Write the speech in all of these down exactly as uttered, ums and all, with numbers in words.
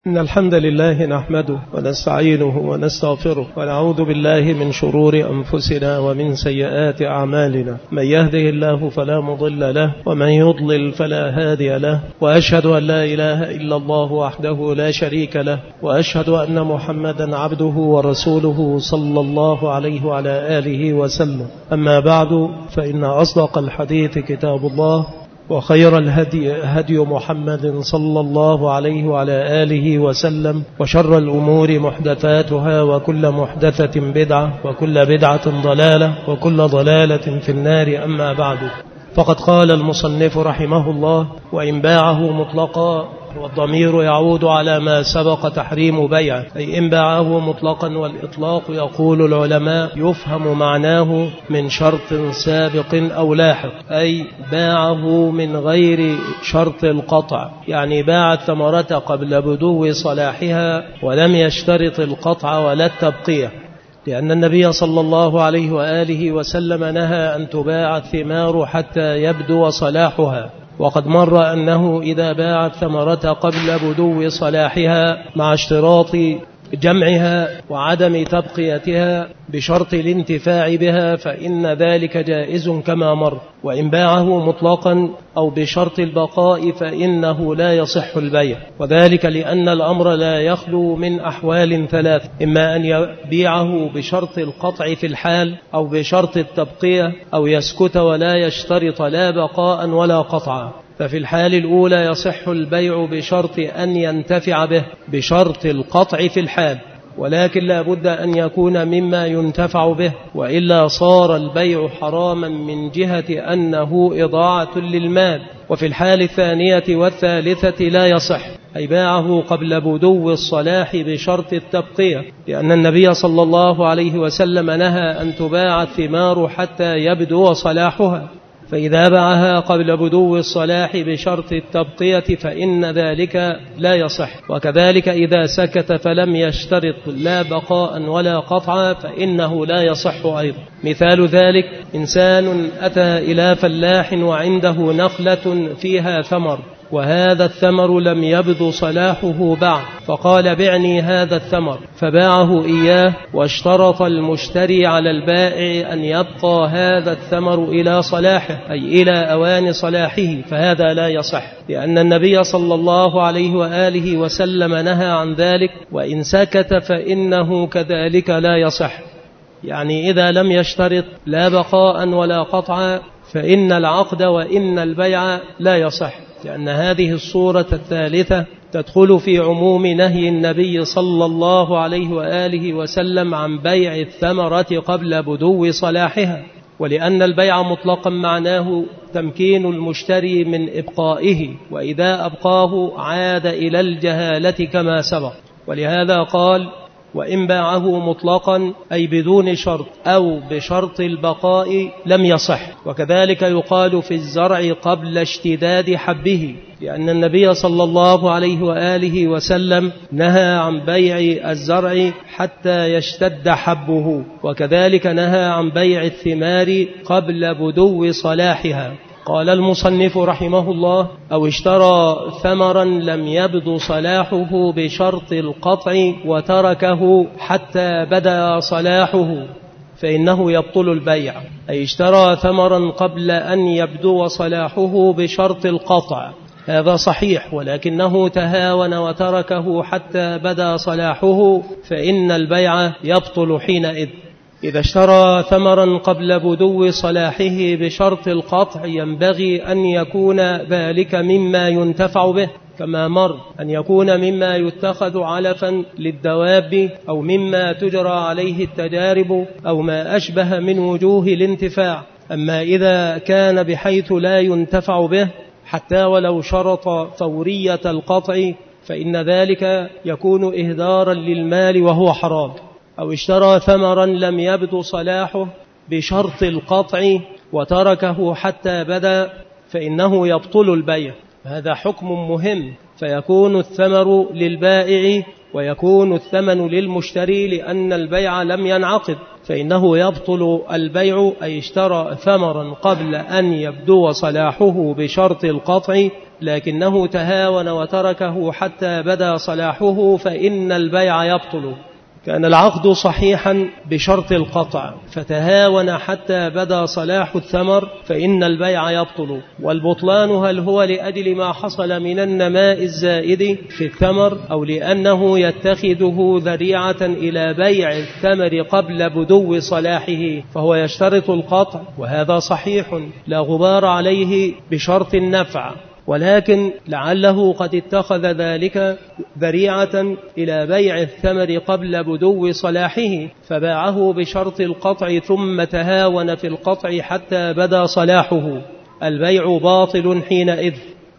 إن الحمد لله نحمده ونستعينه ونستغفره ونعوذ بالله من شرور أنفسنا ومن سيئات أعمالنا. من يهده الله فلا مضل له ومن يضلل فلا هادي له، وأشهد أن لا إله إلا الله وحده لا شريك له، وأشهد أن محمدا عبده ورسوله صلى الله عليه وعلى آله وسلم. أما بعد، فإن أصدق الحديث كتاب الله، وخير الهدي هدي محمد صلى الله عليه وعلى آله وسلم، وشر الأمور محدثاتها، وكل محدثة بدعة، وكل بدعة ضلالة، وكل ضلالة في النار. أما بعد، فقد قال المصنف رحمه الله: وإن باعه مطلقا، والضمير يعود على ما سبق تحريم بيعه، أي إن باعه مطلقا. والإطلاق يقول العلماء يفهم معناه من شرط سابق أو لاحق، أي باعه من غير شرط القطع، يعني باع الثمرة قبل بدو صلاحها ولم يشترط القطع ولا التبقية، لأن النبي صلى الله عليه وآله وسلم نهى أن تباع الثمار حتى يبدو صلاحها. وقد مر أنه إذا باع الثمرة قبل بدو صلاحها مع اشتراط جمعها وعدم تبقيتها بشرط الانتفاع بها فإن ذلك جائز كما مر. وإن باعه مطلقا أو بشرط البقاء فإنه لا يصح البيع، وذلك لأن الأمر لا يخلو من أحوال ثلاث: إما أن يبيعه بشرط القطع في الحال، أو بشرط التبقية، أو يسكت ولا يشترط لا بقاء ولا قطعا. ففي الحال الأولى يصح البيع بشرط أن ينتفع به بشرط القطع في الحال، ولكن لا بد أن يكون مما ينتفع به، وإلا صار البيع حراما من جهة أنه إضاعة للمال. وفي الحال الثانية والثالثة لا يصح، أي باعه قبل بدو الصلاح بشرط التبقية، لأن النبي صلى الله عليه وسلم نهى أن تباع الثمار حتى يبدو صلاحها، فإذا باعها قبل بدو الصلاح بشرط التبقية فإن ذلك لا يصح. وكذلك إذا سكت فلم يشترط لا بقاء ولا قطعا فإنه لا يصح أيضا. مثال ذلك: إنسان أتى إلى فلاح وعنده نخلة فيها ثمر، وهذا الثمر لم يبدو صلاحه بعد، فقال: بعني هذا الثمر، فباعه إياه، واشترط المشتري على البائع أن يبقى هذا الثمر إلى صلاحه، أي إلى أوان صلاحه، فهذا لا يصح، لأن النبي صلى الله عليه وآله وسلم نهى عن ذلك. وإن سكت فإنه كذلك لا يصح، يعني إذا لم يشترط لا بقاء ولا قطعا فإن العقد وإن البيع لا يصح، لأن هذه الصورة الثالثة تدخل في عموم نهي النبي صلى الله عليه وآله وسلم عن بيع الثمرة قبل بدو صلاحها. ولأن البيع مطلقا معناه تمكين المشتري من إبقائه، وإذا أبقاه عاد إلى الجهالة كما سبق. ولهذا قال: وإن باعه مطلقا، أي بدون شرط أو بشرط البقاء لم يصح. وكذلك يقال في الزرع قبل اشتداد حبه، لأن النبي صلى الله عليه وآله وسلم نهى عن بيع الزرع حتى يشتد حبه، وكذلك نهى عن بيع الثمار قبل بدو صلاحها. قال المصنف رحمه الله: أو اشترى ثمرا لم يبدو صلاحه بشرط القطع وتركه حتى بدا صلاحه فإنه يبطل البيع، أي اشترى ثمرا قبل أن يبدو صلاحه بشرط القطع، هذا صحيح، ولكنه تهاون وتركه حتى بدا صلاحه فإن البيع يبطل حينئذ. إذا اشترى ثمرا قبل بدو صلاحه بشرط القطع ينبغي أن يكون ذلك مما ينتفع به، كما مر أن يكون مما يتخذ علفا للدواب، أو مما تجرى عليه التجارب، أو ما أشبه من وجوه الانتفاع. أما إذا كان بحيث لا ينتفع به حتى ولو شرط فورية القطع فإن ذلك يكون إهدارا للمال وهو حرام. أو اشترى ثمرا لم يبدو صلاحه بشرط القطع وتركه حتى بدا فإنه يبطل البيع، هذا حكم مهم، فيكون الثمر للبائع ويكون الثمن للمشتري، لأن البيع لم ينعقد، فإنه يبطل البيع، أي اشترى ثمرا قبل أن يبدو صلاحه بشرط القطع لكنه تهاون وتركه حتى بدا صلاحه فإن البيع يبطل. كان العقد صحيحا بشرط القطع فتهاون حتى بدا صلاح الثمر فإن البيع يبطل. والبطلان هل هو لأجل ما حصل من النماء الزائد في الثمر أو لأنه يتخذه ذريعة إلى بيع الثمر قبل بدو صلاحه، فهو يشترط القطع، وهذا صحيح لا غبار عليه بشرط النفع، ولكن لعله قد اتخذ ذلك ذريعة إلى بيع الثمر قبل بدو صلاحه فباعه بشرط القطع ثم تهاون في القطع حتى بدا صلاحه، البيع باطل حينئذ.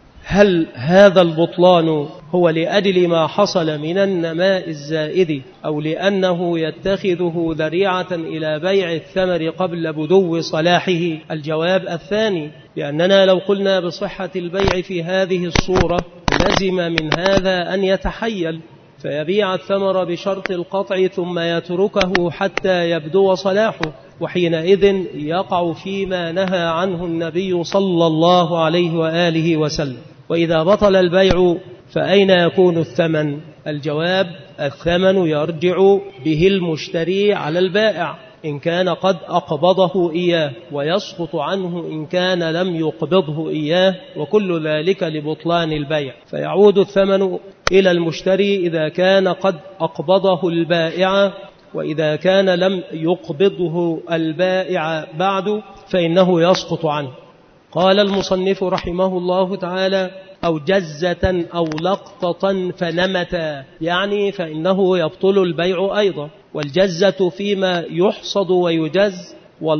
هل هذا البطلان هو لأجل ما حصل من النماء الزائد أو لأنه يتخذه ذريعة إلى بيع الثمر قبل بدو صلاحه؟ الجواب الثاني، لأننا لو قلنا بصحة البيع في هذه الصورة لزم من هذا أن يتحيل فيبيع الثمر بشرط القطع ثم يتركه حتى يبدو صلاحه، وحينئذ يقع فيما نهى عنه النبي صلى الله عليه وآله وسلم. وإذا بطل البيع فأين يكون الثمن؟ الجواب الثمن يرجع به المشتري على البائع إن كان قد أقبضه إياه، ويسقط عنه إن كان لم يقبضه إياه، وكل ذلك لبطلان البيع. فيعود الثمن إلى المشتري إذا كان قد أقبضه البائع، وإذا كان لم يقبضه البائع بعد فإنه يسقط عنه. قال المصنف رحمه الله تعالى: أو جزة أو لقطة فنمتا، يعني فإنه يبطل البيع أيضا. والجزة فيما يحصد ويجز،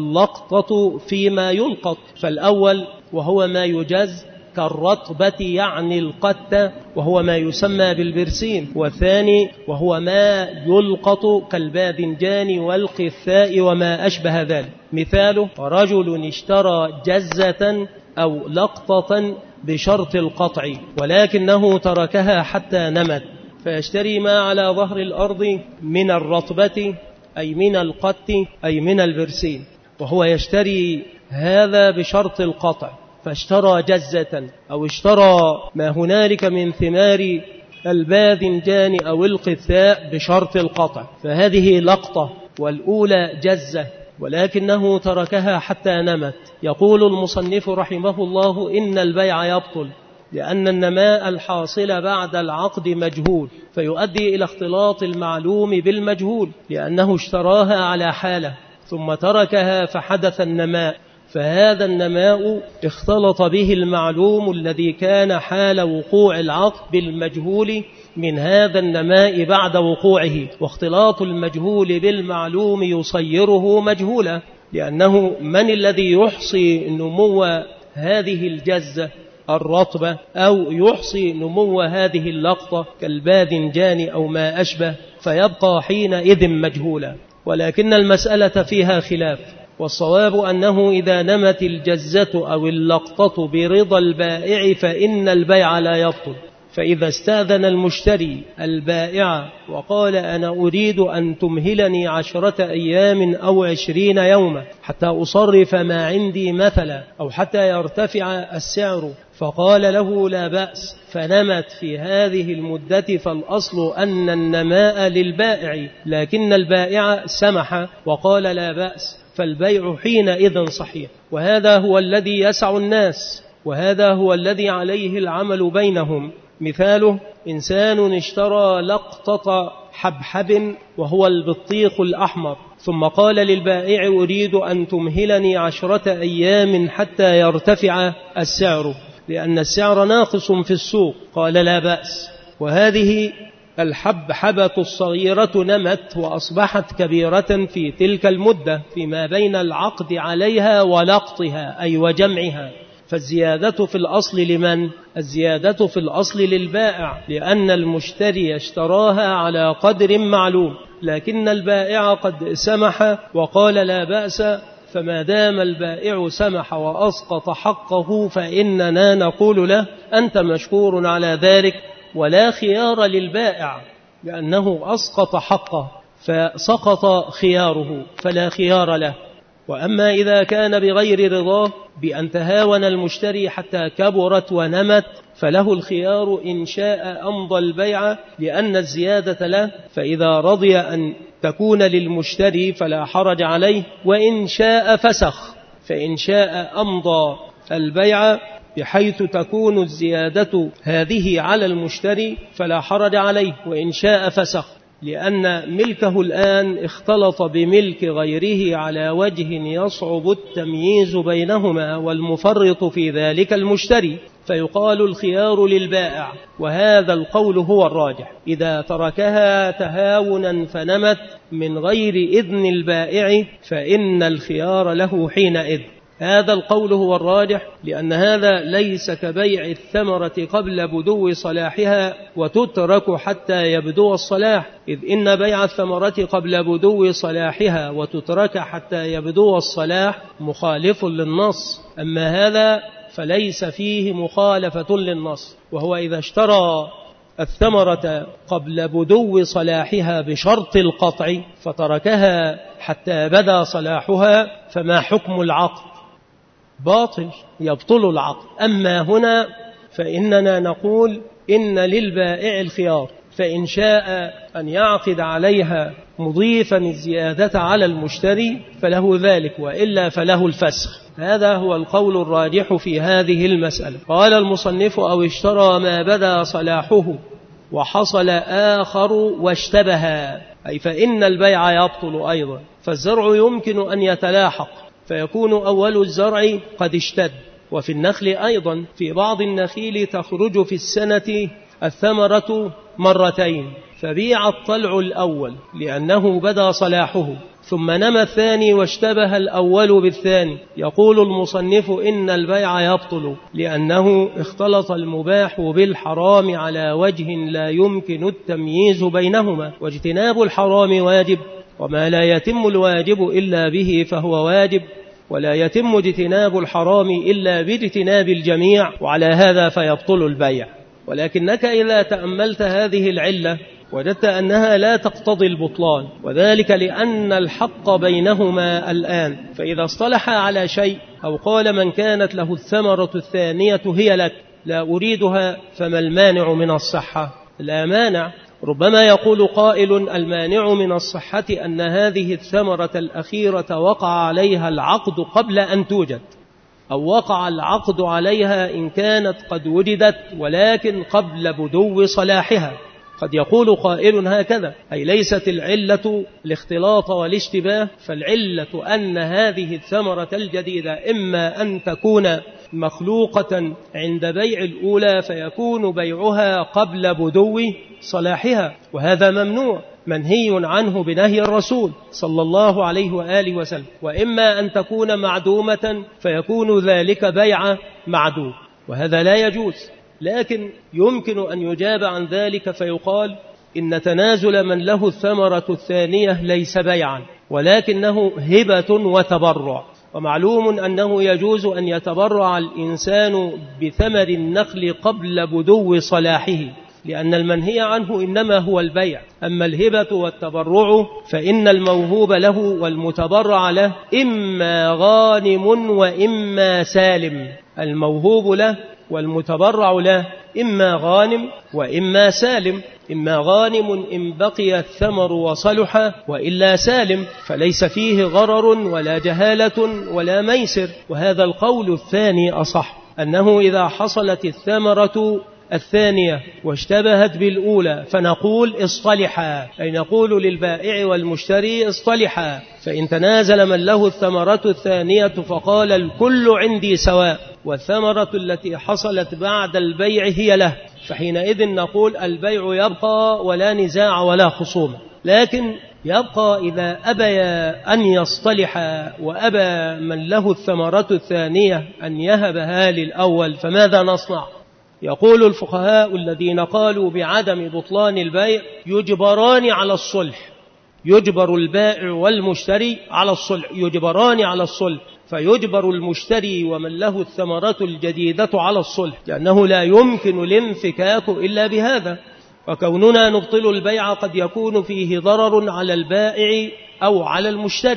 واللقطة فيما يلقط. فالأول وهو ما يجز كالرطبة يعني القتة وهو ما يسمى بالبرسيم، والثاني وهو ما يلقط كالباذنجان والقثاء وما أشبه ذلك. مثاله: رجل اشترى جزة أو لقطة بشرط القطع ولكنه تركها حتى نمت، فيشتري ما على ظهر الأرض من الرطبة أي من القت أي من البرسيم، وهو يشتري هذا بشرط القطع، فاشترى جزة أو اشترى ما هنالك من ثمار الباذنجان أو القثاء بشرط القطع، فهذه لقطة، والأولى جزة ولكنه تركها حتى نمت. يقول المصنف رحمه الله: إن البيع يبطل لأن النماء الحاصل بعد العقد مجهول، فيؤدي إلى اختلاط المعلوم بالمجهول، لأنه اشتراها على حالة ثم تركها فحدث النماء، فهذا النماء اختلط به المعلوم الذي كان حال وقوع العقد بالمجهول من هذا النماء بعد وقوعه، واختلاط المجهول بالمعلوم يصيره مجهولا، لأنه من الذي يحصي نمو هذه الجزة الرطبة أو يحصي نمو هذه اللقطة كالباذنجان أو ما أشبه، فيبقى حينئذ مجهولا. ولكن المسألة فيها خلاف، والصواب أنه إذا نمت الجزة أو اللقطة برضا البائع فإن البيع لا يبطل. فإذا استأذن المشتري البائع وقال: أنا أريد أن تمهلني عشرة أيام أو عشرين يوما حتى أصرف ما عندي مثلا، أو حتى يرتفع السعر، فقال له: لا بأس، فنمت في هذه المدة، فالأصل أن النماء للبائع، لكن البائع سمح وقال لا بأس، فالبيع حينئذ صحيح. وهذا هو الذي يسع الناس، وهذا هو الذي عليه العمل بينهم. مثاله: إنسان اشترى لقطة حبحب وهو البطيخ الأحمر، ثم قال للبائع: أريد أن تمهلني عشرة أيام حتى يرتفع السعر، لأن السعر ناقص في السوق. قال: لا بأس. وهذه الحبحبة الصغيرة نمت وأصبحت كبيرة في تلك المدة فيما بين العقد عليها ولقطها أي وجمعها، فالزيادة في الأصل لمن؟ الزيادة في الأصل للبائع، لأن المشتري اشتراها على قدر معلوم، لكن البائع قد سمح وقال لا بأس، فما دام البائع سمح وأسقط حقه فإننا نقول له: أنت مشكور على ذلك، ولا خيار للبائع، لأنه أسقط حقه فسقط خياره فلا خيار له. وأما إذا كان بغير رضاه بأن تهاون المشتري حتى كبرت ونمت فله الخيار إن شاء أمضى البيع لأن الزيادة له، فإذا رضي أن تكون للمشتري فلا حرج عليه، وإن شاء فسخ، فإن شاء أمضى البيع بحيث تكون الزيادة هذه على المشتري فلا حرج عليه، وإن شاء فسخ، لأن ملكه الآن اختلط بملك غيره على وجه يصعب التمييز بينهما، والمفرط في ذلك المشتري، فيقال الخيار للبائع. وهذا القول هو الراجح. إذا تركها تهاونا فنمت من غير إذن البائع فإن الخيار له حينئذ. هذا القول هو الراجح، لأن هذا ليس كبيع الثمرة قبل بدو صلاحها وتترك حتى يبدو الصلاح، إذ إن بيع الثمرة قبل بدو صلاحها وتترك حتى يبدو الصلاح مخالف للنص. أما هذا فليس فيه مخالفة للنص، وهو إذا اشترى الثمرة قبل بدو صلاحها بشرط القطع فتركها حتى بدا صلاحها فما حكم العقد؟ باطل، يبطل العقد. أما هنا فإننا نقول إن للبائع الخيار، فإن شاء أن يعقد عليها مضيفا الزيادة على المشتري فله ذلك، وإلا فله الفسخ. هذا هو القول الراجح في هذه المسألة. قال المصنف: أو اشترى ما بدا صلاحه وحصل آخر واشتبه، أي فإن البيع يبطل أيضا. فالزرع يمكن أن يتلاحق فيكون أول الزرع قد اشتد، وفي النخل أيضا في بعض النخيل تخرج في السنة الثمرة مرتين، فبيع الطلع الأول لأنه بدا صلاحه، ثم نمى الثاني واشتبه الأول بالثاني. يقول المصنف: إن البيع يبطل لأنه اختلط المباح بالحرام على وجه لا يمكن التمييز بينهما، واجتناب الحرام واجب، وما لا يتم الواجب إلا به فهو واجب، ولا يتم اجتناب الحرام إلا باجتناب الجميع، وعلى هذا فيبطل البيع. ولكنك إذا تأملت هذه العلة وجدت أنها لا تقتضي البطلان، وذلك لأن الحق بينهما الآن. فإذا اصطلح على شيء أو قال من كانت له الثمرة الثانية هي لك لا أريدها، فما المانع من الصحة؟ لا مانع. ربما يقول قائل: المانع من الصحة أن هذه الثمرة الأخيرة وقع عليها العقد قبل أن توجد، أو وقع العقد عليها إن كانت قد وجدت ولكن قبل بدو صلاحها. قد يقول قائل هكذا، أي ليست العلة الاختلاط والاشتباه، فالعلة أن هذه الثمرة الجديدة إما أن تكون مخلوقة عند بيع الأولى فيكون بيعها قبل بدو صلاحها، وهذا ممنوع منهي عنه بنهي الرسول صلى الله عليه وآله وسلم، وإما أن تكون معدومة فيكون ذلك بيع معدوم، وهذا لا يجوز. لكن يمكن أن يجاب عن ذلك فيقال إن تنازل من له الثمرة الثانية ليس بيعا ولكنه هبة وتبرع، ومعلوم أنه يجوز أن يتبرع الإنسان بثمر النخل قبل بدو صلاحه، لأن المنهي عنه إنما هو البيع. أما الهبة والتبرع فإن الموهوب له والمتبرع له إما غانم وإما سالم. الموهوب له والمتبرع له إما غانم وإما سالم، إما غانم إن بقي الثمر وصلح، وإلا سالم، فليس فيه غرر ولا جهالة ولا ميسر. وهذا القول الثاني أصح، أنه إذا حصلت الثمرة الثانية واشتبهت بالأولى فنقول اصطلحا، أي نقول للبائع والمشتري اصطلحا. فإن تنازل من له الثمرة الثانية فقال الكل عندي سواء والثمرة التي حصلت بعد البيع هي له، فحينئذ نقول البيع يبقى ولا نزاع ولا خصومة. لكن يبقى إذا أبى أن يصطلح وأبى من له الثمرة الثانية أن يهبها للأول، فماذا نصنع؟ يقول الفقهاء الذين قالوا بعدم بطلان البيع يجبران على الصلح، يجبر البائع والمشتري على الصلح، يجبران على الصلح، فيجبر المشتري ومن له الثمرة الجديدة على الصلح، لأنه لا يمكن الانفكاك إلا بهذا. وكوننا نبطل البيع قد يكون فيه ضرر على البائع أو على المشتري،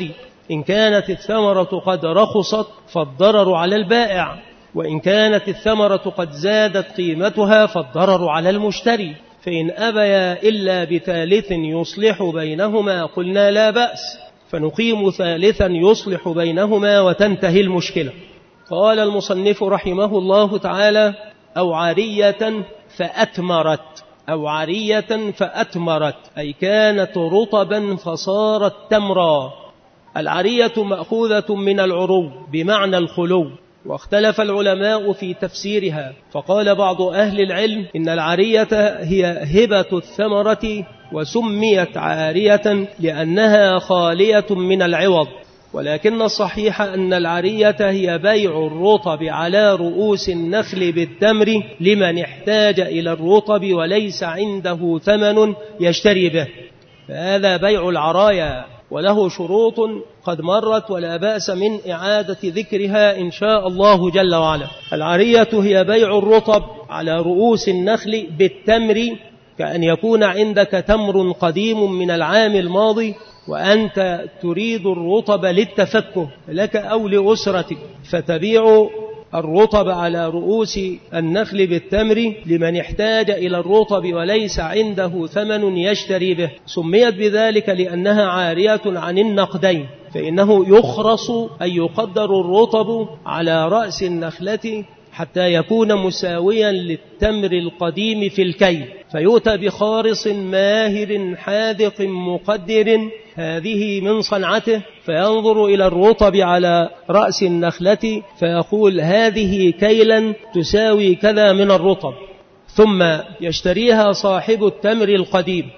إن كانت الثمرة قد رخصت فالضرر على البائع، وإن كانت الثمرة قد زادت قيمتها فالضرر على المشتري. فإن أبيا إلا بثالث يصلح بينهما قلنا لا بأس، فنقيم ثالثا يصلح بينهما وتنتهي المشكلة. قال المصنف رحمه الله تعالى: أو عارية فأتمرت، أو عارية فأتمرت أي كانت رطبا فصارت تمرا. العارية مأخوذة من العرو بمعنى الخلو، واختلف العلماء في تفسيرها، فقال بعض أهل العلم إن العارية هي هبة الثمرة، وسميت عارية لأنها خالية من العوض، ولكن الصحيح أن العارية هي بيع الرطب على رؤوس النخل بالتمر لمن احتاج إلى الرطب وليس عنده ثمن يشتري به، فهذا بيع العرايا، وله شروط قد مرت ولا بأس من إعادة ذكرها إن شاء الله جل وعلا. العارية هي بيع الرطب على رؤوس النخل بالتمر، كأن يكون عندك تمر قديم من العام الماضي وأنت تريد الرطب للتفكه لك أو لأسرتك، فتبيع الرطب على رؤوس النخل بالتمر لمن احتاج إلى الرطب وليس عنده ثمن يشتري به. سميت بذلك لأنها عارية عن النقدين، فإنه يخرص أي يقدر الرطب على رأس النخلة حتى يكون مساويا للتمر القديم في الكيل، فيؤتى بخارص ماهر حاذق مقدر هذه من صنعته، فينظر إلى الرطب على رأس النخلة فيقول هذه كيلا تساوي كذا من الرطب، ثم يشتريها صاحب التمر القديم،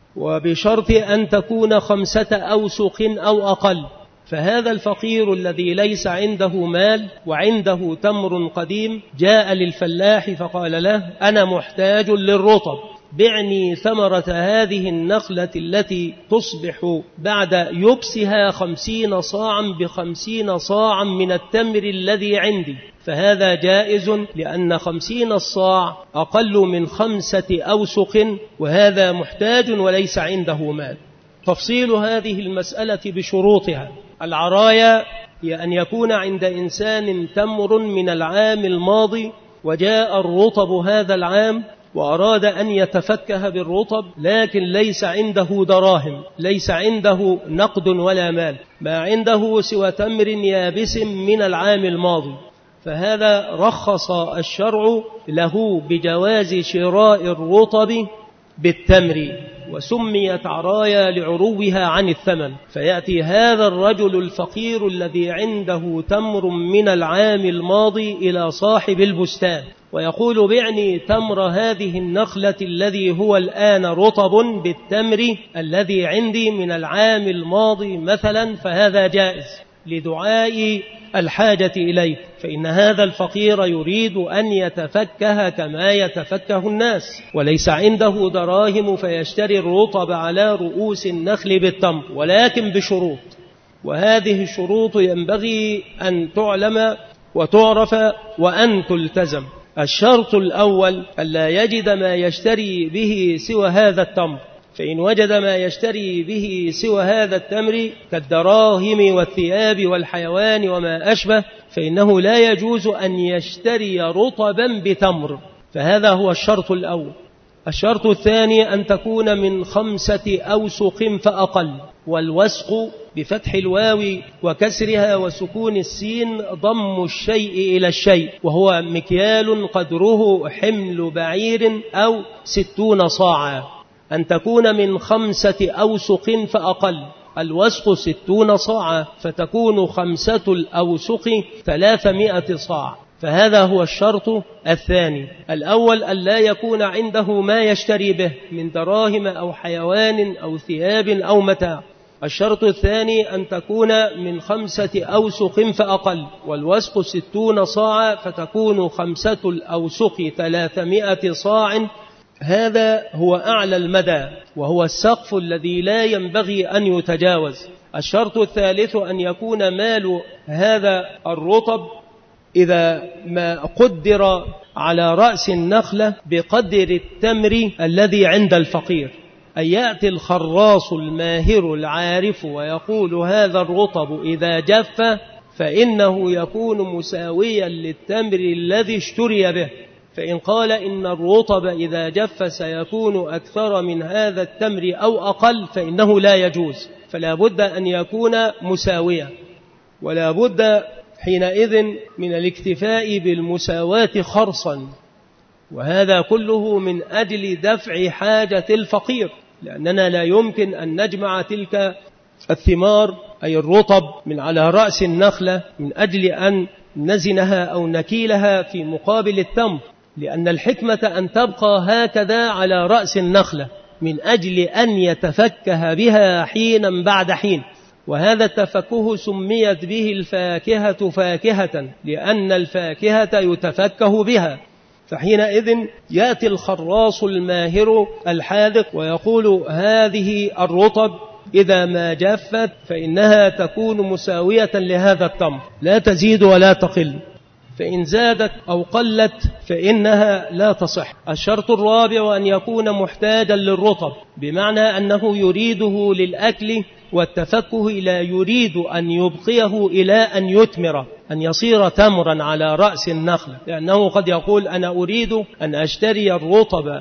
وبشرط أن تكون خمسة أوسق أو أقل. فهذا الفقير الذي ليس عنده مال وعنده تمر قديم جاء للفلاح فقال له: أنا محتاج للرطب، بعني ثمرة هذه النخلة التي تصبح بعد يبسها خمسين صاعا بخمسين صاعا من التمر الذي عندي. فهذا جائز لأن خمسين الصاع أقل من خمسة أوسق، وهذا محتاج وليس عنده مال. تفصيل هذه المسألة بشروطها: العرايا هي أن يكون عند إنسان تمر من العام الماضي وجاء الرطب هذا العام وأراد أن يتفكه بالرطب، لكن ليس عنده دراهم، ليس عنده نقد ولا مال، ما عنده سوى تمر يابس من العام الماضي، فهذا رخص الشرع له بجواز شراء الرطب بالتمر، وسميت عرايا لعروها عن الثمن. فيأتي هذا الرجل الفقير الذي عنده تمر من العام الماضي إلى صاحب البستان ويقول: بعني تمر هذه النخلة الذي هو الآن رطب بالتمر الذي عندي من العام الماضي مثلا، فهذا جائز لدعاء الحاجة إليه، فإن هذا الفقير يريد أن يتفكه كما يتفكه الناس، وليس عنده دراهم فيشتري الرطب على رؤوس النخل بالتمر، ولكن بشروط، وهذه الشروط ينبغي أن تعلم وتعرف وأن تلتزم. الشرط الأول ألا يجد ما يشتري به سوى هذا التمر، فإن وجد ما يشتري به سوى هذا التمر كالدراهم والثياب والحيوان وما أشبه فإنه لا يجوز أن يشتري رطبا بتمر، فهذا هو الشرط الأول. الشرط الثاني أن تكون من خمسة أوسق فأقل، والوسق بفتح الواو وكسرها وسكون السين ضم الشيء إلى الشيء، وهو مكيال قدره حمل بعير أو ستون صاعا. أن تكون من خمسة أوسق فأقل، الوسق ستون صاعا، فتكون خمسة الأوسق ثلاثمائة صاع، فهذا هو الشرط الثاني. الأول أن لا يكون عنده ما يشتري به من دراهم أو حيوان أو ثياب أو متاع. الشرط الثاني أن تكون من خمسة أوسق فأقل، والوسق ستون صاع، فتكون خمسة الأوسق ثلاثمائة صاع. هذا هو أعلى المدى، وهو السقف الذي لا ينبغي أن يتجاوز. الشرط الثالث أن يكون مال هذا الرطب إذا ما قدر على رأس النخلة بقدر التمر الذي عند الفقير، أن يأتي الخراص الماهر العارف ويقول هذا الرطب إذا جف فإنه يكون مساويا للتمر الذي اشتري به، فإن قال إن الرطب إذا جف سيكون أكثر من هذا التمر أو أقل فإنه لا يجوز، فلا بد أن يكون مساويا، ولا بد حينئذ من الاكتفاء بالمساواة خرصا، وهذا كله من أجل دفع حاجة الفقير، لأننا لا يمكن أن نجمع تلك الثمار أي الرطب من على رأس النخلة من أجل أن نزنها أو نكيلها في مقابل التمر، لأن الحكمة أن تبقى هكذا على رأس النخلة من أجل أن يتفكه بها حينا بعد حين، وهذا التفكه سميت به الفاكهة فاكهة لأن الفاكهة يتفكه بها. فحينئذ يأتي الخراص الماهر الحاذق ويقول هذه الرطب إذا ما جفت فإنها تكون مساوية لهذا التمر لا تزيد ولا تقل، فإن زادت أو قلت فإنها لا تصح. الشرط الرابع أن يكون محتاجا للرطب، بمعنى أنه يريده للأكل والتفكه، لا يريد أن يبقيه إلى أن يتمر، أن يصير تمرا على رأس النخلة، لأنه قد يقول أنا أريد أن أشتري الرطب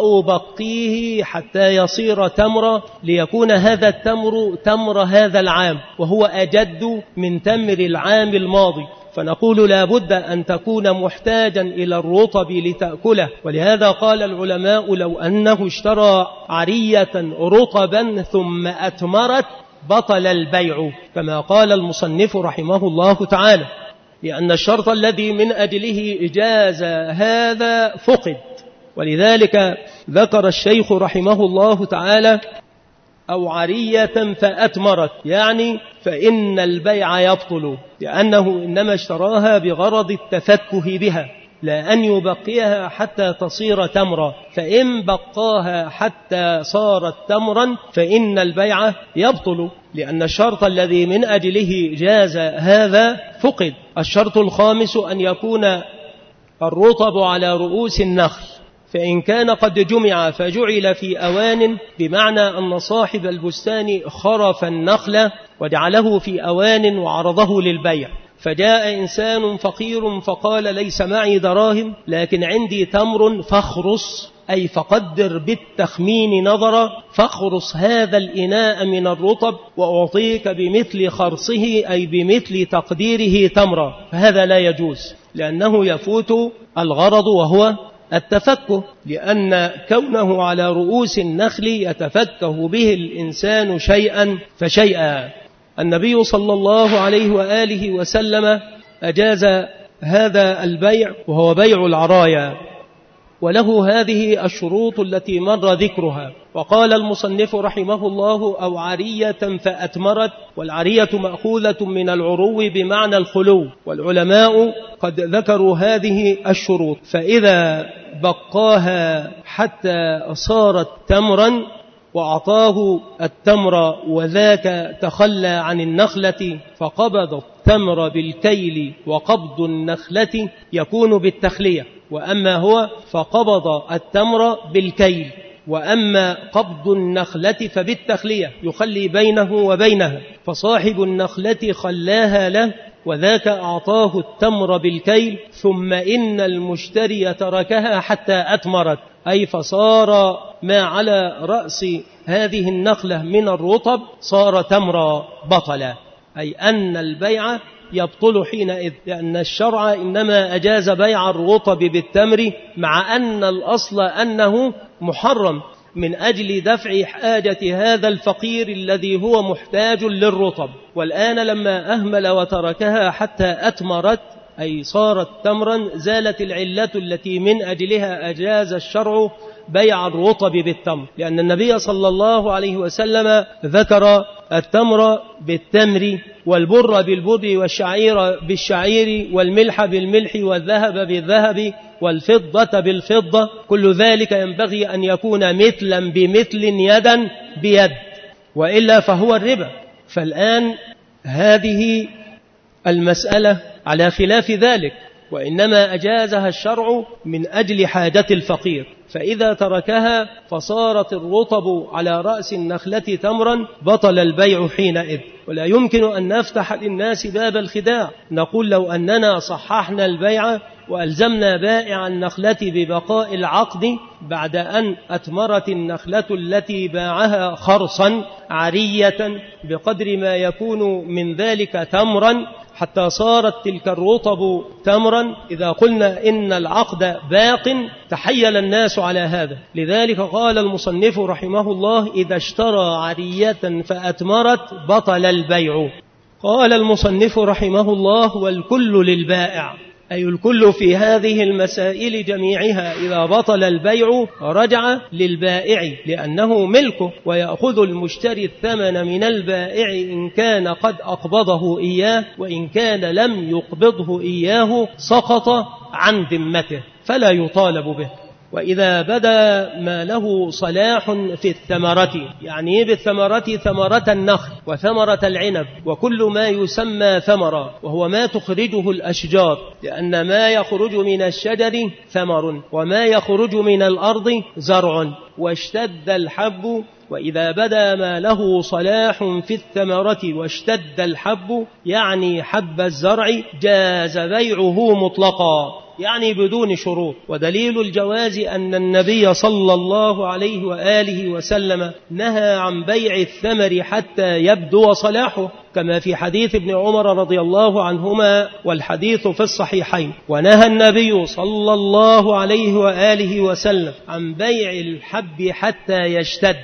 وأبقيه حتى يصير تمرا ليكون هذا التمر تمر هذا العام وهو أجد من تمر العام الماضي، فنقول لا بد أن تكون محتاجا إلى الرطب لتأكله. ولهذا قال العلماء لو أنه اشترى عرية رطبا ثم أتمرت بطل البيع، كما قال المصنف رحمه الله تعالى، لأن الشرط الذي من أجله إجاز هذا فقد. ولذلك ذكر الشيخ رحمه الله تعالى أو عرية فأتمرت، يعني فإن البيع يبطل، لأنه إنما اشتراها بغرض التفكه بها لا أن يبقيها حتى تصير تمرا، فإن بقاها حتى صارت تمرا فإن البيع يبطل، لأن الشرط الذي من أجله جاز هذا فقد. الشرط الخامس أن يكون الرطب على رؤوس النخل، فإن كان قد جمع فجعل في أوان، بمعنى أن صاحب البستان خرف النخل وجعله في أوان وعرضه للبيع، فجاء إنسان فقير فقال ليس معي دراهم لكن عندي تمر فاخرص، أي فقدر بالتخمين نظرا، فاخرص هذا الإناء من الرطب وأعطيك بمثل خرصه أي بمثل تقديره تمرا، فهذا لا يجوز، لأنه يفوت الغرض وهو التفكه، لأن كونه على رؤوس النخل يتفكه به الإنسان شيئا فشيئا. النبي صلى الله عليه وآله وسلم أجاز هذا البيع وهو بيع العرايا، وله هذه الشروط التي مر ذكرها. وقال المصنف رحمه الله أو عرية فأتمرت، والعرية مأخوذة من العرو بمعنى الخلو، والعلماء قد ذكروا هذه الشروط، فإذا بقاها حتى صارت تمرا وأعطاه التمر وذاك تخلى عن النخلة فقبض التمر بالكيل، وقبض النخلة يكون بالتخلية، وأما هو فقبض التمر بالكيل، وأما قبض النخلة فبالتخلية يخلي بينه وبينها، فصاحب النخلة خلاها له وذاك أعطاه التمر بالكيل، ثم إن المشتري تركها حتى أتمرت، أي فصار ما على رأس هذه النخلة من الرطب صار تمرا بطلا، أي أن البيع يبطل حينئذ، لأن الشرع إنما أجاز بيع الرطب بالتمر، مع أن الأصل أنه محرم من أجل دفع حاجة هذا الفقير الذي هو محتاج للرطب. والآن لما أهمل وتركها حتى أتمرت أي صارت تمرا زالت العلة التي من أجلها أجاز الشرع بيع الرطب بالتمر، لأن النبي صلى الله عليه وسلم ذكر التمر بالتمر والبر بالبر والشعير بالشعير والملح بالملح والذهب بالذهب والفضة بالفضة، كل ذلك ينبغي أن يكون مثلا بمثل يدا بيد، وإلا فهو الربا. فالآن هذه المسألة على خلاف ذلك، وإنما أجازها الشرع من أجل حاجة الفقير، فإذا تركها فصارت الرطب على رأس النخلة تمرا بطل البيع حينئذ. ولا يمكن أن نفتح للناس باب الخداع، نقول لو أننا صححنا البيع وألزمنا بائع النخلة ببقاء العقد بعد أن أتمرت النخلة التي باعها خرصا عرية بقدر ما يكون من ذلك تمرا حتى صارت تلك الرطب تمرا، إذا قلنا إن العقد باق تحيل الناس على هذا. لذلك قال المصنف رحمه الله: إذا اشترى عرية فأتمرت بطل البيع. قال المصنف رحمه الله: والكل للبائع، أي الكل في هذه المسائل جميعها إذا بطل البيع رجع للبائع لأنه ملكه، ويأخذ المشتري الثمن من البائع إن كان قد أقبضه إياه، وإن كان لم يقبضه إياه سقط عن ذمته فلا يطالب به. وإذا بدا ما له صلاح في الثمرة، يعني بالثمرة ثمرة النخل وثمرة العنب وكل ما يسمى ثمرة، وهو ما تخرجه الأشجار، لأن ما يخرج من الشجر ثمر وما يخرج من الأرض زرع، واشتد الحب. وإذا بدا ما له صلاح في الثمرة واشتد الحب، يعني حب الزرع، جاز بيعه مطلقا، يعني بدون شروط. ودليل الجواز أن النبي صلى الله عليه وآله وسلم نهى عن بيع الثمر حتى يبدو صلاحه، كما في حديث ابن عمر رضي الله عنهما، والحديث في الصحيحين. ونهى النبي صلى الله عليه وآله وسلم عن بيع الحب حتى يشتد،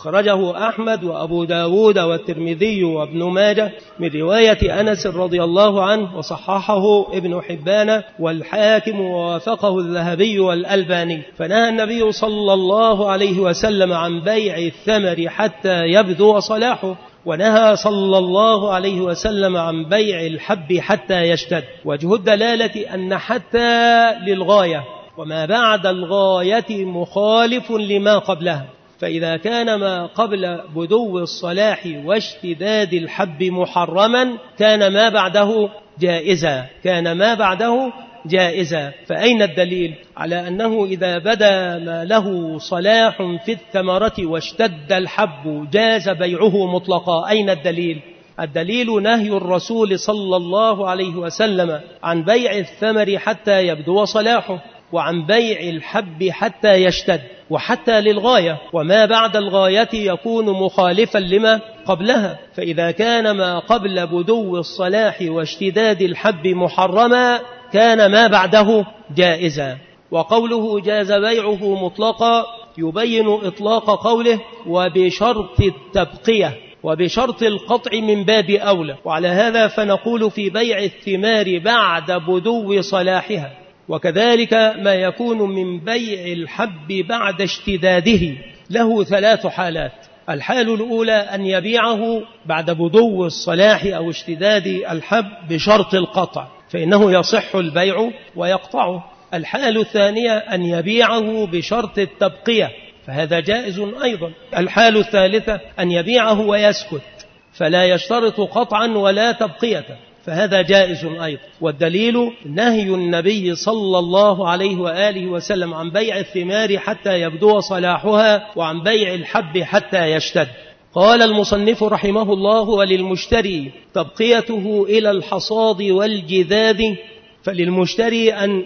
أخرجه أحمد وأبو داود والترمذي وابن ماجه من رواية أنس رضي الله عنه، وصححه ابن حبان والحاكم ووافقه الذهبي والألباني. فنهى النبي صلى الله عليه وسلم عن بيع الثمر حتى يبدو صلاحه، ونهى صلى الله عليه وسلم عن بيع الحب حتى يشتد. وجه الدلالة أن حتى للغاية، وما بعد الغاية مخالف لما قبلها، فإذا كان ما قبل بدو الصلاح واشتداد الحب محرما كان ما بعده جائزا، كان ما بعده جائزا. فأين الدليل على أنه إذا بدا ما له صلاح في الثمرة واشتد الحب جاز بيعه مطلقا؟ أين الدليل؟ الدليل نهي الرسول صلى الله عليه وسلم عن بيع الثمر حتى يبدو صلاحه، وعن بيع الحب حتى يشتد، وحتى للغاية، وما بعد الغاية يكون مخالفا لما قبلها. فإذا كان ما قبل بدو الصلاح واشتداد الحب محرما كان ما بعده جائزا. وقوله جاز بيعه مطلقا يبين إطلاق قوله وبشرط التبقية، وبشرط القطع من باب أولى. وعلى هذا فنقول في بيع الثمار بعد بدو صلاحها، وكذلك ما يكون من بيع الحب بعد اشتداده له ثلاث حالات. الحال الأولى أن يبيعه بعد بدو الصلاح أو اشتداد الحب بشرط القطع، فإنه يصح البيع ويقطعه. الحال الثانية أن يبيعه بشرط التبقية، فهذا جائز أيضا. الحال الثالثة أن يبيعه ويسكت فلا يشترط قطعا ولا تبقية، فهذا جائز أيضا. والدليل نهي النبي صلى الله عليه وآله وسلم عن بيع الثمار حتى يبدو صلاحها، وعن بيع الحب حتى يشتد. قال المصنف رحمه الله: وللمشتري تبقيته إلى الحصاد والجذاذ، فللمشتري أن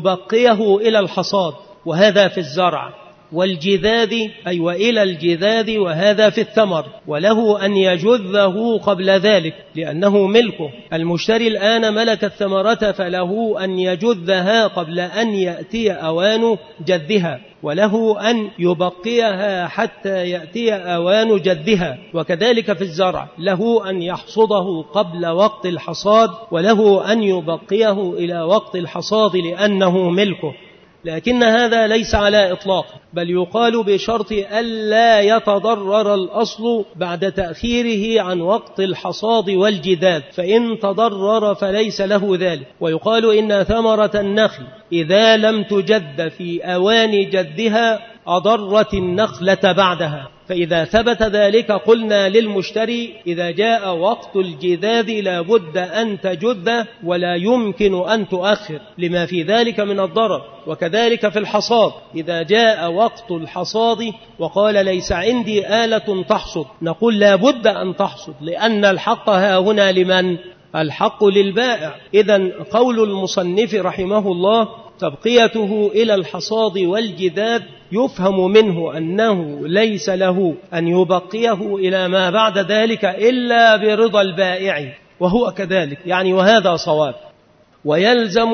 يبقيه إلى الحصاد، وهذا في الزرع، والجذاذ أي وإلى الجذاذ، وهذا في الثمر، وله أن يجذه قبل ذلك لأنه ملكه. المشتري الآن ملك الثمرة فله أن يجذها قبل أن يأتي أوان جذها، وله أن يبقيها حتى يأتي أوان جذها. وكذلك في الزرع له أن يحصده قبل وقت الحصاد، وله أن يبقيه إلى وقت الحصاد لأنه ملكه. لكن هذا ليس على إطلاق، بل يقال بشرط ألا يتضرر الأصل بعد تأخيره عن وقت الحصاد والجذاذ، فإن تضرر فليس له ذلك. ويقال إن ثمرة النخل إذا لم تجد في أوان جدها أضرت النخلة بعدها، فإذا ثبت ذلك قلنا للمشتري إذا جاء وقت الجذاذ لا بد أن تجذ ولا يمكن أن تؤخر لما في ذلك من الضرر. وكذلك في الحصاد إذا جاء وقت الحصاد وقال ليس عندي آلة تحصد نقول لا بد أن تحصد، لأن الحق ها هنا لمن؟ الحق للبائع. إذن قول المصنف رحمه الله تبقيته إلى الحصاد والجذاذ يفهم منه أنه ليس له أن يبقيه إلى ما بعد ذلك إلا برضا البائع، وهو كذلك يعني وهذا صواب. ويلزم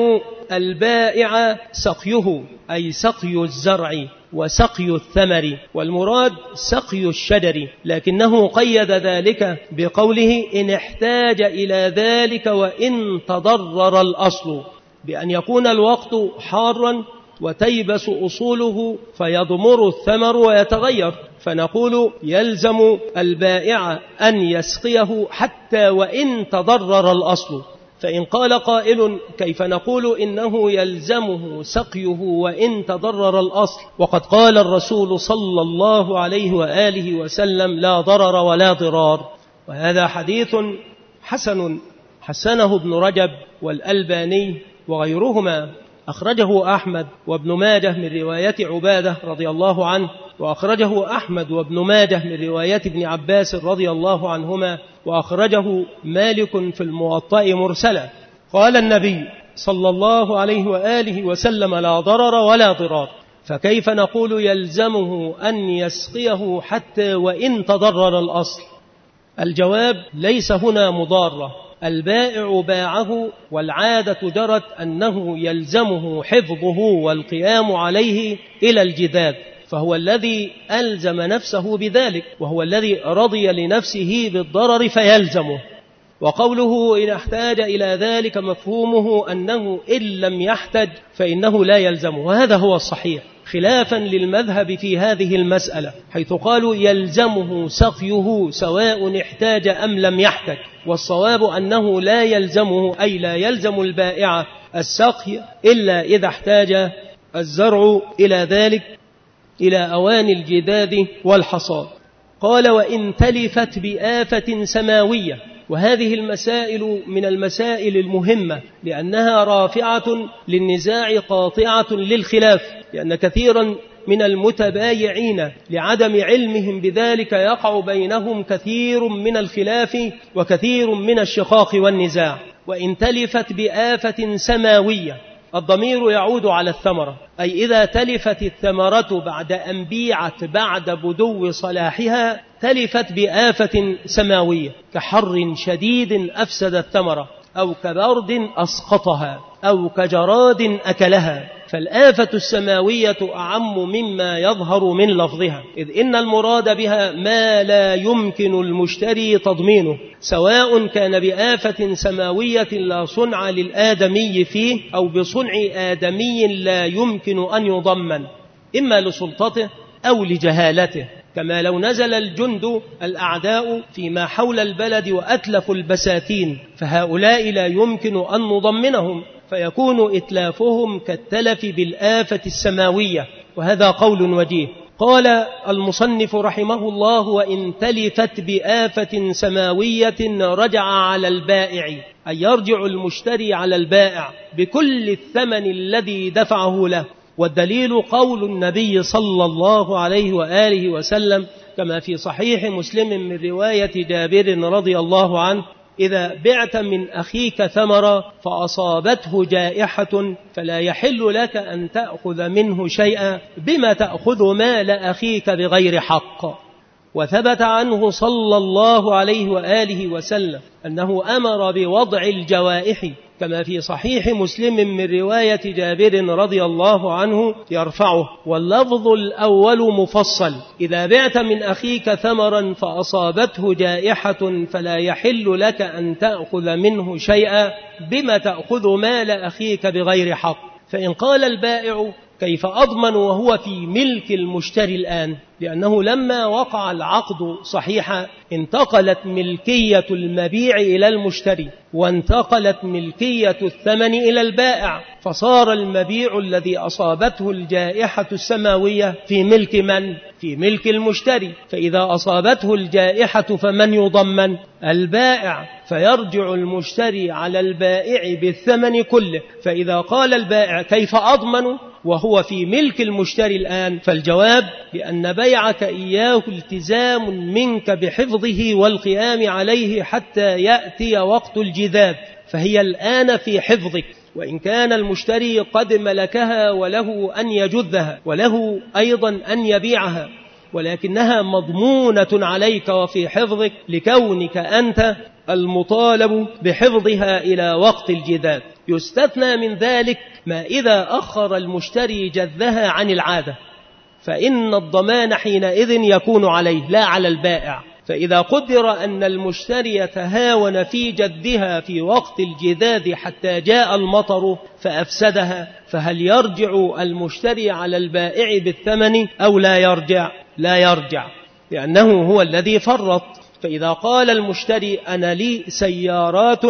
البائع سقيه أي سقي الزرع وسقي الثمر، والمراد سقي الشجر، لكنه قيد ذلك بقوله إن احتاج إلى ذلك وإن تضرر الأصل، بأن يكون الوقت حارا وتيبس أصوله فيضمر الثمر ويتغير، فنقول يلزم البائع أن يسقيه حتى وإن تضرر الأصل. فإن قال قائل كيف نقول إنه يلزمه سقيه وإن تضرر الأصل وقد قال الرسول صلى الله عليه وآله وسلم لا ضرر ولا ضرار؟ وهذا حديث حسن حسنه ابن رجب والألباني وغيرهما، أخرجه أحمد وابن ماجه من رواية عبادة رضي الله عنه، وأخرجه أحمد وابن ماجه من رواية ابن عباس رضي الله عنهما، وأخرجه مالك في الموطأ مرسلا. قال النبي صلى الله عليه وآله وسلم لا ضرر ولا ضرار، فكيف نقول يلزمه أن يسقيه حتى وإن تضرر الأصل؟ الجواب ليس هنا مضارة، البائع باعه والعادة جرت أنه يلزمه حفظه والقيام عليه إلى الجذاذ، فهو الذي ألزم نفسه بذلك وهو الذي رضي لنفسه بالضرر فيلزمه. وقوله إن احتاج إلى ذلك مفهومه أنه إن لم يحتج فإنه لا يلزمه، وهذا هو الصحيح خلافا للمذهب في هذه المسألة، حيث قالوا يلزمه سقيه سواء احتاج أم لم يحتج، والصواب أنه لا يلزمه أي لا يلزم البائع السقي إلا إذا احتاج الزرع إلى ذلك إلى أوان الجذاذ والحصاد. قال وإن تلفت بآفة سماوية، وهذه المسائل من المسائل المهمة لأنها رافعة للنزاع قاطعة للخلاف، لأن كثيرا من المتبايعين لعدم علمهم بذلك يقع بينهم كثير من الخلاف وكثير من الشقاق والنزاع. وإن تلفت بآفة سماوية الضمير يعود على الثمرة، أي إذا تلفت الثمرة بعد أن بيعت بعد بدو صلاحها تلفت بآفة سماوية كحر شديد أفسد الثمرة أو كبرد أسقطها أو كجراد أكلها، فالآفة السماوية أعم مما يظهر من لفظها، إذ إن المراد بها ما لا يمكن المشتري تضمينه، سواء كان بآفة سماوية لا صنع للآدمي فيه أو بصنع آدمي لا يمكن أن يضمن إما لسلطته أو لجهالته، كما لو نزل الجند الأعداء فيما حول البلد وأتلفوا البساتين، فهؤلاء لا يمكن أن نضمنهم فيكون إتلافهم كالتلف بالآفة السماوية، وهذا قول وجيه. قال المصنف رحمه الله وإن تلفت بآفة سماوية رجع على البائع، أي يرجع المشتري على البائع بكل الثمن الذي دفعه له، والدليل قول النبي صلى الله عليه وآله وسلم كما في صحيح مسلم من رواية جابر رضي الله عنه إذا بعت من أخيك ثمرة فأصابته جائحة فلا يحل لك أن تأخذ منه شيئا بما تأخذ مال أخيك بغير حق. وثبت عنه صلى الله عليه وآله وسلم أنه أمر بوضع الجوائح كما في صحيح مسلم من رواية جابر رضي الله عنه يرفعه، واللفظ الأول مفصل إذا بعت من أخيك ثمرا فأصابته جائحة فلا يحل لك أن تأخذ منه شيئا بما تأخذ مال أخيك بغير حق. فإن قال البائع كيف أضمن وهو في ملك المشتري الآن؟ لأنه لما وقع العقد صحيحا انتقلت ملكية المبيع إلى المشتري، وانتقلت ملكية الثمن إلى البائع، فصار المبيع الذي أصابته الجائحة السماوية في ملك من؟ في ملك المشتري. فإذا أصابته الجائحة فمن يضمن؟ البائع، فيرجع المشتري على البائع بالثمن كله. فإذا قال البائع كيف أضمن وهو في ملك المشتري الآن؟ فالجواب بأن بيعك إياه التزام منك بحفظه والقيام عليه حتى يأتي وقت الجذاب، فهي الآن في حفظك، وإن كان المشتري قد ملكها وله أن يجذها وله أيضا أن يبيعها، ولكنها مضمونة عليك وفي حفظك لكونك أنت المطالب بحفظها إلى وقت الجذاب. يستثنى من ذلك ما إذا أخر المشتري جذها عن العادة، فإن الضمان حينئذ يكون عليه لا على البائع. فإذا قدر أن المشتري تهاون في جدها في وقت الجذاذ حتى جاء المطر فأفسدها، فهل يرجع المشتري على البائع بالثمن أو لا يرجع؟ لا يرجع، لأنه هو الذي فرط. فإذا قال المشتري أنا لي سيارات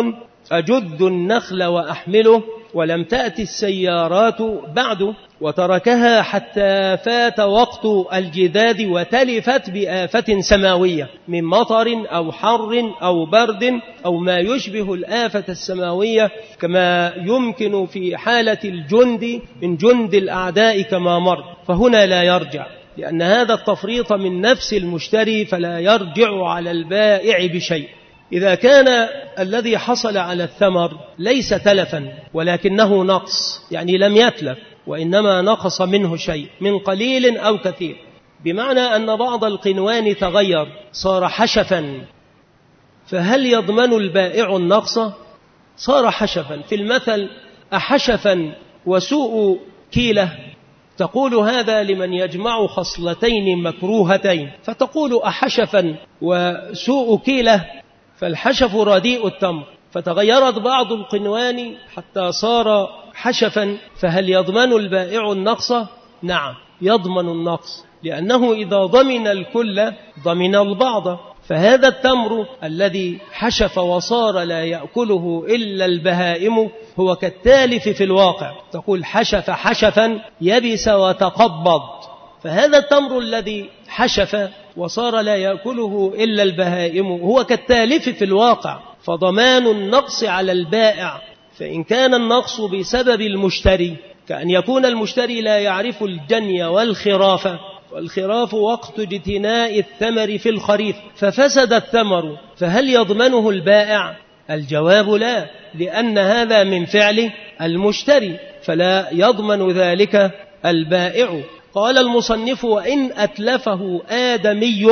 أجد النخل وأحمله ولم تأتي السيارات بعد، وتركها حتى فات وقت الجذاذ وتلفت بآفة سماوية من مطر أو حر أو برد أو ما يشبه الآفة السماوية، كما يمكن في حالة الجند من جند الأعداء كما مر، فهنا لا يرجع، لأن هذا التفريط من نفس المشتري، فلا يرجع على البائع بشيء. إذا كان الذي حصل على الثمر ليس تلفا ولكنه نقص، يعني لم يتلف وإنما نقص منه شيء من قليل أو كثير، بمعنى أن بعض القنوان تغير صار حشفا، فهل يضمن البائع النقص؟ صار حشفا. في المثل أحشفا وسوء كيلة، تقول هذا لمن يجمع خصلتين مكروهتين، فتقول أحشفا وسوء كيلة، فالحشف رديء التمر، فتغيرت بعض القنوان حتى صار حشفا، فهل يضمن البائع النقص؟ نعم يضمن النقص، لأنه إذا ضمن الكل ضمن البعض. فهذا التمر الذي حشف وصار لا يأكله إلا البهائم هو كالتالف في الواقع، تقول حشف حشفا يبس وتقبض، فهذا التمر الذي حشف وصار لا يأكله إلا البهائم هو كالتالف في الواقع، فضمان النقص على البائع. فإن كان النقص بسبب المشتري، كأن يكون المشتري لا يعرف الجني والخراف، والخراف وقت اجتناء الثمر في الخريف، ففسد الثمر، فهل يضمنه البائع؟ الجواب لا، لأن هذا من فعل المشتري، فلا يضمن ذلك البائع. قال المصنف وإن أتلفه آدمي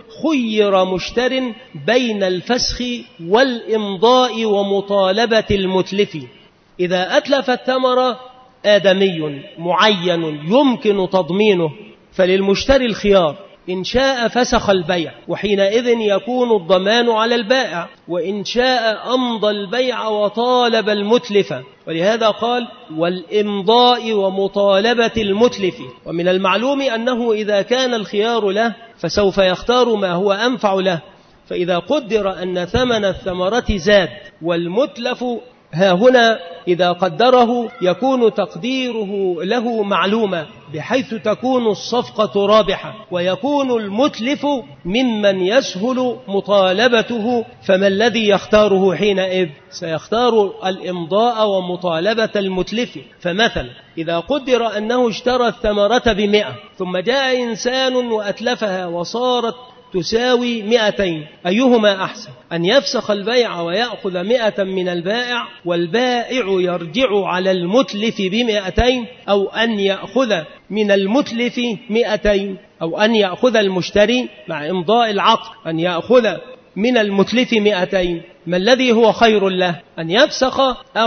خير مشتر بين الفسخ والإمضاء ومطالبة المتلف. إذا أتلف الثمر آدمي معين يمكن تضمينه، فللمشتري الخيار، إن شاء فسخ البيع وحينئذ يكون الضمان على البائع، وإن شاء أمضى البيع وطالب المتلف، ولهذا قال والإمضاء ومطالبة المتلف. ومن المعلوم أنه إذا كان الخيار له فسوف يختار ما هو أنفع له، فإذا قدر أن ثمن الثمرة زاد والمتلف ها هنا إذا قدره يكون تقديره له معلومة، بحيث تكون الصفقة رابحة ويكون المتلف ممن يسهل مطالبته، فما الذي يختاره حينئذ؟ سيختار الإمضاء ومطالبة المتلف. فمثلا إذا قدر أنه اشترى الثمرة بمئة ثم جاء إنسان وأتلفها وصارت تساوي مئتين، أيهما أحسن؟ أن يفسخ البيع ويأخذ مئة من البائع والبائع يرجع على المتلف بمئتين، أو أن يأخذ من المتلف مئتين، أو أن يأخذ المشتري مع إمضاء العقد أن يأخذ من المتلف مئتين؟ ما الذي هو خير له؟ أن يفسخ أو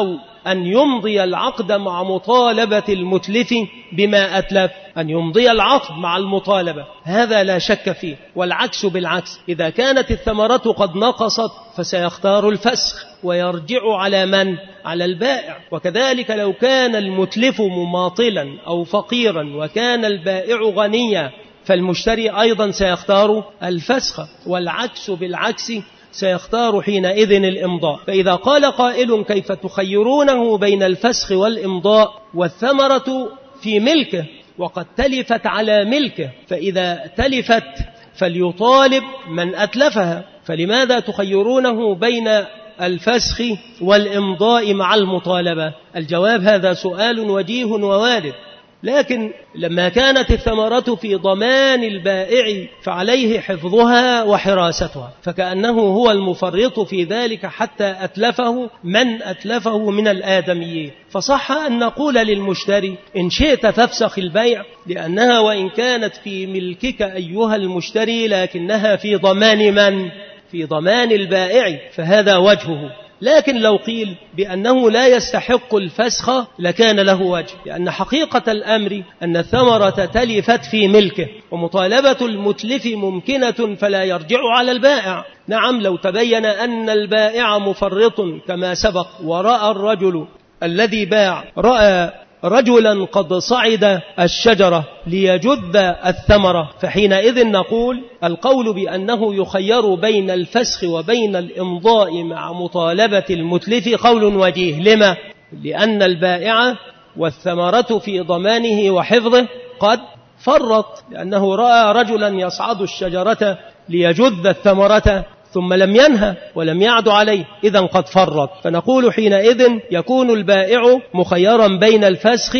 أن يمضي العقد مع مطالبة المتلف بما أتلف، أن يمضي العقد مع المطالبة، هذا لا شك فيه. والعكس بالعكس، إذا كانت الثمرة قد نقصت فسيختار الفسخ ويرجع على من؟ على البائع. وكذلك لو كان المتلف مماطلا أو فقيرا وكان البائع غنيا فالمشتري أيضا سيختار الفسخ، والعكس بالعكس سيختار حينئذ الإمضاء. فإذا قال قائل كيف تخيرونه بين الفسخ والإمضاء والثمرة في ملكه وقد تلفت على ملكه، فإذا تلفت فليطالب من أتلفها، فلماذا تخيرونه بين الفسخ والإمضاء مع المطالبة؟ الجواب هذا سؤال وجيه ووارد، لكن لما كانت الثمرة في ضمان البائع فعليه حفظها وحراستها، فكأنه هو المفرط في ذلك حتى أتلفه من أتلفه من الآدميين. فصح أن نقول للمشتري إن شئت فافسخ البيع، لأنها وإن كانت في ملكك أيها المشتري لكنها في ضمان من؟ في ضمان البائع، فهذا وجهه. لكن لو قيل بأنه لا يستحق الفسخ لكان له وجه، لأن حقيقة الأمر أن الثمرة تلفت في ملكه، ومطالبة المتلف ممكنة فلا يرجع على البائع. نعم، لو تبين أن البائع مفرط كما سبق ورأى الرجل الذي باع رأى رجلا قد صعد الشجرة ليجذ الثمرة، فحينئذ نقول القول بأنه يخير بين الفسخ وبين الإمضاء مع مطالبة المتلف قول وجيه. لما؟ لأن البائع والثمرة في ضمانه وحفظه قد فرط، لأنه رأى رجلا يصعد الشجرة ليجذ الثمرة ثم لم ينهى ولم يعد عليه، إذن قد فرط. فنقول حينئذ يكون البائع مخيرا بين الفسخ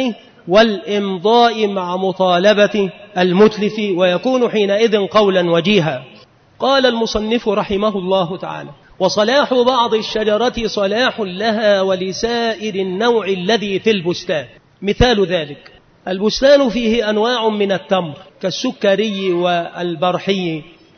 والإمضاء مع مطالبة المتلف، ويكون حينئذ قولا وجيها. قال المصنف رحمه الله تعالى: وصلاح بعض الشجرة صلاح لها ولسائر النوع الذي في البستان. مثال ذلك: البستان فيه أنواع من التمر كالسكري والبرحي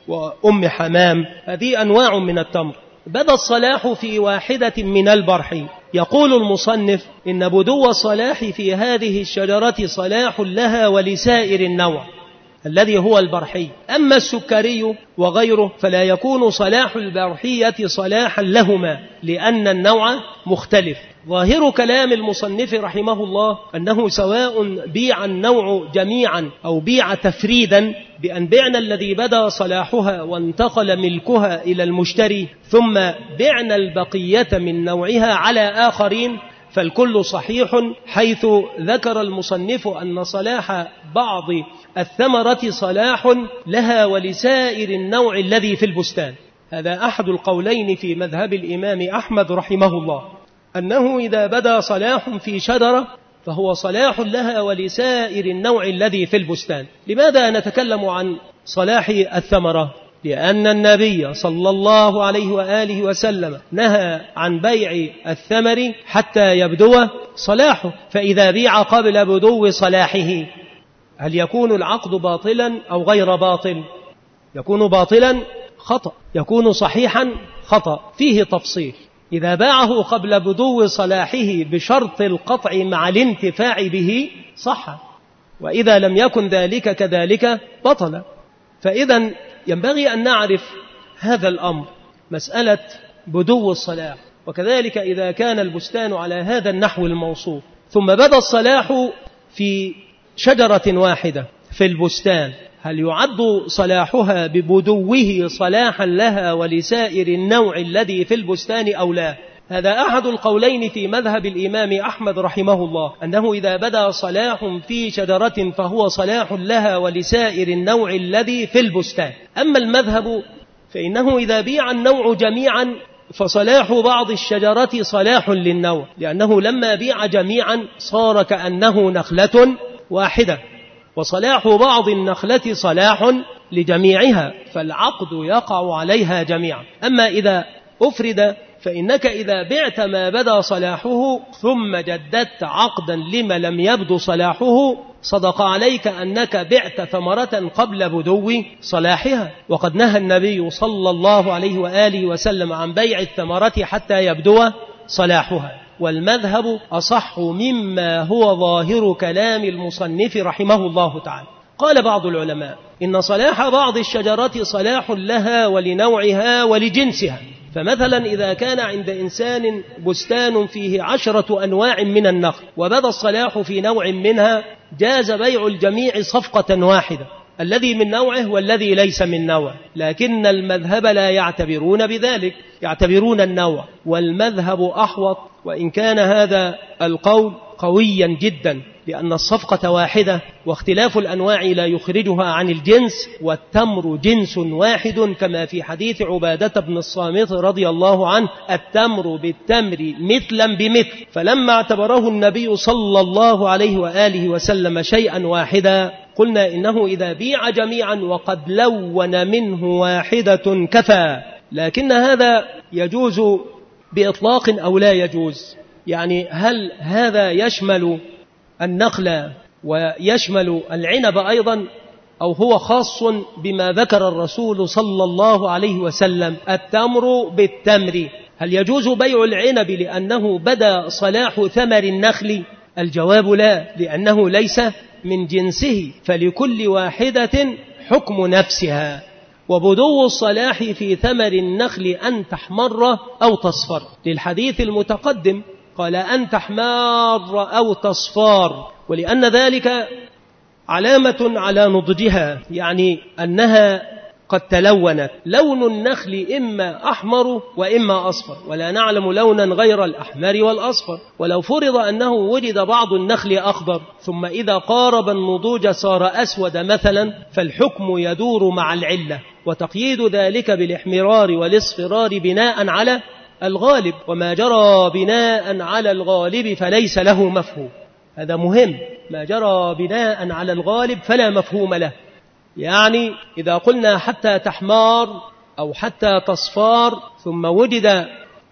وأم حمام، هذه أنواع من التمر. بدا الصلاح في واحدة من البرحي. يقول المصنف إن بدو الصلاح في هذه الشجرة صلاح لها ولسائر النوع الذي هو البرحي. أما السكري وغيره فلا يكون صلاح البرحية صلاحا لهما لأن النوع مختلف. ظاهر كلام المصنف رحمه الله أنه سواء بيع النوع جميعا أو بيع تفريدا، بأن بعنا الذي بدا صلاحها وانتقل ملكها إلى المشتري ثم بعنا البقية من نوعها على آخرين، فالكل صحيح، حيث ذكر المصنف أن صلاح بعض الثمرة صلاح لها ولسائر النوع الذي في البستان. هذا أحد القولين في مذهب الإمام أحمد رحمه الله، أنه إذا بدا صلاح في شجرة فهو صلاح لها ولسائر النوع الذي في البستان. لماذا نتكلم عن صلاح الثمرة؟ لأن النبي صلى الله عليه وآله وسلم نهى عن بيع الثمر حتى يبدو صلاحه، فإذا بيع قبل بدو صلاحه هل يكون العقد باطلا أو غير باطل؟ يكون باطلا خطأ، يكون صحيحا خطأ، فيه تفصيل. إذا باعه قبل بدو صلاحه بشرط القطع مع الانتفاع به صح، وإذا لم يكن ذلك كذلك بطل. فإذا ينبغي أن نعرف هذا الأمر، مسألة بدو الصلاح. وكذلك إذا كان البستان على هذا النحو الموصوف ثم بدا الصلاح في شجرة واحدة في البستان، هل يعد صلاحها ببدوه صلاحا لها ولسائر النوع الذي في البستان أو لا؟ هذا أحد القولين في مذهب الإمام أحمد رحمه الله، أنه إذا بدا صلاح في شجرة فهو صلاح لها ولسائر النوع الذي في البستان. أما المذهب فإنه إذا بيع النوع جميعا فصلاح بعض الشجرة صلاح للنوع، لأنه لما بيع جميعا صار كأنه نخلة واحدة، وصلاح بعض النخلة صلاح لجميعها، فالعقد يقع عليها جميعا. أما إذا أفرد فإنك إذا بعت ما بدا صلاحه ثم جددت عقدا لما لم يبدو صلاحه صدق عليك أنك بعت ثمرة قبل بدو صلاحها. وقد نهى النبي صلى الله عليه وآله وسلم عن بيع الثمرة حتى يبدو صلاحها. والمذهب أصح مما هو ظاهر كلام المصنف رحمه الله تعالى. قال بعض العلماء إن صلاح بعض الشجرات صلاح لها ولنوعها ولجنسها، فمثلا إذا كان عند إنسان بستان فيه عشرة أنواع من النخل وبدا الصلاح في نوع منها، جاز بيع الجميع صفقة واحدة، الذي من نوعه والذي ليس من نوعه، لكن المذهب لا يعتبرون بذلك، يعتبرون النوع، والمذهب أحوط، وإن كان هذا القول قويا جدا، لأن الصفقة واحدة واختلاف الأنواع لا يخرجها عن الجنس، والتمر جنس واحد كما في حديث عبادة بن الصامت رضي الله عنه: التمر بالتمر مثلا بمثل. فلما اعتبره النبي صلى الله عليه وآله وسلم شيئا واحدا قلنا إنه إذا بيع جميعا وقد لون منه واحدة كفى. لكن هذا يجوز بإطلاق أو لا يجوز؟ يعني هل هذا يشمل النخل ويشمل العنب أيضا، أو هو خاص بما ذكر الرسول صلى الله عليه وسلم التمر بالتمر؟ هل يجوز بيع العنب لأنه بدا صلاح ثمر النخل؟ الجواب لا، لأنه ليس من جنسه، فلكل واحدة حكم نفسها. وبدو الصلاح في ثمر النخل أن تحمر أو تصفر، للحديث المتقدم قال أن تحمار أو تصفار، ولأن ذلك علامة على نضجها، يعني أنها قد تلونت. لون النخل إما أحمر وإما أصفر، ولا نعلم لونا غير الأحمر والأصفر. ولو فرض أنه وجد بعض النخل أخضر ثم إذا قارب النضوج صار أسود مثلا، فالحكم يدور مع العلة، وتقييد ذلك بالاحمرار والاصفرار بناء على الغالب، وما جرى بناء على الغالب فليس له مفهوم. هذا مهم، ما جرى بناء على الغالب فلا مفهوم له. يعني إذا قلنا حتى تحمار أو حتى تصفار ثم وجد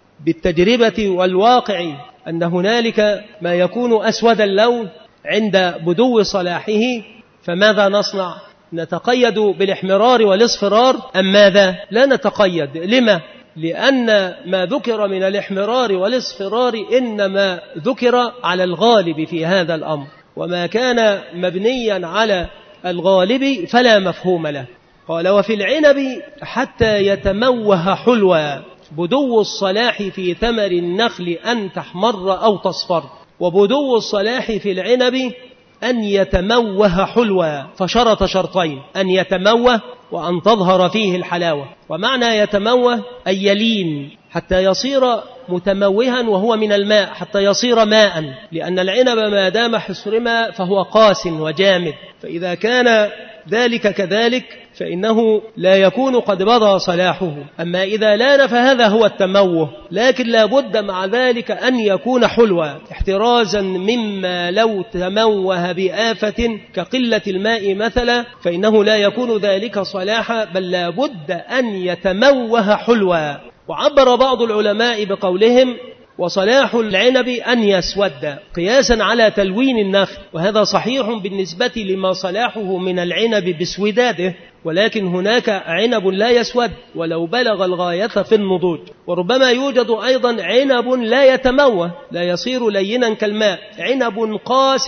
بالتجربة والواقع أن هنالك ما يكون أسود اللون عند بدو صلاحه، فماذا نصنع؟ نتقيد بالاحمرار والاصفرار أم ماذا؟ لا نتقيد. لما؟ لأن ما ذكر من الاحمرار والاصفرار إنما ذكر على الغالب في هذا الأمر، وما كان مبنيا على الغالب فلا مفهوم له. قال وفي العنب حتى يتموه حلوى، بدو الصلاح في ثمر النخل أن تحمر أو تصفر، وبدو الصلاح في العنب أن يتموه حلوى، فشرط شرطين: أن يتموه وأن تظهر فيه الحلاوة. ومعنى يتموه أي يلين حتى يصير متموها، وهو من الماء حتى يصير ماء، لأن العنب ما دام حسرما فهو قاس وجامد، فإذا كان ذلك كذلك فإنه لا يكون قد بدا صلاحه. أما إذا لان فهذا هو التموه، لكن لا بد مع ذلك أن يكون حلوى، احترازا مما لو تموه بآفة كقلة الماء مثلا فإنه لا يكون ذلك صلاحا، بل لا بد أن يتموه حلوى. وعبر بعض العلماء بقولهم وصلاح العنب أن يسود، قياسا على تلوين النخل، وهذا صحيح بالنسبة لما صلاحه من العنب بسوداده، ولكن هناك عنب لا يسود ولو بلغ الغاية في النضوج. وربما يوجد أيضا عنب لا يتموه، لا يصير لينا كالماء، عنب قاس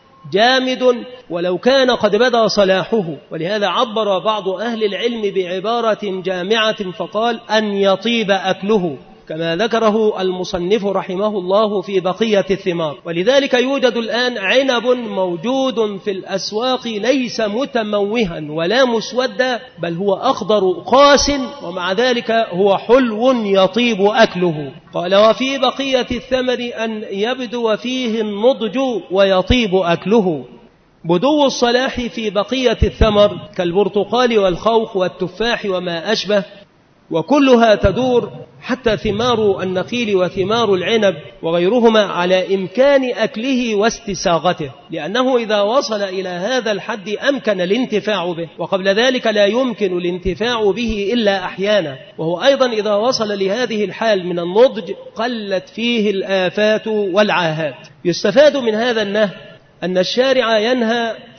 جامد ولو كان قد بدا صلاحه. ولهذا عبر بعض أهل العلم بعبارة جامعة فقال أن يطيب أكله، كما ذكره المصنف رحمه الله في بقية الثمار. ولذلك يوجد الآن عنب موجود في الأسواق ليس متموها ولا مسودا، بل هو أخضر قاس، ومع ذلك هو حلو يطيب أكله. قال وفي بقية الثمر أن يبدو فيه النضج ويطيب أكله. بدو الصلاح في بقية الثمر كالبرتقال والخوخ والتفاح وما أشبه، وكلها تدور حتى ثمار النخيل وثمار العنب وغيرهما على إمكان أكله واستساغته، لأنه إذا وصل إلى هذا الحد أمكن الانتفاع به، وقبل ذلك لا يمكن الانتفاع به إلا أحيانا. وهو أيضا إذا وصل لهذه الحال من النضج قلت فيه الآفات والعاهات. يستفاد من هذا النهي أن الشارع ينهى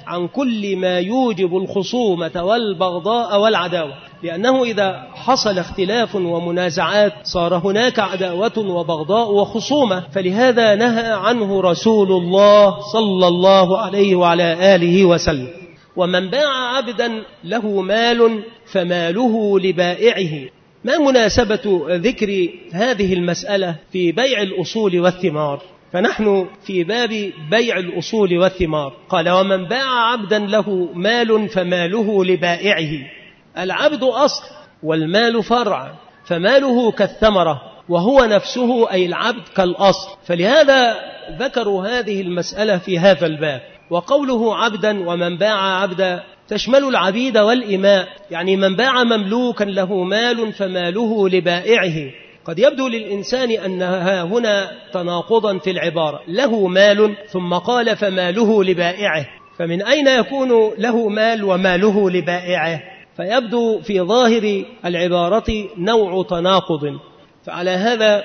عن كل ما يوجب الخصومة والبغضاء والعداوة، لأنه إذا حصل اختلاف ومنازعات صار هناك عداوة وبغضاء وخصومة، فلهذا نهى عنه رسول الله صلى الله عليه وعلى آله وسلم. ومن باع عبدا له مال فماله لبائعه. ما مناسبة ذكر هذه المسألة في بيع الأصول والثمار؟ فنحن في باب بيع الأصول والثمار. قال ومن باع عبدا له مال فماله لبائعه. العبد أصل والمال فرع، فماله كالثمرة وهو نفسه أي العبد كالأصل، فلهذا ذكروا هذه المسألة في هذا الباب. وقوله عبدا ومن باع عبدا تشمل العبيد والإماء، يعني من باع مملوكا له مال فماله لبائعه. قد يبدو للإنسان أنها هنا تناقضا في العبارة، له مال ثم قال فماله لبائعه، فمن أين يكون له مال وماله لبائعه؟ فيبدو في ظاهر العبارة نوع تناقض. فعلى هذا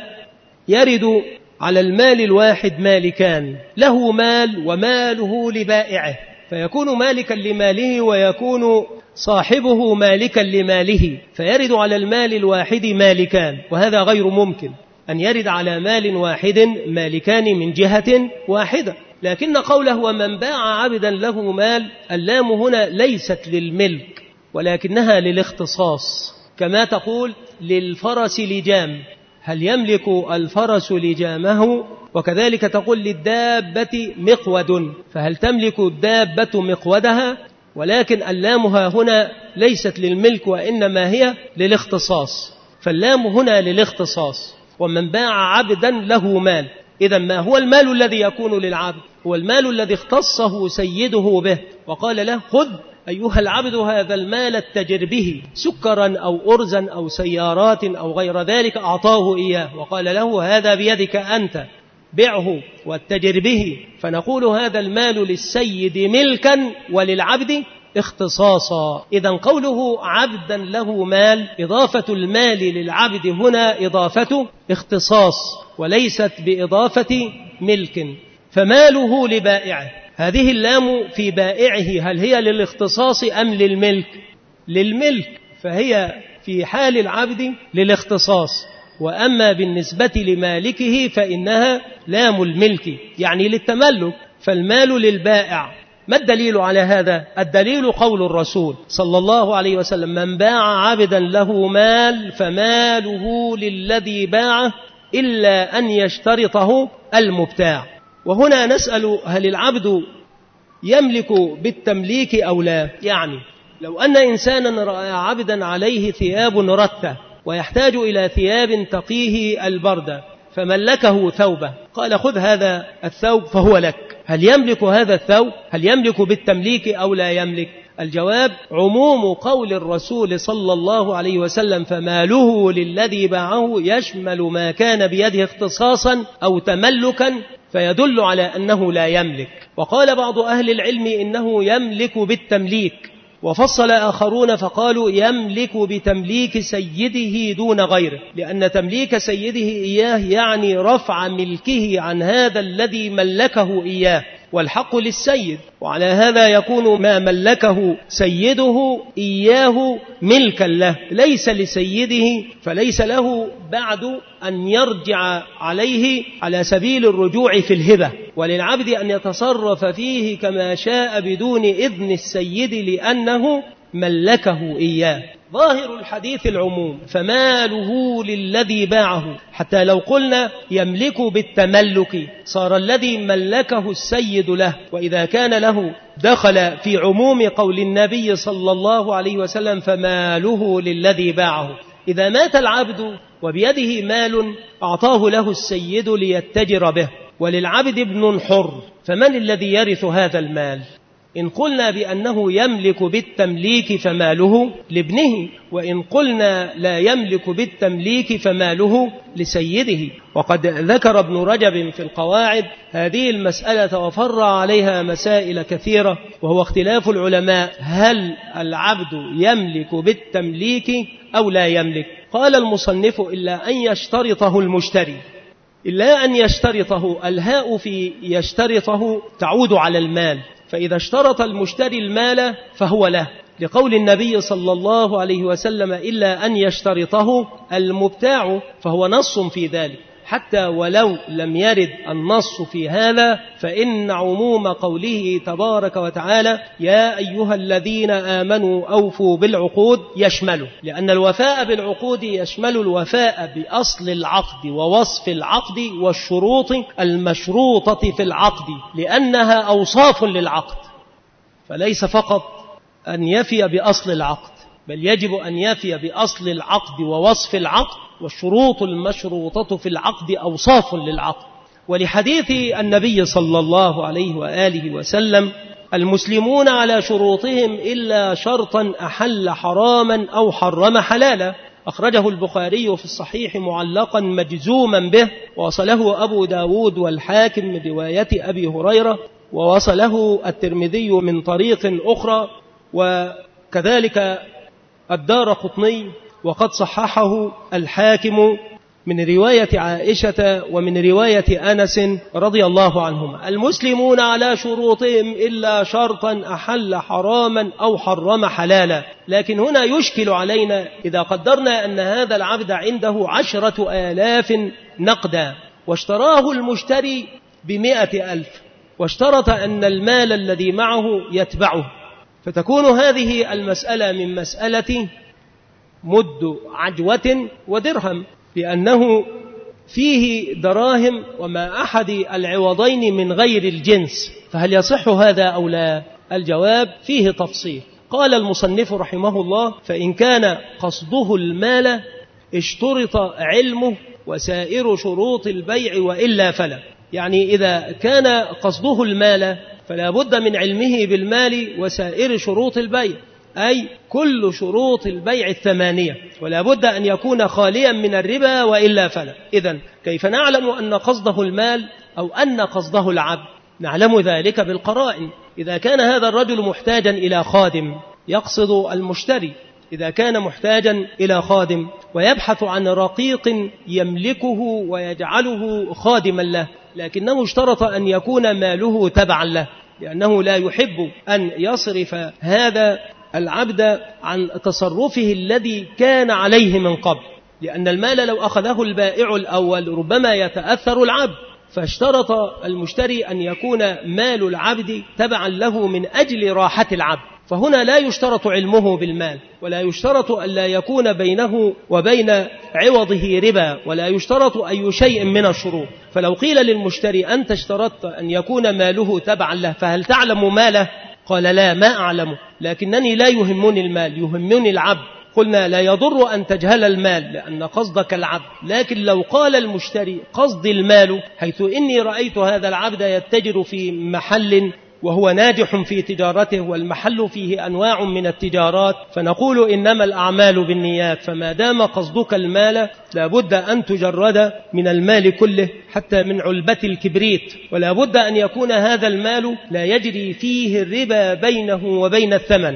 يرد على المال الواحد مالكان، له مال وماله لبائعه، فيكون مالكا لماله ويكون صاحبه مالكا لماله، فيرد على المال الواحد مالكان، وهذا غير ممكن أن يرد على مال واحد مالكان من جهة واحدة. لكن قوله ومن باع عبدا له مال، اللام هنا ليست للملك ولكنها للاختصاص، كما تقول للفرس لجام، هل يملك الفرس لجامه؟ وكذلك تقول للدابة مقود، فهل تملك الدابة مقودها؟ ولكن اللامها هنا ليست للملك وإنما هي للاختصاص، فاللام هنا للاختصاص. ومن باع عبدا له مال، إذا ما هو المال الذي يكون للعبد؟ هو المال الذي اختصه سيده به وقال له خذ أيها العبد هذا المال التجر به سكرا أو أرزا أو سيارات أو غير ذلك، أعطاه إياه وقال له هذا بيدك أنت، بعه واتجر به. فنقول هذا المال للسيد ملكا وللعبد اختصاصا. إذا قوله عبدا له مال، إضافة المال للعبد هنا إضافة اختصاص وليست بإضافة ملك. فماله لبائعه، هذه اللام في بائعه هل هي للاختصاص أم للملك؟ للملك، فهي في حال العبد للاختصاص، وأما بالنسبة لمالكه فإنها لام الملك يعني للتملك، فالمال للبائع. ما الدليل على هذا؟ الدليل قول الرسول صلى الله عليه وسلم من باع عبدا له مال فماله للذي باعه إلا أن يشترطه المبتاع. وهنا نسأل هل العبد يملك بالتمليك أو لا؟ يعني لو أن إنسانا رأى عبدا عليه ثياب رثة ويحتاج إلى ثياب تقيه البرد فملكه ثوبه، قال خذ هذا الثوب فهو لك، هل يملك هذا الثوب؟ هل يملك بالتمليك أو لا يملك؟ الجواب عموم قول الرسول صلى الله عليه وسلم فماله للذي باعه يشمل ما كان بيده اختصاصا أو تملكا، فيدل على أنه لا يملك. وقال بعض أهل العلم إنه يملك بالتمليك، وفصل آخرون فقالوا يملك بتمليك سيده دون غيره، لأن تمليك سيده إياه يعني رفع ملكه عن هذا الذي ملكه إياه، والحق للسيد، وعلى هذا يكون ما ملكه سيده إياه ملكا له، ليس لسيده، فليس له بعد أن يرجع عليه على سبيل الرجوع في الهبة، وللعبد أن يتصرف فيه كما شاء بدون إذن السيد لأنه ملكه إياه. ظاهر الحديث العموم، فماله للذي باعه، حتى لو قلنا يملك بالتملك صار الذي ملكه السيد له، وإذا كان له دخل في عموم قول النبي صلى الله عليه وسلم فماله للذي باعه. إذا مات العبد وبيده مال أعطاه له السيد ليتجر به، وللعبد ابن حر، فمن الذي يرث هذا المال؟ إن قلنا بأنه يملك بالتمليك فماله لابنه، وإن قلنا لا يملك بالتمليك فماله لسيده. وقد ذكر ابن رجب في القواعد هذه المسألة وفر عليها مسائل كثيرة، وهو اختلاف العلماء هل العبد يملك بالتمليك أو لا يملك. قال المصنف إلا أن يشترطه المشتري، إلا أن يشترطه، الهاء في يشترطه تعود على المال، فإذا اشترط المشتري المال فهو له، لقول النبي صلى الله عليه وسلم إلا أن يشترطه المبتاع، فهو نص في ذلك. حتى ولو لم يرد النص في هذا فإن عموم قوله تبارك وتعالى يا أيها الذين آمنوا أوفوا بالعقود يشمله، لأن الوفاء بالعقود يشمل الوفاء بأصل العقد ووصف العقد والشروط المشروطة في العقد، لأنها أوصاف للعقد، فليس فقط أن يفي بأصل العقد، بل يجب أن يفي بأصل العقد ووصف العقد، والشروط المشروطة في العقد أوصاف للعقد. ولحديث النبي صلى الله عليه وآله وسلم المسلمون على شروطهم إلا شرطا أحل حراما أو حرم حلالا، أخرجه البخاري في الصحيح معلقا مجزوما به، ووصله أبو داود والحاكم من رواية أبي هريرة، ووصله الترمذي من طريق أخرى، وكذلك الدارقطني، وقد صححه الحاكم من رواية عائشة ومن رواية أنس رضي الله عنهما. المسلمون على شروطهم إلا شرطا أحل حراما أو حرم حلالا. لكن هنا يشكل علينا إذا قدرنا أن هذا العبد عنده عشرة آلاف نقدا واشتراه المشتري بمئة ألف، واشترط أن المال الذي معه يتبعه، فتكون هذه المسألة من مسألة مد عجوة ودرهم، لأنه فيه دراهم وما أحد العوضين من غير الجنس، فهل يصح هذا أو لا؟ الجواب فيه تفصيل. قال المصنف رحمه الله فإن كان قصده المال اشترط علمه وسائر شروط البيع وإلا فلا. يعني إذا كان قصده المال فلا بد من علمه بالمال وسائر شروط البيع، أي كل شروط البيع الثمانية، ولا بد أن يكون خاليا من الربا وإلا فلا. إذن كيف نعلم أن قصده المال أو أن قصده العبد؟ نعلم ذلك بالقرائن. إذا كان هذا الرجل محتاجا إلى خادم يقصد المشتري، إذا كان محتاجا إلى خادم ويبحث عن رقيق يملكه ويجعله خادما له، لكنه اشترط أن يكون ماله تبعا له، لأنه لا يحب أن يصرف هذا العبد عن تصرفه الذي كان عليه من قبل، لأن المال لو أخذه البائع الأول ربما يتأثر العبد، فاشترط المشتري أن يكون مال العبد تبعا له من أجل راحة العبد. فهنا لا يشترط علمه بالمال، ولا يشترط أن لا يكون بينه وبين عوضه ربا، ولا يشترط أي شيء من الشروط. فلو قيل للمشتري أنت اشترطت أن يكون ماله تبعا له، فهل تعلم ماله؟ قال لا، ما أعلمه، لكنني لا يهمني المال، يهمني العبد. قلنا لا يضر أن تجهل المال لأن قصدك العبد، لكن لو قال المشتري قصد المال، حيث إني رأيت هذا العبد يتجر في محل وهو ناجح في تجارته، والمحل فيه أنواع من التجارات، فنقول إنما الأعمال بالنيات، فما دام قصدك المال لابد أن تجرد من المال كله حتى من علبة الكبريت، ولا بد أن يكون هذا المال لا يجري فيه الربا بينه وبين الثمن،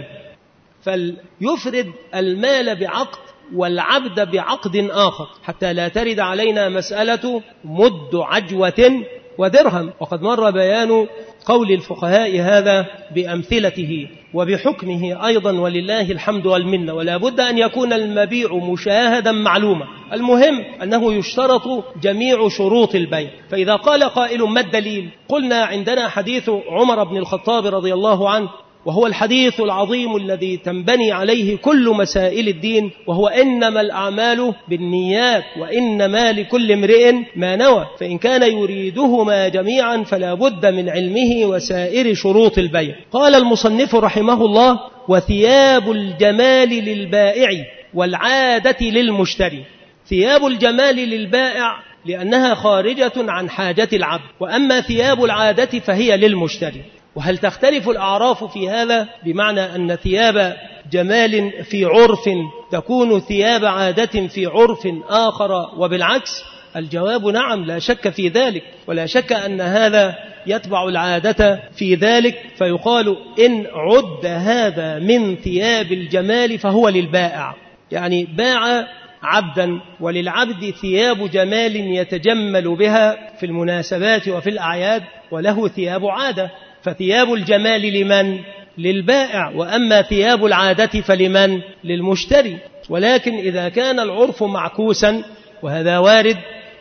فليفرد المال بعقد والعبد بعقد آخر حتى لا ترد علينا مسألة مد عجوة ودرهم. وقد مر بيان قول الفقهاء هذا بأمثلته وبحكمه أيضا، ولله الحمد والمنة. ولا بد أن يكون المبيع مشاهدا معلوما. المهم أنه يشترط جميع شروط البيع. فإذا قال قائل ما الدليل؟ قلنا عندنا حديث عمر بن الخطاب رضي الله عنه، وهو الحديث العظيم الذي تنبني عليه كل مسائل الدين، وهو إنما الأعمال بالنيات وإنما لكل امرئ ما نوى، فإن كان يريدهما جميعا فلا بد من علمه وسائر شروط البيع. قال المصنف رحمه الله وثياب الجمال للبائع والعادة للمشتري. ثياب الجمال للبائع لأنها خارجة عن حاجة العبد، وأما ثياب العادة فهي للمشتري. وهل تختلف الأعراف في هذا؟ بمعنى أن ثياب جمال في عرف تكون ثياب عادة في عرف آخر وبالعكس؟ الجواب نعم، لا شك في ذلك، ولا شك أن هذا يتبع العادة في ذلك، فيقال إن عد هذا من ثياب الجمال فهو للبائع، يعني باع عبدا وللعبد ثياب جمال يتجمل بها في المناسبات وفي الأعياد، وله ثياب عادة، فثياب الجمال لمن؟ للبائع، وأما ثياب العادة فلمن؟ للمشتري. ولكن إذا كان العرف معكوسا وهذا وارد،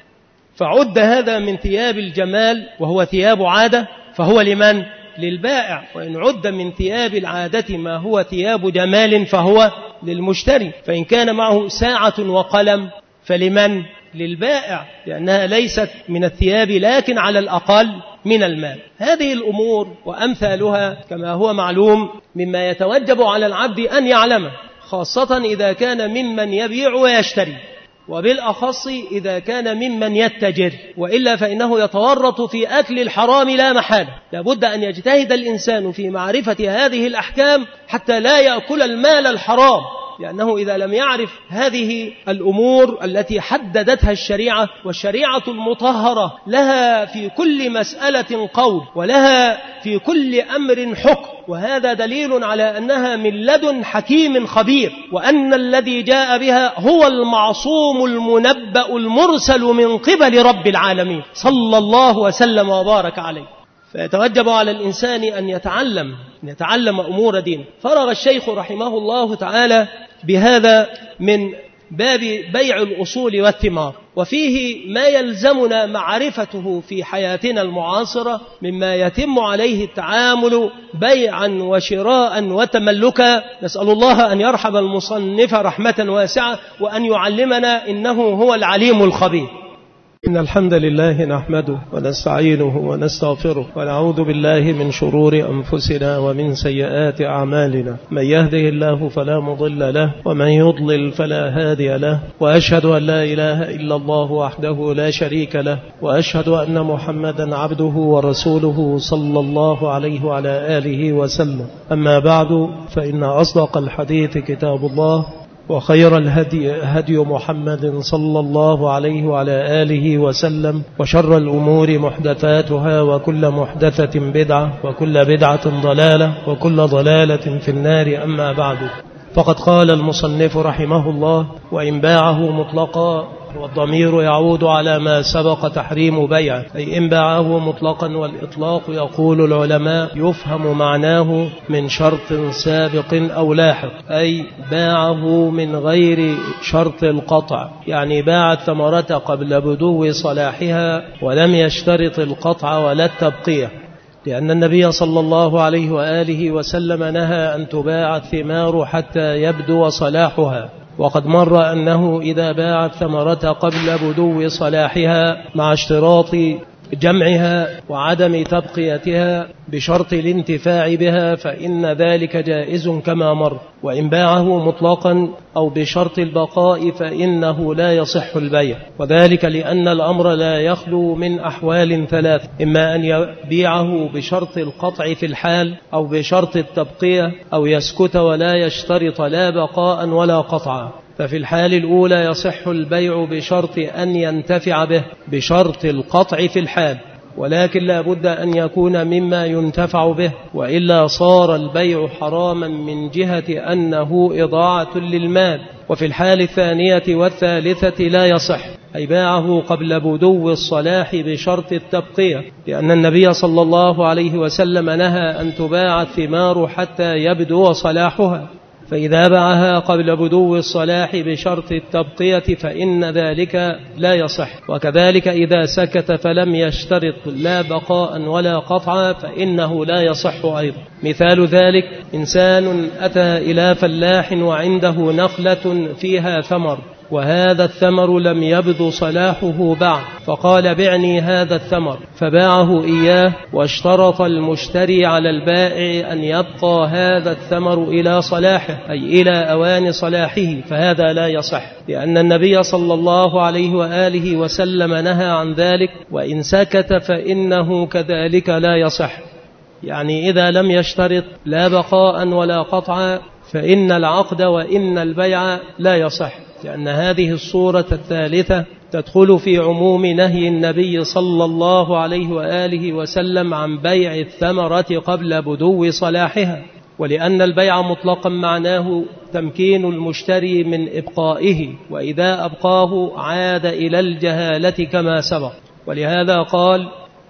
فعد هذا من ثياب الجمال وهو ثياب عادة فهو لمن؟ للبائع. وإن عد من ثياب العادة ما هو ثياب جمال فهو للمشتري. فإن كان معه ساعة وقلم فلمن؟ للبائع، لأنها ليست من الثياب لكن على الأقل من المال. هذه الأمور وأمثالها كما هو معلوم مما يتوجب على العبد أن يعلمه، خاصة إذا كان ممن يبيع ويشتري، وبالأخص إذا كان ممن يتجر، وإلا فإنه يتورط في أكل الحرام لا محالة. لابد أن يجتهد الإنسان في معرفة هذه الأحكام حتى لا يأكل المال الحرام، لأنه إذا لم يعرف هذه الأمور التي حددتها الشريعة، والشريعة المطهرة لها في كل مسألة قول ولها في كل أمر حكم، وهذا دليل على أنها من لدن حكيم خبير، وأن الذي جاء بها هو المعصوم المنبأ المرسل من قبل رب العالمين صلى الله وسلم وبارك عليه. فيتوجب على الإنسان أن يتعلم أن يتعلم أمور دينه. فرغ الشيخ رحمه الله تعالى بهذا من باب بيع الأصول والثمار، وفيه ما يلزمنا معرفته في حياتنا المعاصرة مما يتم عليه التعامل بيعا وشراء وتملكا. نسأل الله أن يرحم المصنف رحمة واسعة وأن يعلمنا إنه هو العليم الخبير. إن الحمد لله نحمده ونستعينه ونستغفره ونعوذ بالله من شرور أنفسنا ومن سيئات أعمالنا. من يهده الله فلا مضل له ومن يضلل فلا هادي له، وأشهد أن لا إله إلا الله وحده لا شريك له، وأشهد أن محمدا عبده ورسوله صلى الله عليه وعلى آله وسلم. أما بعد، فإن أصدق الحديث كتاب الله، وخير الهدي هدي محمد صلى الله عليه وعلى آله وسلم، وشر الأمور محدثاتها، وكل محدثة بدعة، وكل بدعة ضلالة، وكل ضلالة في النار. أما بعد، فقد قال المصنف رحمه الله: وإن باعه مطلقا، والضمير يعود على ما سبق تحريم بيعه، أي إن باعه مطلقا. والإطلاق يقول العلماء يفهم معناه من شرط سابق أو لاحق، أي باعه من غير شرط القطع، يعني باع الثمرة قبل بدو صلاحها ولم يشترط القطع ولا التبقية، لأن النبي صلى الله عليه وآله وسلم نهى أن تباع الثمار حتى يبدو صلاحها. وقد مر أنه إذا باع الثمرة قبل بدو صلاحها مع اشتراط جمعها وعدم تبقيتها بشرط الانتفاع بها فإن ذلك جائز كما مر. وإن باعه مطلقا أو بشرط البقاء فإنه لا يصح البيع، وذلك لأن الأمر لا يخلو من أحوال ثلاث: إما أن يبيعه بشرط القطع في الحال، أو بشرط التبقية، أو يسكت ولا يشترط لا بقاء ولا قطعا. ففي الحال الأولى يصح البيع بشرط أن ينتفع به بشرط القطع في الحال، ولكن لا بد أن يكون مما ينتفع به، وإلا صار البيع حراما من جهة أنه إضاعة للمال. وفي الحال الثانية والثالثة لا يصح، أي باعه قبل بدو الصلاح بشرط التبقية، لأن النبي صلى الله عليه وسلم نهى أن تباع الثمار حتى يبدو صلاحها، فإذا باعها قبل بدو الصلاح بشرط التبقية فإن ذلك لا يصح. وكذلك إذا سكت فلم يشترط لا بقاء ولا قطعا فإنه لا يصح أيضا. مثال ذلك: إنسان أتى إلى فلاح وعنده نخلة فيها ثمر، وهذا الثمر لم يبدو صلاحه بعد، فقال: بعني هذا الثمر، فباعه إياه، واشترط المشتري على البائع أن يبقى هذا الثمر إلى صلاحه، أي إلى أوان صلاحه، فهذا لا يصح، لأن النبي صلى الله عليه وآله وسلم نهى عن ذلك. وإن سكت فإنه كذلك لا يصح، يعني إذا لم يشترط لا بقاء ولا قطعا فإن العقد وإن البيع لا يصح، لأن هذه الصورة الثالثة تدخل في عموم نهي النبي صلى الله عليه وآله وسلم عن بيع الثمرة قبل بدو صلاحها. ولأن البيع مطلقا معناه تمكين المشتري من إبقائه، وإذا أبقاه عاد إلى الجهالة كما سبق. ولهذا قال: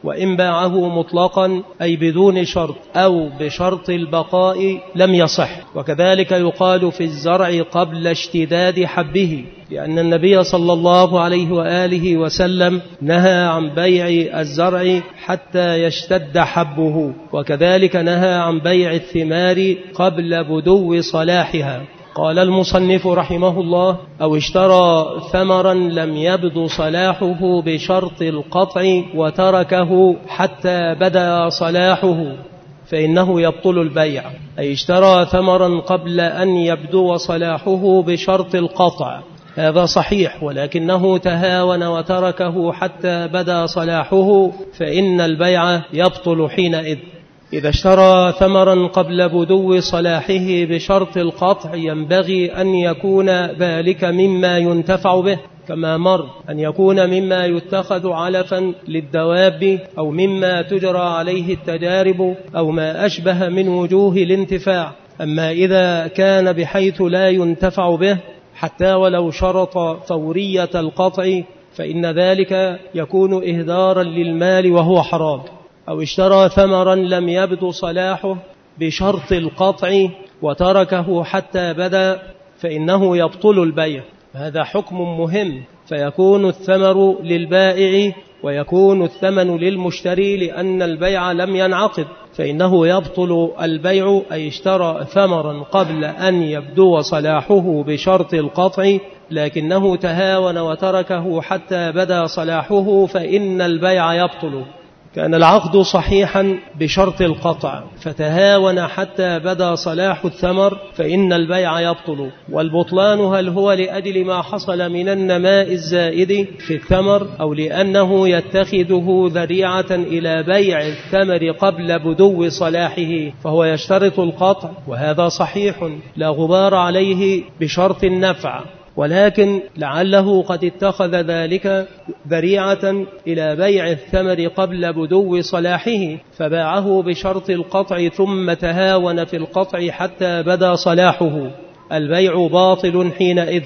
وإن باعه مطلقا أي بدون شرط أو بشرط البقاء لم يصح. وكذلك يقال في الزرع قبل اشتداد حبه، لأن النبي صلى الله عليه وآله وسلم نهى عن بيع الزرع حتى يشتد حبه، وكذلك نهى عن بيع الثمار قبل بدو صلاحها. قال المصنف رحمه الله: أو اشترى ثمرا لم يبدو صلاحه بشرط القطع وتركه حتى بدا صلاحه فإنه يبطل البيع. أي اشترى ثمرا قبل أن يبدو صلاحه بشرط القطع، هذا صحيح، ولكنه تهاون وتركه حتى بدا صلاحه فإن البيع يبطل حينئذ. إذا اشترى ثمرا قبل بدو صلاحه بشرط القطع ينبغي أن يكون ذلك مما ينتفع به، كما مر أن يكون مما يتخذ علفا للدواب أو مما تجرى عليه التجارب أو ما أشبه من وجوه الانتفاع. أما إذا كان بحيث لا ينتفع به حتى ولو شرط فورية القطع فإن ذلك يكون إهدارا للمال وهو حرام. أو اشترى ثمرا لم يبدو صلاحه بشرط القطع وتركه حتى بدا فإنه يبطل البيع. هذا حكم مهم، فيكون الثمر للبائع ويكون الثمن للمشتري لأن البيع لم ينعقد، فإنه يبطل البيع. أي اشترى ثمرا قبل أن يبدو صلاحه بشرط القطع لكنه تهاون وتركه حتى بدا صلاحه فإن البيع يبطل. كان العقد صحيحا بشرط القطع فتهاون حتى بدا صلاح الثمر فإن البيع يبطل. والبطلان هل هو لأجل ما حصل من النماء الزائد في الثمر أو لأنه يتخذه ذريعة إلى بيع الثمر قبل بدو صلاحه فهو يشترط القطع، وهذا صحيح لا غبار عليه بشرط النفع، ولكن لعله قد اتخذ ذلك ذريعة إلى بيع الثمر قبل بدو صلاحه فباعه بشرط القطع ثم تهاون في القطع حتى بدا صلاحه، البيع باطل حينئذ.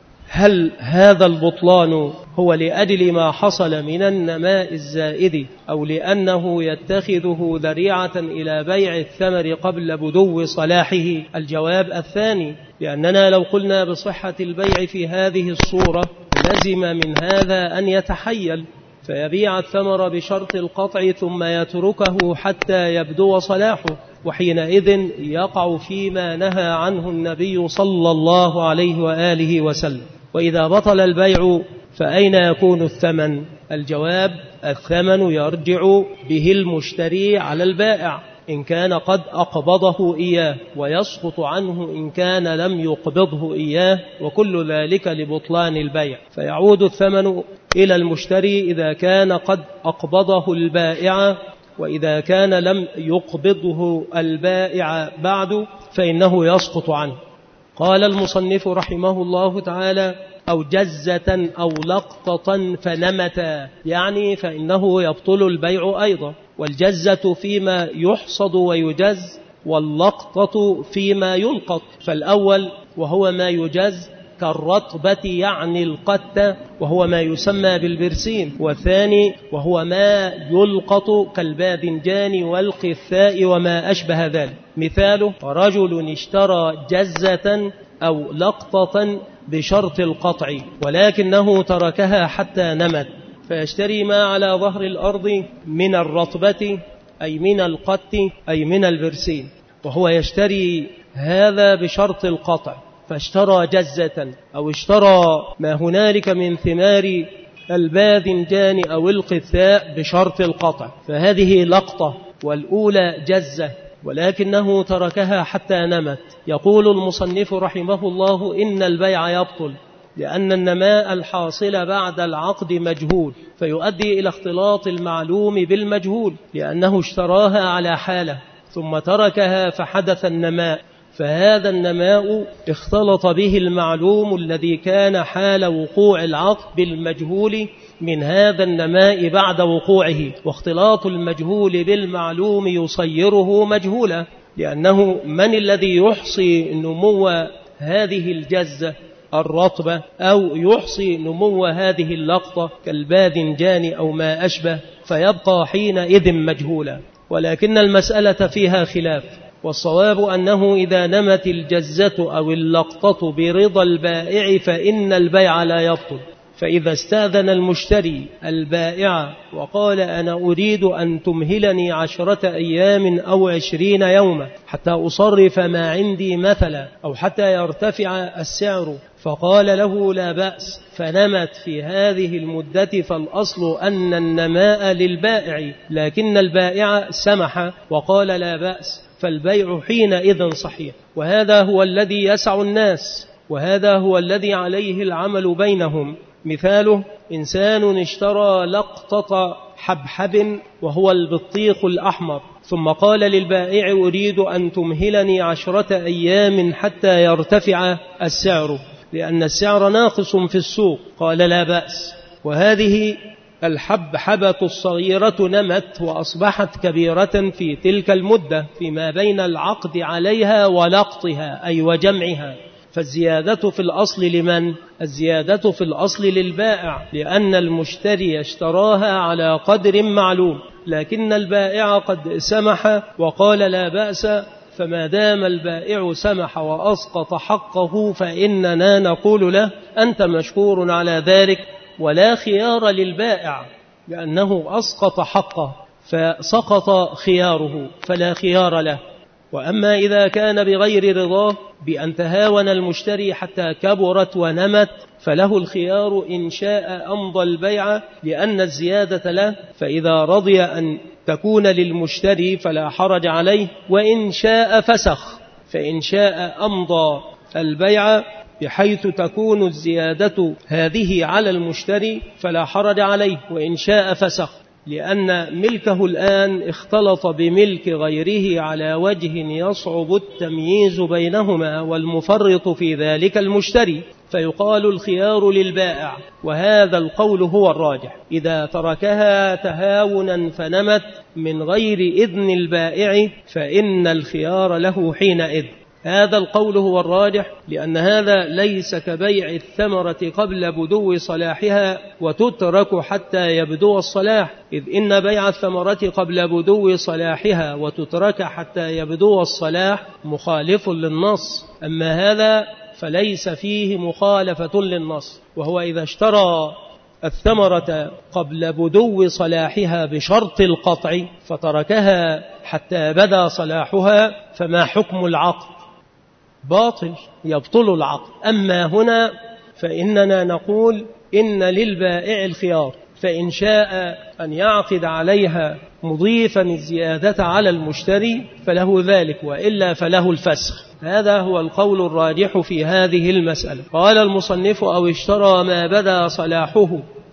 هل هذا البطلان هو لأجل ما حصل من النماء الزائد أو لأنه يتخذه ذريعة إلى بيع الثمر قبل بدو صلاحه؟ الجواب الثاني، لأننا لو قلنا بصحة البيع في هذه الصورة لزم من هذا أن يتحيل فيبيع الثمر بشرط القطع ثم يتركه حتى يبدو صلاحه، وحينئذ يقع فيما نهى عنه النبي صلى الله عليه وآله وسلم. وإذا بطل البيع فأين يكون الثمن؟ الجواب: الثمن يرجع به المشتري على البائع إن كان قد أقبضه إياه، ويسقط عنه إن كان لم يقبضه إياه، وكل ذلك لبطلان البيع. فيعود الثمن إلى المشتري إذا كان قد أقبضه البائع، وإذا كان لم يقبضه البائع بعد فإنه يسقط عنه. قال المصنف رحمه الله تعالى: أو جزة أو لقطة فنمتا، يعني فإنه يبطل البيع أيضا. والجزة فيما يحصد ويجز، واللقطة فيما يلقط. فالأول وهو ما يجز كالرطبة يعني القتة وهو ما يسمى بالبرسيم، والثاني وهو ما يلقط كالباذنجان والقثاء وما أشبه ذلك. مثاله: رجل اشترى جزة أو لقطة بشرط القطع ولكنه تركها حتى نمت، فيشتري ما على ظهر الأرض من الرطبة أي من القت أي من البرسيم، وهو يشتري هذا بشرط القطع، فاشترى جزة أو اشترى ما هنالك من ثمار الباذنجان أو القثاء بشرط القطع، فهذه لقطة، والأولى جزة ولكنه تركها حتى نمت. يقول المصنف رحمه الله: إن البيع يبطل، لأن النماء الحاصل بعد العقد مجهول، فيؤدي إلى اختلاط المعلوم بالمجهول، لأنه اشتراها على حالة ثم تركها فحدث النماء، فهذا النماء اختلط به المعلوم الذي كان حال وقوع العقد بالمجهول من هذا النماء بعد وقوعه. واختلاط المجهول بالمعلوم يصيره مجهولا، لأنه من الذي يحصي نمو هذه الجزة الرطبة أو يحصي نمو هذه اللقطة كالباذنجان أو ما أشبه، فيبقى حينئذ مجهولا. ولكن المسألة فيها خلاف، والصواب أنه إذا نمت الجزة أو اللقطة برضا البائع فإن البيع لا يبطل. فإذا استأذن المشتري البائع وقال أنا أريد أن تمهلني عشرة أيام أو عشرين يوما حتى أصرف ما عندي مثلا، أو حتى يرتفع السعر، فقال له لا بأس، فنمت في هذه المدة، فالأصل أن النماء للبائع، لكن البائع سمح وقال لا بأس، فالبيع حينئذ صحيح. وهذا هو الذي يسع الناس، وهذا هو الذي عليه العمل بينهم. مثاله إنسان اشترى لقطة حبحب وهو البطيخ الأحمر، ثم قال للبائع أريد أن تمهلني عشرة أيام حتى يرتفع السعر، لأن السعر ناقص في السوق، قال لا بأس. وهذه الحبحبة الصغيرة نمت وأصبحت كبيرة في تلك المدة فيما بين العقد عليها ولقطها أي وجمعها، فالزيادة في الأصل لمن؟ الزيادة في الأصل للبائع، لأن المشتري اشتراها على قدر معلوم، لكن البائع قد سمح وقال لا بأس، فما دام البائع سمح وأسقط حقه فإننا نقول له أنت مشكور على ذلك، ولا خيار للبائع لأنه أسقط حقه فسقط خياره، فلا خيار له. وأما إذا كان بغير رضاه بأن تهاون المشتري حتى كبرت ونمت، فله الخيار إن شاء أمضى البيع لأن الزيادة له، فإذا رضي أن تكون للمشتري فلا حرج عليه، وإن شاء فسخ، فإن شاء أمضى البيع بحيث تكون الزيادة هذه على المشتري فلا حرج عليه، وإن شاء فسخ، لأن ملكه الآن اختلط بملك غيره على وجه يصعب التمييز بينهما، والمفرط في ذلك المشتري، فيقال الخيار للبائع. وهذا القول هو الراجح، إذا تركها تهاونا فنمت من غير إذن البائع فإن الخيار له حينئذ. هذا القول هو الراجح، لأن هذا ليس كبيع الثمرة قبل بدو صلاحها وتترك حتى يبدو الصلاح، إذ إن بيع الثمرة قبل بدو صلاحها وتترك حتى يبدو الصلاح مخالف للنص، أما هذا فليس فيه مخالفة للنص، وهو إذا اشترى الثمرة قبل بدو صلاحها بشرط القطع فتركها حتى بدا صلاحها، فما حكم العقد؟ باطل، يبطل العقد. أما هنا فإننا نقول إن للبائع الخيار، فإن شاء أن يعقد عليها مضيفا الزيادة على المشتري فله ذلك، وإلا فله الفسخ. هذا هو القول الراجح في هذه المسألة. قال المصنف أو اشترى ما بدا صلاحه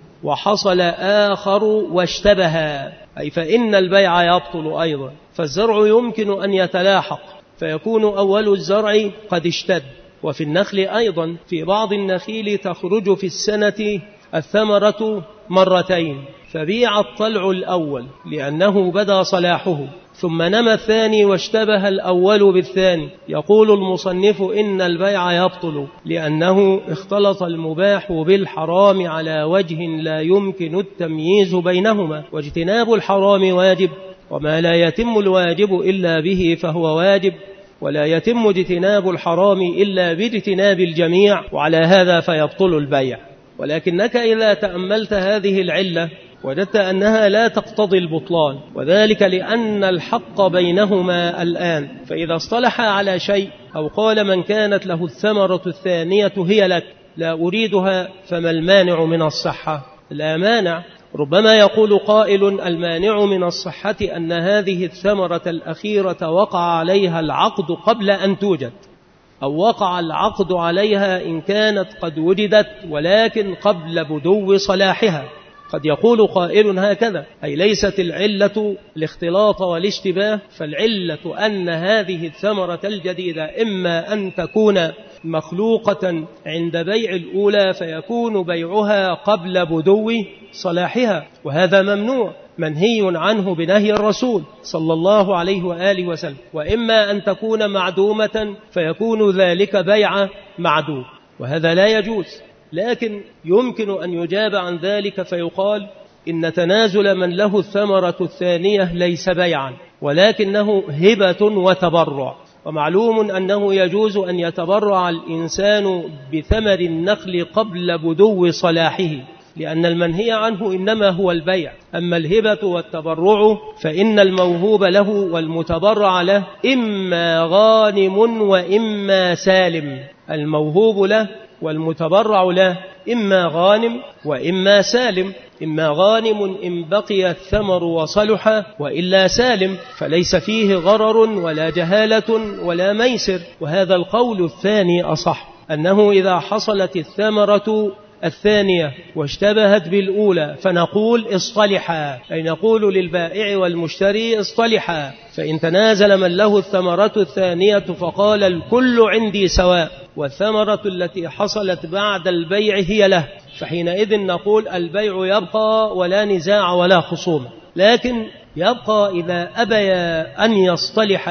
وحصل آخر واشتبه، أي فإن البيع يبطل أيضا، فالزرع يمكن أن يتلاحق فيكون أول الزرع قد اشتد. وفي النخل أيضا في بعض النخيل تخرج في السنة الثمرة مرتين، فبيع الطلع الأول لأنه بدا صلاحه، ثم نمى الثاني واشتبه الأول بالثاني، يقول المصنف إن البيع يبطل لأنه اختلط المباح بالحرام على وجه لا يمكن التمييز بينهما، واجتناب الحرام واجب، وما لا يتم الواجب إلا به فهو واجب، ولا يتم اجتناب الحرام إلا باجتناب الجميع، وعلى هذا فيبطل البيع. ولكنك إذا تأملت هذه العلة وجدت أنها لا تقتضي البطلان، وذلك لأن الحق بينهما الآن، فإذا اصطلح على شيء أو قال من كانت له الثمرة الثانية هي لك لا أريدها، فما المانع من الصحة؟ لا مانع. ربما يقول قائل المانع من الصحة أن هذه الثمرة الأخيرة وقع عليها العقد قبل أن توجد، أو وقع العقد عليها إن كانت قد وجدت ولكن قبل بدو صلاحها. قد يقول قائل هكذا، أي ليست العلة الاختلاط والاشتباه، فالعلة أن هذه الثمرة الجديدة إما أن تكون مخلوقة عند بيع الأولى فيكون بيعها قبل بدو صلاحها، وهذا ممنوع منهي عنه بنهي الرسول صلى الله عليه وآله وسلم، وإما أن تكون معدومة فيكون ذلك بيع معدوم. وهذا لا يجوز. لكن يمكن أن يجاب عن ذلك فيقال إن تنازل من له الثمرة الثانية ليس بيعا، ولكنه هبة وتبرع. ومعلوم أنه يجوز أن يتبرع الإنسان بثمر النخل قبل بدو صلاحه، لأن المنهي عنه إنما هو البيع. أما الهبة والتبرع فإن الموهوب له والمتبرع له إما غانم وإما سالم. الموهوب له والمتبرع له إما غانم وإما سالم، إما غانم إن بقي الثمر وصلح، وإلا سالم، فليس فيه غرر ولا جهالة ولا ميسر. وهذا القول الثاني أصح، أنه إذا حصلت الثمرة الثانية واشتبهت بالأولى فنقول اصطلحا، أي نقول للبائع والمشتري اصطلحا. فإن تنازل من له الثمرة الثانية فقال الكل عندي سواء، والثمرة التي حصلت بعد البيع هي له، فحينئذ نقول البيع يبقى ولا نزاع ولا خصومة. لكن يبقى إذا أبى أن يصطلح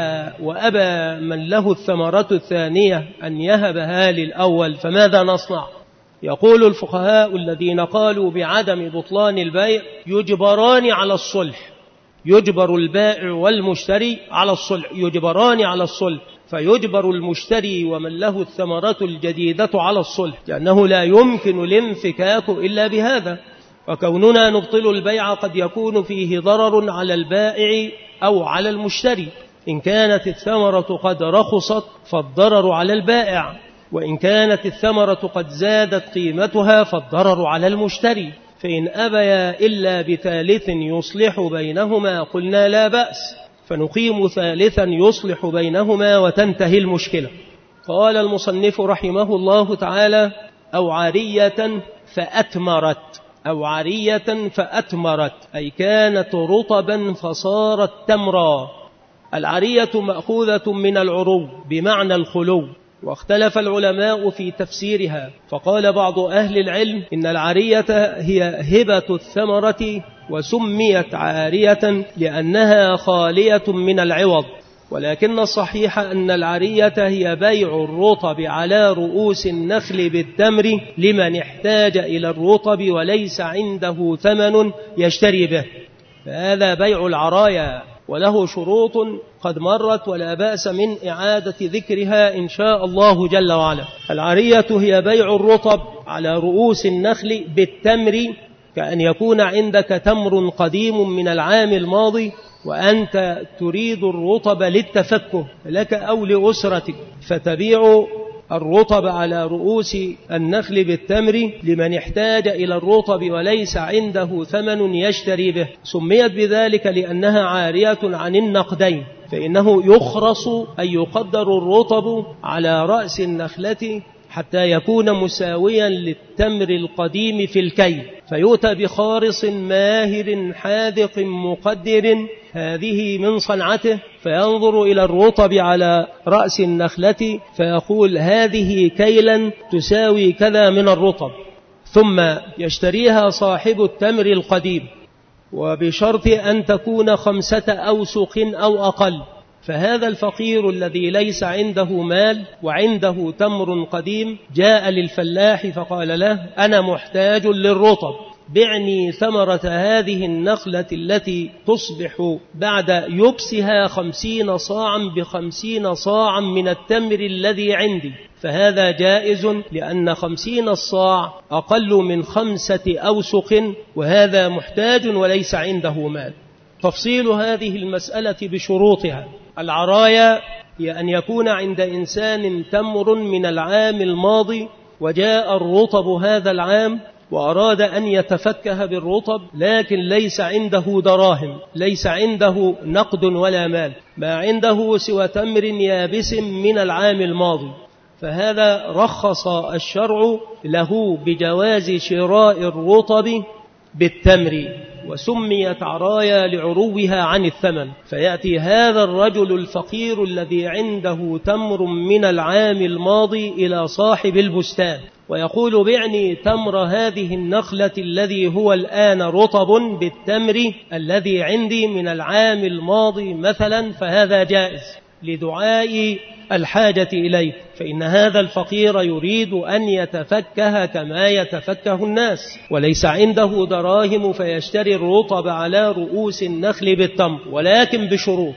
وأبى من له الثمرة الثانية أن يهبها للأول، فماذا نصنع؟ يقول الفقهاء الذين قالوا بعدم بطلان البيع يجبران على الصلح، يجبر البائع والمشتري على الصلح، يجبران على الصلح، فيجبر المشتري ومن له الثمرة الجديدة على الصلح، لأنه لا يمكن الانفكاك إلا بهذا. وكوننا نبطل البيع قد يكون فيه ضرر على البائع أو على المشتري. إن كانت الثمرة قد رخصت فالضرر على البائع، وإن كانت الثمرة قد زادت قيمتها فالضرر على المشتري. فإن أبيا إلا بثالث يصلح بينهما قلنا لا بأس، فنقيم ثالثا يصلح بينهما وتنتهي المشكلة. قال المصنف رحمه الله تعالى: أو عارية فأتمرت، أو عارية فأتمرت أي كانت رطبا فصارت تمرا. العارية مأخوذة من العرو بمعنى الخلو، واختلف العلماء في تفسيرها، فقال بعض أهل العلم إن العارية هي هبة الثمرة وسميت عارية لأنها خالية من العوض، ولكن الصحيح أن العارية هي بيع الرطب على رؤوس النخل بالتمر لمن احتاج إلى الرطب وليس عنده ثمن يشتري به، فهذا بيع العرايا، وله شروط قد مرت ولا بأس من إعادة ذكرها إن شاء الله جل وعلا. العارية هي بيع الرطب على رؤوس النخل بالتمر، كأن يكون عندك تمر قديم من العام الماضي وأنت تريد الرطب للتفكه لك أو لأسرتك، فتبيع الرطب على رؤوس النخل بالتمر لمن احتاج إلى الرطب وليس عنده ثمن يشتري به. سميت بذلك لأنها عارية عن النقدين، فإنه يخرص أي يقدر الرطب على رأس النخلة حتى يكون مساويا للتمر القديم في الكيل، فيؤتى بخارص ماهر حاذق مقدر، هذه من صنعته، فينظر إلى الرطب على رأس النخلة فيقول هذه كيلا تساوي كذا من الرطب، ثم يشتريها صاحب التمر القديم، وبشرط أن تكون خمسة أوسق أو أقل. فهذا الفقير الذي ليس عنده مال وعنده تمر قديم جاء للفلاح فقال له: أنا محتاج للرطب، بعني ثمرة هذه النخلة التي تصبح بعد يبسها خمسين صاعا بخمسين صاعا من التمر الذي عندي، فهذا جائز لأن خمسين الصاع أقل من خمسة أوسق، وهذا محتاج وليس عنده مال. تفصيل هذه المسألة بشروطها: العرايا هي أن يكون عند إنسان تمر من العام الماضي وجاء الرطب هذا العام وأراد أن يتفكه بالرطب، لكن ليس عنده دراهم، ليس عنده نقد ولا مال، ما عنده سوى تمر يابس من العام الماضي، فهذا رخص الشرع له بجواز شراء الرطب بالتمر، وسميت عرايا لعروها عن الثمن. فيأتي هذا الرجل الفقير الذي عنده تمر من العام الماضي إلى صاحب البستان ويقول: بعني تمر هذه النخلة الذي هو الآن رطب بالتمر الذي عندي من العام الماضي مثلا، فهذا جائز. لدعاء الحاجة إليه، فإن هذا الفقير يريد أن يتفكه كما يتفكه الناس، وليس عنده دراهم فيشتري الرطب على رؤوس النخل بالتمر، ولكن بشروط،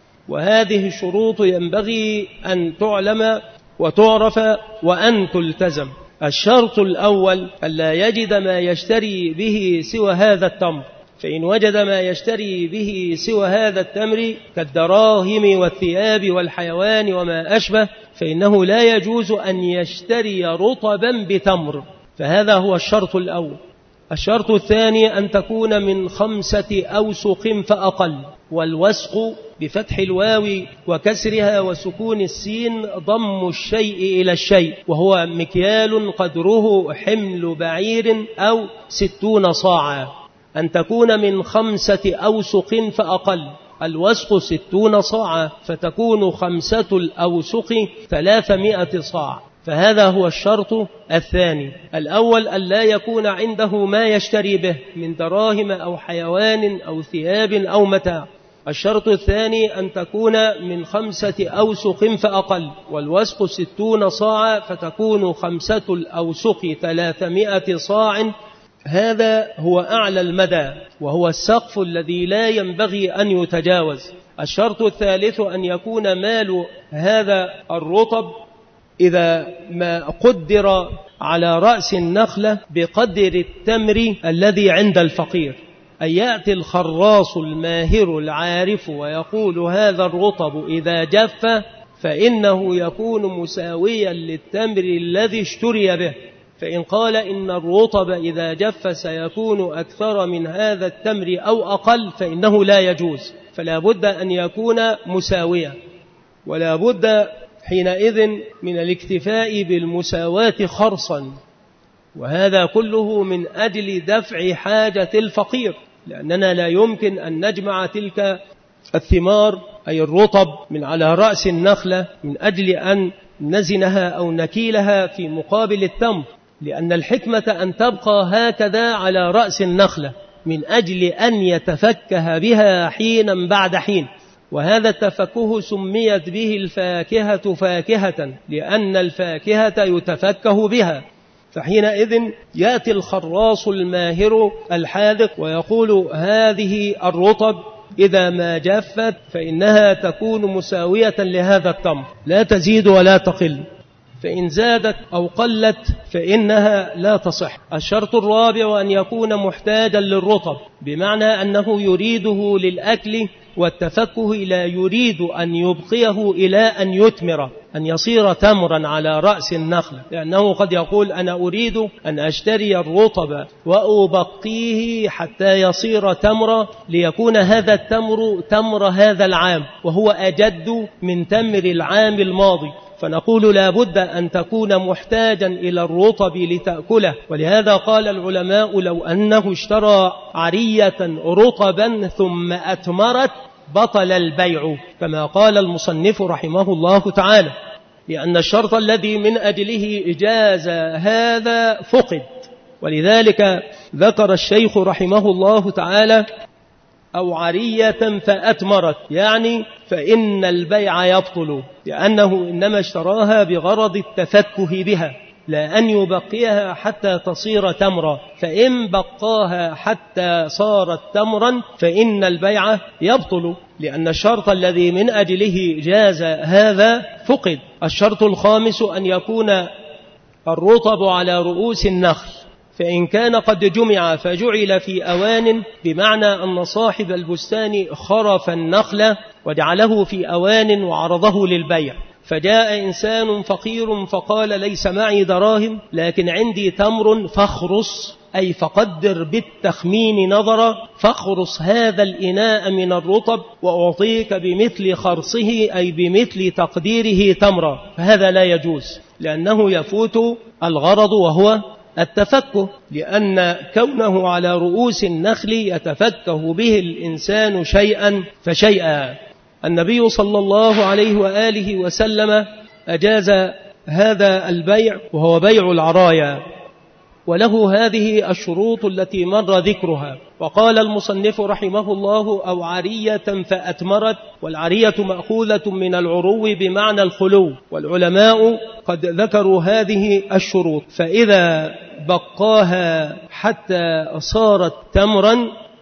وهذه الشروط ينبغي أن تعلم وتعرف وأن تلتزم. الشرط الأول ألا يجد ما يشتري به سوى هذا التمر، فإن وجد ما يشتري به سوى هذا التمر كالدراهم والثياب والحيوان وما أشبه فإنه لا يجوز أن يشتري رطبا بتمر، فهذا هو الشرط الأول. الشرط الثاني أن تكون من خمسة أوسق فأقل، والوسق بفتح الواو وكسرها وسكون السين ضم الشيء إلى الشيء، وهو مكيال قدره حمل بعير أو ستون صاعا. أن تكون من خمسة أوسق فأقل، الوسق ستون صاعا، فتكون خمسة الأوسق ثلاثمائة صاع، فهذا هو الشرط الثاني. الأول أن لا يكون عنده ما يشتري به من دراهم أو حيوان أو ثياب أو متاع. الشرط الثاني أن تكون من خمسة أوسق فأقل، والوسق ستون صاعا، فتكون خمسة الأوسق ثلاثمائة صاع. هذا هو أعلى المدى، وهو السقف الذي لا ينبغي أن يتجاوز. الشرط الثالث أن يكون مال هذا الرطب إذا ما قدر على رأس النخلة بقدر التمر الذي عند الفقير، أن يأتي الخراص الماهر العارف ويقول هذا الرطب إذا جف فإنه يكون مساويا للتمر الذي اشتري به، فإن قال إن الرطب إذا جف سيكون أكثر من هذا التمر أو أقل فإنه لا يجوز، فلا بد أن يكون مساويا، ولا بد حينئذ من الاكتفاء بالمساواة خرصا، وهذا كله من أجل دفع حاجة الفقير، لأننا لا يمكن أن نجمع تلك الثمار أي الرطب من على رأس النخلة من أجل أن نزنها أو نكيلها في مقابل التمر، لأن الحكمة أن تبقى هكذا على رأس النخلة من أجل أن يتفكه بها حينا بعد حين، وهذا التفكه سميت به الفاكهة فاكهة لأن الفاكهة يتفكه بها. فحينئذ يأتي الخراص الماهر الحاذق ويقول هذه الرطب إذا ما جفت فإنها تكون مساوية لهذا التمر لا تزيد ولا تقل، فإن زادت أو قلت فإنها لا تصح. الشرط الرابع أن يكون محتاجا للرطب، بمعنى أنه يريده للأكل والتفكه، لا يريد أن يبقيه إلى أن يتمر، أن يصير تمرا على رأس النخلة، لأنه قد يقول أنا أريد أن أشتري الرطب وأبقيه حتى يصير تمرا ليكون هذا التمر تمر هذا العام وهو أجد من تمر العام الماضي، فنقول لا بد أن تكون محتاجا إلى الرطب لتأكله. ولهذا قال العلماء لو أنه اشترى عرية رطبا ثم أتمرت بطل البيع، كما قال المصنف رحمه الله تعالى، لأن الشرط الذي من أجله إجاز هذا فقد. ولذلك ذكر الشيخ رحمه الله تعالى أو عرية فأتمرت، يعني فإن البيع يبطل، لأنه إنما اشتراها بغرض التفكه بها لا أن يبقيها حتى تصير تمرا، فإن بقاها حتى صارت تمرا فإن البيع يبطل، لأن الشرط الذي من أجله جاز هذا فقد. الشرط الخامس أن يكون الرطب على رؤوس النخل، فإن كان قد جمع فجعل في أوان، بمعنى أن صاحب البستان خرف النخل وجعله في أوان وعرضه للبيع، فجاء إنسان فقير فقال ليس معي دراهم لكن عندي تمر فاخرص، أي فقدر بالتخمين نظرا، فاخرص هذا الإناء من الرطب وأعطيك بمثل خرصه أي بمثل تقديره تمرا، فهذا لا يجوز، لأنه يفوت الغرض وهو التفكه، لأن كونه على رؤوس النخل يتفكه به الإنسان شيئا فشيئا. النبي صلى الله عليه وآله وسلم أجاز هذا البيع وهو بيع العرايا، وله هذه الشروط التي مر ذكرها. وقال المصنف رحمه الله أو عرية فأتمرت، والعرية مأخوذة من العرو بمعنى الخلو، والعلماء قد ذكروا هذه الشروط. فإذا بقاها حتى صارت تمرا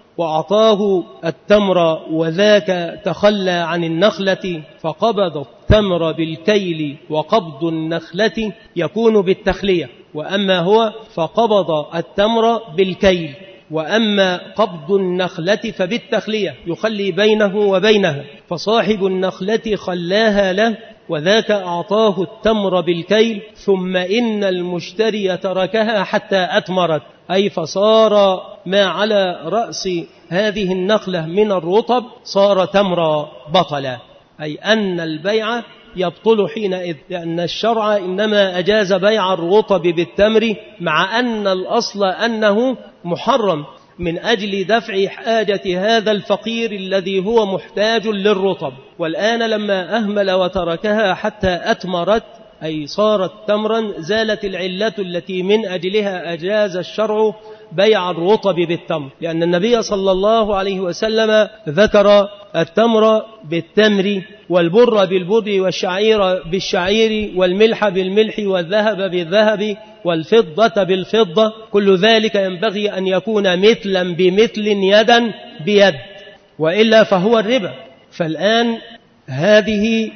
وأعطاه التمر وذاك تخلى عن النخلة فقبض التمر بالكيل وقبض النخلة يكون بالتخلية، وأما هو فقبض التمر بالكيل، وأما قبض النخلة فبالتخلية يخلي بينه وبينها، فصاحب النخلة خلاها له وذاك أعطاه التمر بالكيل، ثم إن المشتري تركها حتى أتمرت، أي فصار ما على رأس هذه النخلة من الرطب صار تمرا بطلا، أي أن البيع يبطل حينئذ، لأن الشرع إنما أجاز بيع الرطب بالتمر، مع أن الأصل أنه محرم من أجل دفع حاجة هذا الفقير الذي هو محتاج للرطب. والآن لما أهمل وتركها حتى أتمرت أي صارت تمرا زالت العلة التي من أجلها أجاز الشرع بيع الرطب بالتمر، لأن النبي صلى الله عليه وسلم ذكر التمر بالتمر والبر بالبر والشعير بالشعير والملح بالملح والذهب بالذهب والفضة بالفضة، كل ذلك ينبغي أن يكون مثلا بمثل يدا بيد، وإلا فهو الربا. فالآن هذه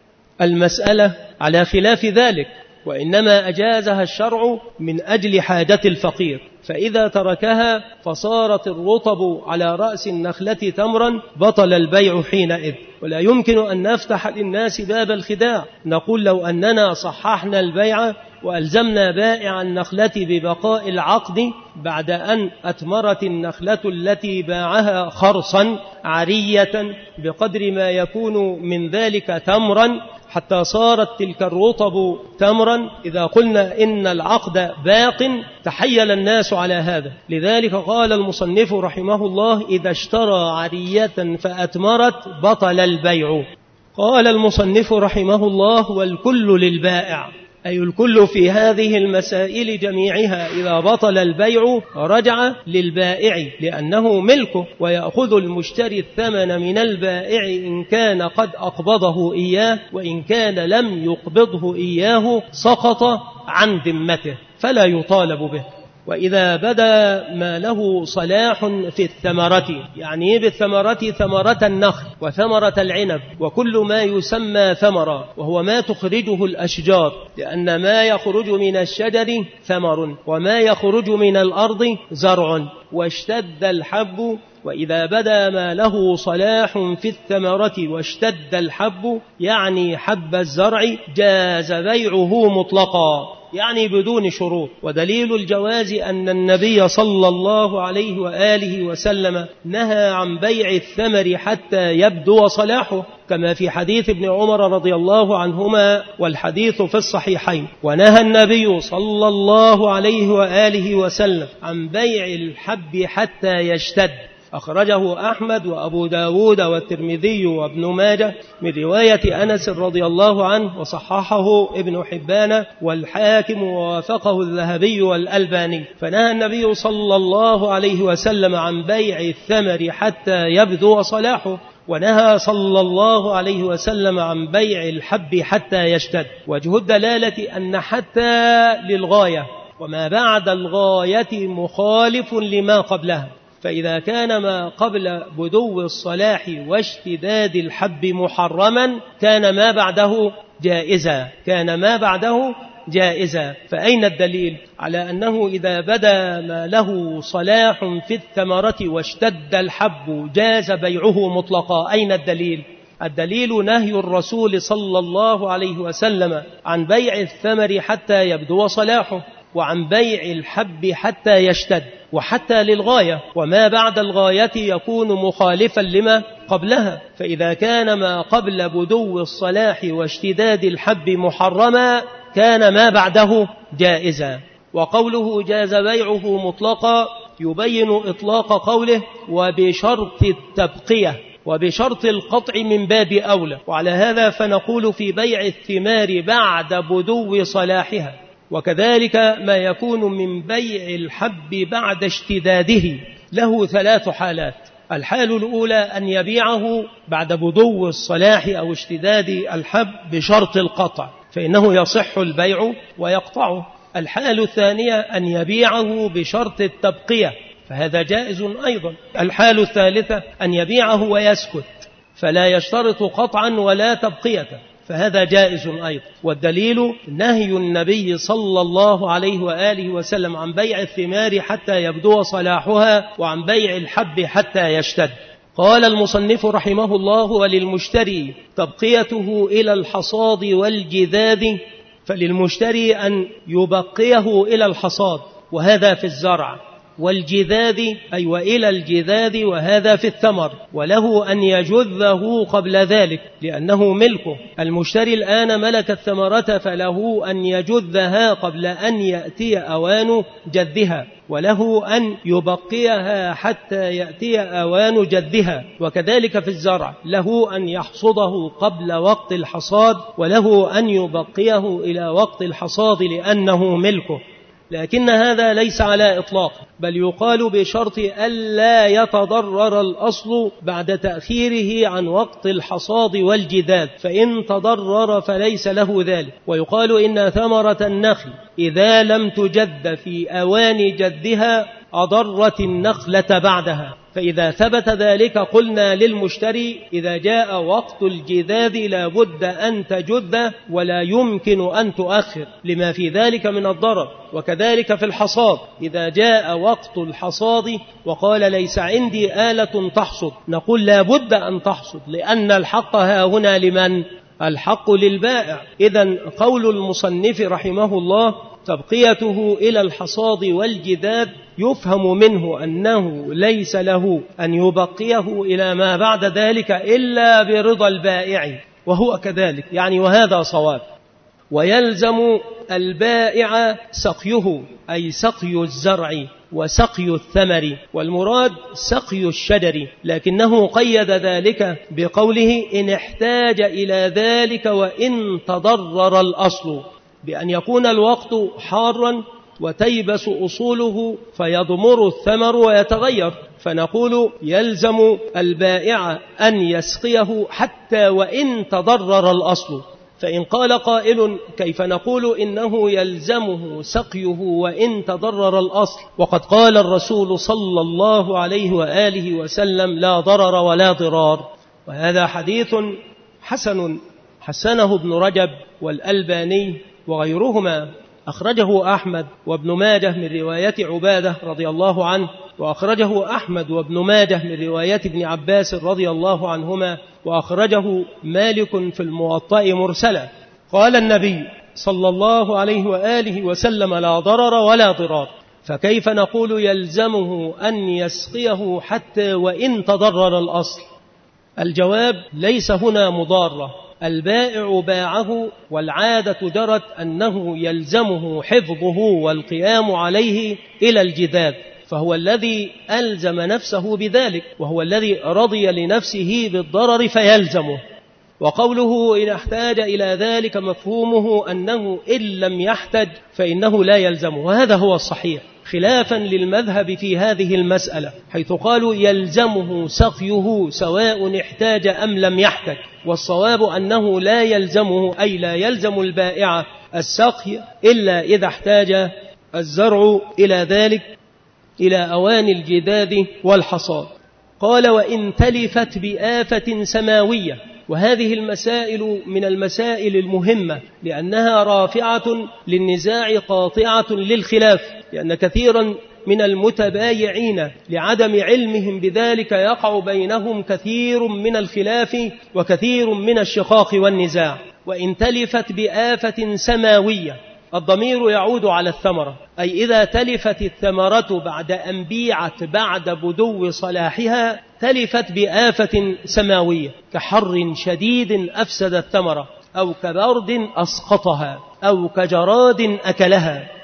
المسألة على خلاف ذلك، وإنما أجازها الشرع من أجل حاجة الفقير، فإذا تركها فصارت الرطب على رأس النخلة تمرا بطل البيع حينئذ. ولا يمكن أن نفتح للناس باب الخداع، نقول لو أننا صححنا البيع وألزمنا بائع النخلة ببقاء العقد بعد أن أتمرت النخلة التي باعها خرصا عرية بقدر ما يكون من ذلك تمرا حتى صارت تلك الرطب تمرا، إذا قلنا إن العقد باق تحيل الناس على هذا. لذلك قال المصنف رحمه الله إذا اشترى عرية فأتمرت بطل البيع. قال المصنف رحمه الله والكل للبائع، أي الكل في هذه المسائل جميعها إذا بطل البيع رجع للبائع لأنه ملكه، ويأخذ المشتري الثمن من البائع إن كان قد أقبضه إياه، وإن كان لم يقبضه إياه سقط عن ذمته فلا يطالب به. وإذا بدا ما له صلاح في الثمرة، يعني بالثمرة ثمرة النخل وثمرة العنب وكل ما يسمى ثمرة، وهو ما تخرجه الأشجار، لأن ما يخرج من الشجر ثمر وما يخرج من الأرض زرع، واشتد الحب. وإذا بدا ما له صلاح في الثمرة واشتد الحب يعني حب الزرع جاز بيعه مطلقا، يعني بدون شروط. ودليل الجواز أن النبي صلى الله عليه وآله وسلم نهى عن بيع الثمر حتى يبدو صلاحه، كما في حديث ابن عمر رضي الله عنهما والحديث في الصحيحين. ونهى النبي صلى الله عليه وآله وسلم عن بيع الحب حتى يشتد، أخرجه أحمد وأبو داود والترمذي وابن ماجه من رواية أنس رضي الله عنه، وصححه ابن حبان والحاكم ووافقه الذهبي والألباني. فنهى النبي صلى الله عليه وسلم عن بيع الثمر حتى يبدو صلاحه، ونهى صلى الله عليه وسلم عن بيع الحب حتى يشتد. وجه الدلالة أن حتى للغاية، وما بعد الغاية مخالف لما قبلها، فإذا كان ما قبل بدو الصلاح واشتداد الحب محرما كان ما بعده جائزا كان ما بعده جائزا فأين الدليل على أنه إذا بدا ما له صلاح في الثمرة واشتد الحب جاز بيعه مطلقا؟ أين الدليل؟ الدليل نهي الرسول صلى الله عليه وسلم عن بيع الثمر حتى يبدو صلاحه، وعن بيع الحب حتى يشتد، وحتى للغاية، وما بعد الغاية يكون مخالفا لما قبلها. فإذا كان ما قبل بدو الصلاح واشتداد الحب محرما كان ما بعده جائزا. وقوله جاز بيعه مطلقا يبين إطلاق قوله وبشرط التبقية، وبشرط القطع من باب أولى. وعلى هذا فنقول في بيع الثمار بعد بدو صلاحها وكذلك ما يكون من بيع الحب بعد اشتداده له ثلاث حالات. الحال الأولى أن يبيعه بعد بدو الصلاح أو اشتداد الحب بشرط القطع، فإنه يصح البيع ويقطعه. الحال الثانية أن يبيعه بشرط التبقية، فهذا جائز أيضا. الحال الثالثة أن يبيعه ويسكت، فلا يشترط قطعا ولا تبقية، فهذا جائز أيضا. والدليل نهي النبي صلى الله عليه وآله وسلم عن بيع الثمار حتى يبدو صلاحها، وعن بيع الحب حتى يشتد. قال المصنف رحمه الله: وللمشتري تبقيته إلى الحصاد والجذاذ، فللمشتري أن يبقيه إلى الحصاد، وهذا في الزرع، والجذاذ أي وإلى الجذاذ، وهذا في الثمر، وله أن يجذه قبل ذلك لأنه ملكه. المشتري الآن ملك الثمرة، فله أن يجذها قبل أن يأتي أوان جذها، وله أن يبقيها حتى يأتي أوان جذها. وكذلك في الزرع، له أن يحصده قبل وقت الحصاد، وله أن يبقيه إلى وقت الحصاد لأنه ملكه. لكن هذا ليس على إطلاق، بل يقال بشرط ألا يتضرر الأصل بعد تأخيره عن وقت الحصاد والجذاذ، فإن تضرر فليس له ذلك. ويقال إن ثمرة النخل إذا لم تجد في أوان جذها أضرت النخلة بعدها، فإذا ثبت ذلك قلنا للمشتري إذا جاء وقت الجذاذ لا بد أن تجذ ولا يمكن أن تؤخر لما في ذلك من الضرر. وكذلك في الحصاد، إذا جاء وقت الحصاد وقال ليس عندي آلة تحصد، نقول لا بد أن تحصد، لأن الحق ها هنا لمن؟ الحق للبائع. إذن قول المصنف رحمه الله تبقيته إلى الحصاد والجذاذ يفهم منه أنه ليس له أن يبقيه إلى ما بعد ذلك إلا برضا البائع، وهو كذلك يعني، وهذا صواب. ويلزم البائع سقيه، أي سقي الزرع وسقي الثمر، والمراد سقي الشجر، لكنه قيد ذلك بقوله إن احتاج إلى ذلك وإن تضرر الأصل، بأن يكون الوقت حارا وتيبس أصوله فيضمر الثمر ويتغير، فنقول يلزم البائع أن يسقيه حتى وإن تضرر الأصل. فإن قال قائل كيف نقول إنه يلزمه سقيه وإن تضرر الأصل، وقد قال الرسول صلى الله عليه وآله وسلم لا ضرر ولا ضرار؟ وهذا حديث حسن حسنه ابن رجب والألباني وغيرهما، أخرجه أحمد وابن ماجه من رواية عبادة رضي الله عنه، وأخرجه أحمد وابن ماجه من رواية ابن عباس رضي الله عنهما، وأخرجه مالك في الموطأ مرسلا. قال النبي صلى الله عليه وآله وسلم لا ضرر ولا ضرار، فكيف نقول يلزمه أن يسقيه حتى وإن تضرر الأصل؟ الجواب ليس هنا مضارة، البائع باعه والعادة جرت أنه يلزمه حفظه والقيام عليه إلى الجذاذ، فهو الذي ألزم نفسه بذلك، وهو الذي رضي لنفسه بالضرر فيلزمه. وقوله إن احتاج إلى ذلك مفهومه أنه إن لم يحتج فإنه لا يلزمه، وهذا هو الصحيح خلافا للمذهب في هذه المسألة، حيث قالوا يلزمه سقيه سواء احتاج أم لم يحتج، والصواب أنه لا يلزمه، أي لا يلزم البائع السقي إلا إذا احتاج الزرع إلى ذلك، إلى أوان الجذاذ والحصاد. قال وإن تلفت بآفة سماوية، وهذه المسائل من المسائل المهمة لأنها رافعة للنزاع قاطعة للخلاف، لأن كثيرا من المتبايعين لعدم علمهم بذلك يقع بينهم كثير من الخلاف وكثير من الشقاق والنزاع. وإن تلفت بآفة سماوية، الضمير يعود على الثمرة، أي إذا تلفت الثمرة بعد أن بيعت بعد بدو صلاحها تلفت بآفة سماوية، كحر شديد أفسد الثمرة، أو كبرد أسقطها، أو كجراد أكلها.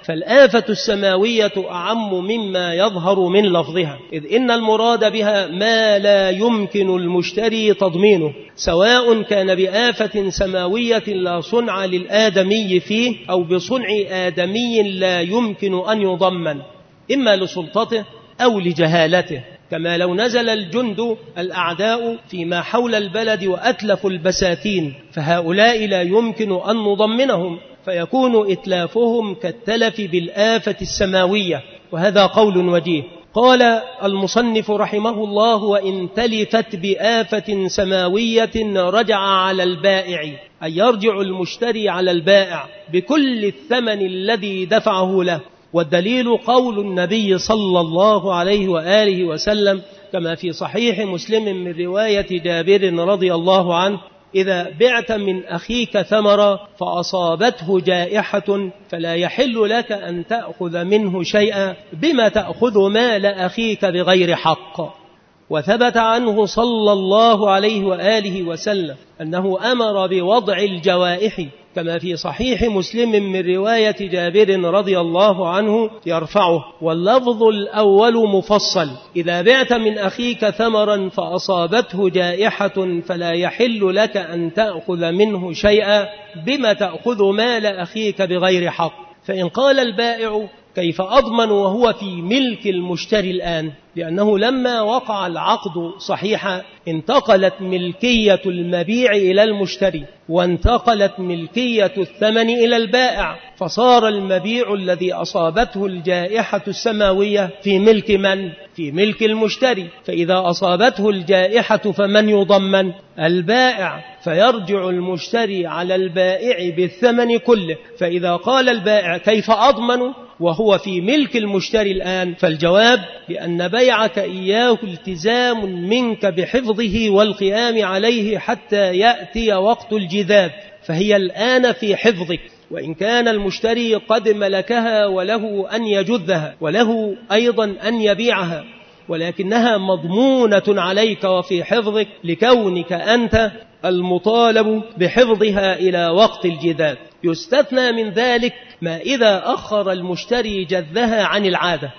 فالآفة السماوية أعم مما يظهر من لفظها، إذ إن المراد بها ما لا يمكن المشتري تضمينه، سواء كان بآفة سماوية لا صنع للآدمي فيه أو بصنع آدمي لا يمكن أن يضمن، إما لسلطته أو لجهالته، كما لو نزل الجند الأعداء فيما حول البلد وأتلفوا البساتين، فهؤلاء لا يمكن أن نضمنهم، فيكون إتلافهم كالتلف بالآفة السماوية، وهذا قول وجيه. قال المصنف رحمه الله: وإن تلفت بآفة سماوية رجع على البائع، أي يرجع المشتري على البائع بكل الثمن الذي دفعه له. والدليل قول النبي صلى الله عليه وآله وسلم كما في صحيح مسلم من رواية جابر رضي الله عنه: إذا بعت من أخيك ثمرا فأصابته جائحة فلا يحل لك أن تأخذ منه شيئا، بما تأخذ مال أخيك بغير حق. وثبت عنه صلى الله عليه وآله وسلم أنه أمر بوضع الجوائح كما في صحيح مسلم من رواية جابر رضي الله عنه يرفعه، واللفظ الأول مفصل: إذا بعت من أخيك ثمرا فأصابته جائحة فلا يحل لك أن تأخذ منه شيئا، بما تأخذ مال أخيك بغير حق. فإن قال البائع: كيف أضمن وهو في ملك المشتري الآن؟ لأنه لما وقع العقد صحيحا انتقلت ملكية المبيع إلى المشتري، وانتقلت ملكية الثمن إلى البائع، فصار المبيع الذي أصابته الجائحة السماوية في ملك من؟ في ملك المشتري. فإذا أصابته الجائحة فمن يضمن؟ البائع، فيرجع المشتري على البائع بالثمن كله. فإذا قال البائع: كيف أضمن وهو في ملك المشتري الآن؟ فالجواب: لأن بيعك إياه التزام منك بحفظه والقيام عليه حتى يأتي وقت الجذاب، فهي الآن في حفظك، وإن كان المشتري قد ملكها وله أن يجذها وله أيضا أن يبيعها، ولكنها مضمونة عليك وفي حفظك لكونك أنت المطالب بحفظها إلى وقت الجذاب. يستثنى من ذلك ما إذا أخر المشتري جذها عن العادة،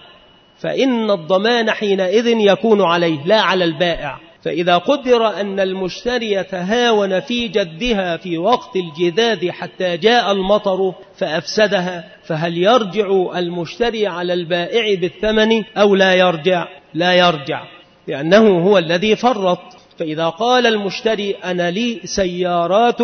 فإن الضمان حينئذ يكون عليه لا على البائع. فإذا قدر أن المشتري تهاون في جدها في وقت الجذاذ حتى جاء المطر فأفسدها، فهل يرجع المشتري على البائع بالثمن أو لا يرجع؟ لا يرجع، لأنه هو الذي فرط. فإذا قال المشتري: أنا لي سيارات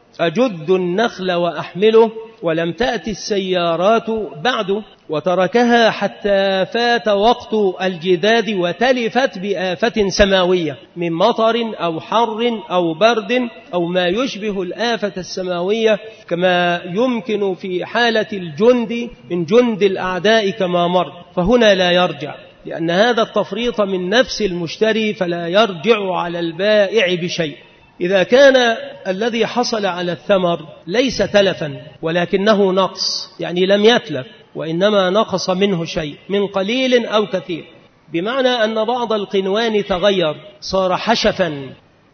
أجد النخل وأحمله، ولم تأتي السيارات بعد، وتركها حتى فات وقت الجذاذ وتلفت بآفة سماوية من مطر أو حر أو برد أو ما يشبه الآفة السماوية، كما يمكن في حالة الجند من جند الأعداء كما مر، فهنا لا يرجع، لأن هذا التفريط من نفس المشتري، فلا يرجع على البائع بشيء. إذا كان الذي حصل على الثمر ليس تلفا ولكنه نقص، يعني لم يتلف وإنما نقص منه شيء من قليل أو كثير، بمعنى أن بعض القنوان تغير صار حشفا،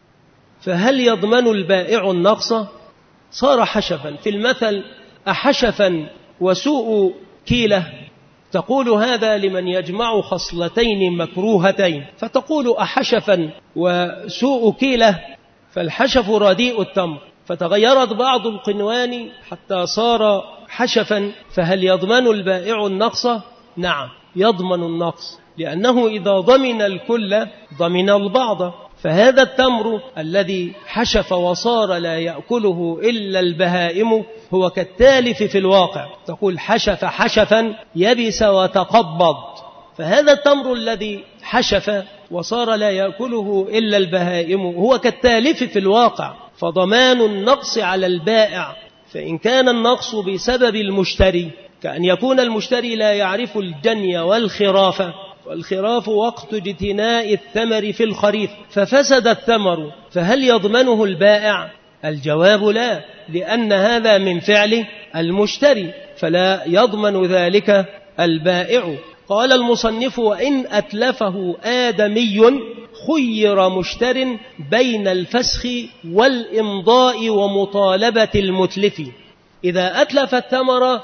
فهل يضمن البائع النقص؟ صار حشفا، في المثل: أحشفا وسوء كيلة، تقول هذا لمن يجمع خصلتين مكروهتين، فتقول أحشفا وسوء كيلة، فالحشف رديء التمر، فتغيرت بعض القنوان حتى صار حشفا، فهل يضمن البائع النقص؟ نعم يضمن النقص، لأنه إذا ضمن الكل ضمن البعض. فهذا التمر الذي حشف وصار لا يأكله إلا البهائم هو كالتالف في الواقع، تقول حشف حشفا يبس وتقبض، فهذا التمر الذي حشف وصار لا يأكله إلا البهائم هو كالتالف في الواقع، فضمان النقص على البائع. فإن كان النقص بسبب المشتري، كأن يكون المشتري لا يعرف الجني والخراف، والخراف وقت اجتناء الثمر في الخريف، ففسد الثمر، فهل يضمنه البائع؟ الجواب لا، لأن هذا من فعل المشتري، فلا يضمن ذلك البائع. قال المصنف: وإن أتلفه آدمي خير مشتر بين الفسخ والإمضاء ومطالبة المتلف. إذا أتلف الثمر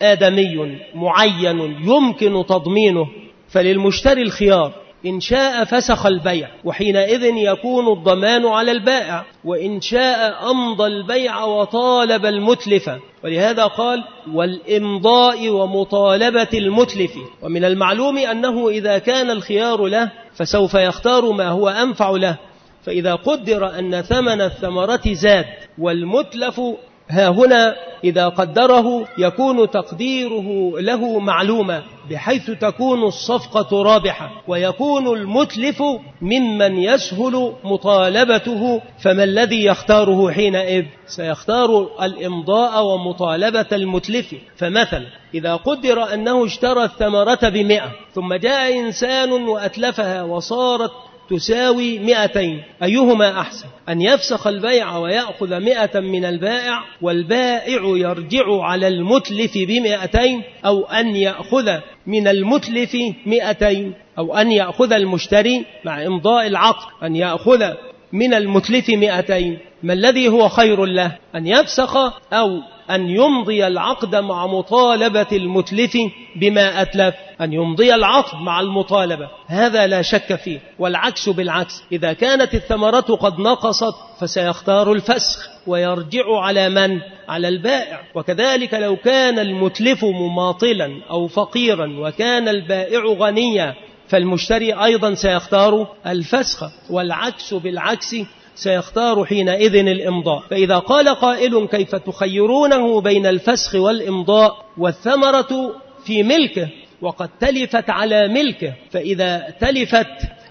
آدمي معين يمكن تضمينه فللمشتري الخيار، إن شاء فسخ البيع وحينئذ يكون الضمان على البائع، وإن شاء أمضى البيع وطالب المتلف، ولهذا قال والإمضاء ومطالبة المتلف. ومن المعلوم أنه إذا كان الخيار له فسوف يختار ما هو أنفع له، فإذا قدر أن ثمن الثمرة زاد والمتلف ها هنا إذا قدره يكون تقديره له معلومة بحيث تكون الصفقة رابحة، ويكون المتلف ممن يسهل مطالبته، فما الذي يختاره حينئذ؟ سيختار الإمضاء ومطالبة المتلف. فمثلا إذا قدر أنه اشترى الثمرة بمئة ثم جاء إنسان وأتلفها وصارت تساوي مئتين، أيهما أحسن؟ أن يفسخ البيع ويأخذ مئة من البائع والبائع يرجع على المتلف بمئتين، أو أن يأخذ من المتلف مئتين، أو أن يأخذ المشتري مع إمضاء العقد أن يأخذ من المتلف مئتين؟ ما الذي هو خير له؟ أن يفسخ أو أن يمضي العقد مع مطالبة المتلف بما أتلف؟ أن يمضي العقد مع المطالبة، هذا لا شك فيه. والعكس بالعكس، إذا كانت الثمرة قد نقصت فسيختار الفسخ ويرجع على من؟ على البائع. وكذلك لو كان المتلف مماطلا أو فقيرا وكان البائع غنيا فالمشتري أيضا سيختار الفسخ، والعكس بالعكس سيختار حينئذ الإمضاء. فإذا قال قائل كيف تخيرونه بين الفسخ والإمضاء والثمرة في ملكه وقد تلفت على ملكه، فإذا تلفت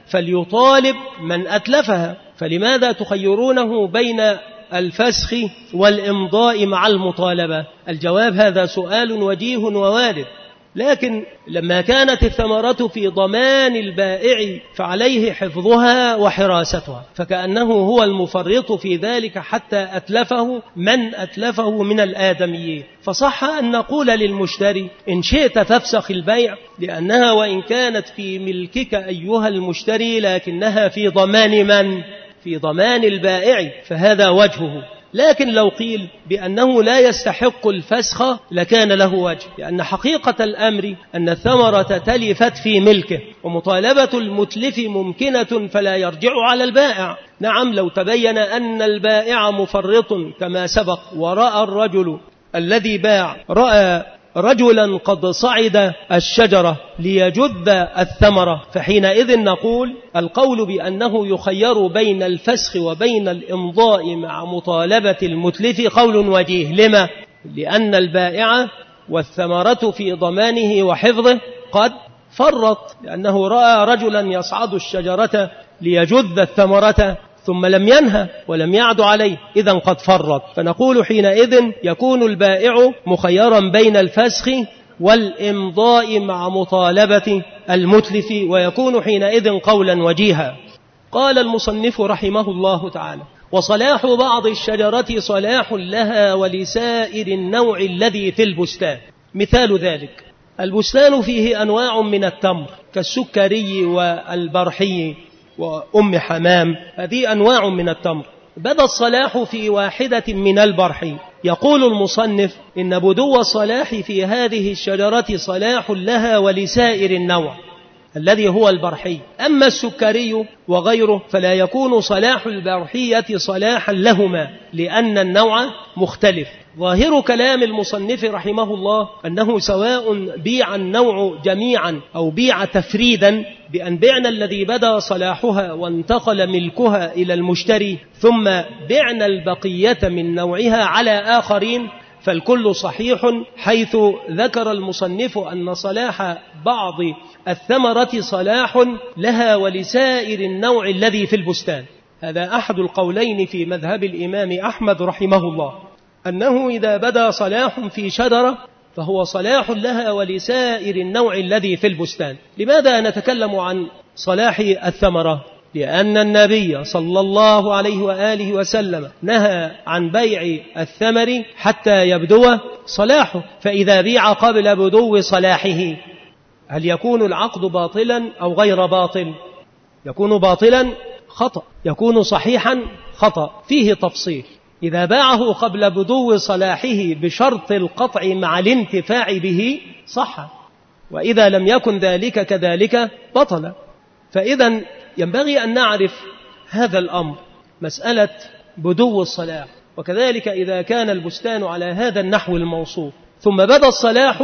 فليطالب من أتلفها، فلماذا تخيرونه بين الفسخ والإمضاء مع المطالبة؟ الجواب هذا سؤال وجيه ووارد، لكن لما كانت الثمرة في ضمان البائع فعليه حفظها وحراستها، فكأنه هو المفرط في ذلك حتى أتلفه من أتلفه من الآدميين. فصح أن نقول للمشتري إن شئت فافسخ البيع، لأنها وإن كانت في ملكك أيها المشتري لكنها في ضمان من؟ في ضمان البائع، فهذا وجهه. لكن لو قيل بأنه لا يستحق الفسخ لكان له وجه، لأن حقيقة الأمر أن الثمرة تلفت في ملكه، ومطالبة المتلف ممكنة فلا يرجع على البائع. نعم، لو تبين أن البائع مفرط كما سبق ورأى الرجل الذي باع رأى رجلا قد صعد الشجرة ليجد الثمرة، فحينئذ نقول القول بأنه يخير بين الفسخ وبين الإمضاء مع مطالبة المتلف قول وجيه. لما؟ لأن البائع والثمرة في ضمانه وحفظه قد فرط، لأنه رأى رجلا يصعد الشجرة ليجد الثمرة ثم لم ينهى ولم يعد عليه، إذن قد فرط. فنقول حينئذ يكون البائع مخيرا بين الفسخ والإمضاء مع مطالبة المتلف، ويكون حينئذ قولا وجيها. قال المصنف رحمه الله تعالى: وصلاح بعض الشجرة صلاح لها ولسائر النوع الذي في البستان. مثال ذلك: البستان فيه أنواع من التمر كالسكري والبرحي وأم حمام، هذه أنواع من التمر. بدا الصلاح في واحدة من البرحي. يقول المصنف إن بدو الصلاح في هذه الشجرة صلاح لها ولسائر النوع الذي هو البرحي. أما السكري وغيره فلا يكون صلاح البرحية صلاحا لهما لأن النوع مختلف. ظاهر كلام المصنف رحمه الله أنه سواء بيع النوع جميعا أو بيع تفريدا، بأن بعنا الذي بدا صلاحها وانتقل ملكها إلى المشتري ثم بعنا البقية من نوعها على آخرين، فالكل صحيح، حيث ذكر المصنف أن صلاح بعض الثمرة صلاح لها ولسائر النوع الذي في البستان. هذا أحد القولين في مذهب الإمام أحمد رحمه الله، أنه إذا بدا صلاح في شجرة فهو صلاح لها ولسائر النوع الذي في البستان. لماذا نتكلم عن صلاح الثمرة؟ لأن النبي صلى الله عليه وآله وسلم نهى عن بيع الثمر حتى يبدو صلاحه، فإذا بيع قبل بدو صلاحه هل يكون العقد باطلا أو غير باطل؟ يكون باطلا خطأ، يكون صحيحا خطأ، فيه تفصيل. إذا باعه قبل بدو صلاحه بشرط القطع مع الانتفاع به صح، وإذا لم يكن ذلك كذلك بطل. فإذا ينبغي أن نعرف هذا الأمر، مسألة بدو الصلاح. وكذلك إذا كان البستان على هذا النحو الموصوف ثم بدا الصلاح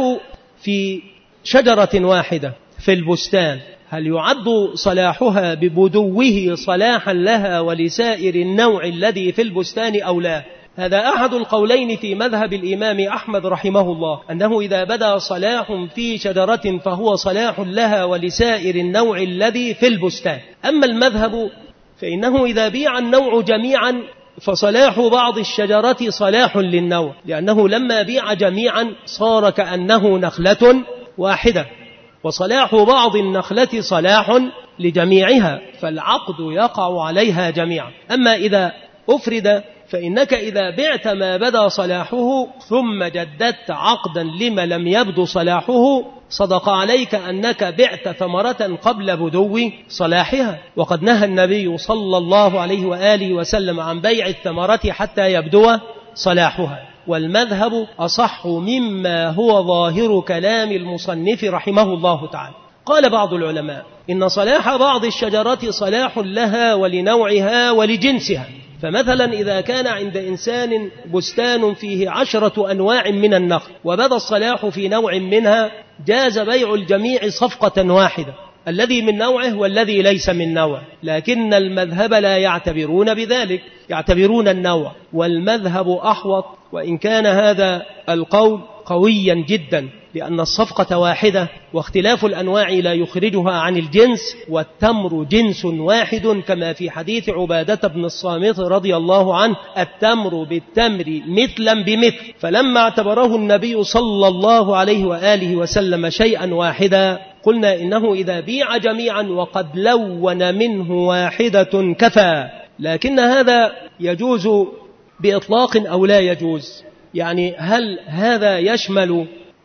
في شجرة واحدة في البستان، هل يعد صلاحها ببدوه صلاحا لها ولسائر النوع الذي في البستان أو لا؟ هذا أحد القولين في مذهب الإمام أحمد رحمه الله، أنه إذا بدا صلاح في شجرة فهو صلاح لها ولسائر النوع الذي في البستان. أما المذهب فإنه إذا بيع النوع جميعا فصلاح بعض الشجرة صلاح للنوع، لأنه لما بيع جميعا صار كأنه نخلة واحدة، وصلاح بعض النخلة صلاح لجميعها، فالعقد يقع عليها جميعا. أما إذا أفرد فإنك إذا بعت ما بدا صلاحه ثم جددت عقدا لما لم يبدو صلاحه صدق عليك أنك بعت ثمرة قبل بدو صلاحها. وقد نهى النبي صلى الله عليه وآله وسلم عن بيع الثمرة حتى يبدو صلاحها، والمذهب أصح مما هو ظاهر كلام المصنف رحمه الله تعالى. قال بعض العلماء إن صلاح بعض الشجرات صلاح لها ولنوعها ولجنسها، فمثلا إذا كان عند إنسان بستان فيه عشرة أنواع من النخل وبدا الصلاح في نوع منها جاز بيع الجميع صفقة واحدة، الذي من نوعه والذي ليس من نوعه، لكن المذهب لا يعتبرون بذلك، يعتبرون النوع، والمذهب أحوط، وإن كان هذا القول قويا جدا، لأن الصفقة واحدة واختلاف الأنواع لا يخرجها عن الجنس، والتمر جنس واحد كما في حديث عبادة بن الصامت رضي الله عنه: التمر بالتمر مثلا بمثل. فلما اعتبره النبي صلى الله عليه وآله وسلم شيئا واحدا قلنا إنه إذا بيع جميعا وقد لون منه واحدة كفى. لكن هذا يجوز بإطلاق أو لا يجوز؟ يعني هل هذا يشمل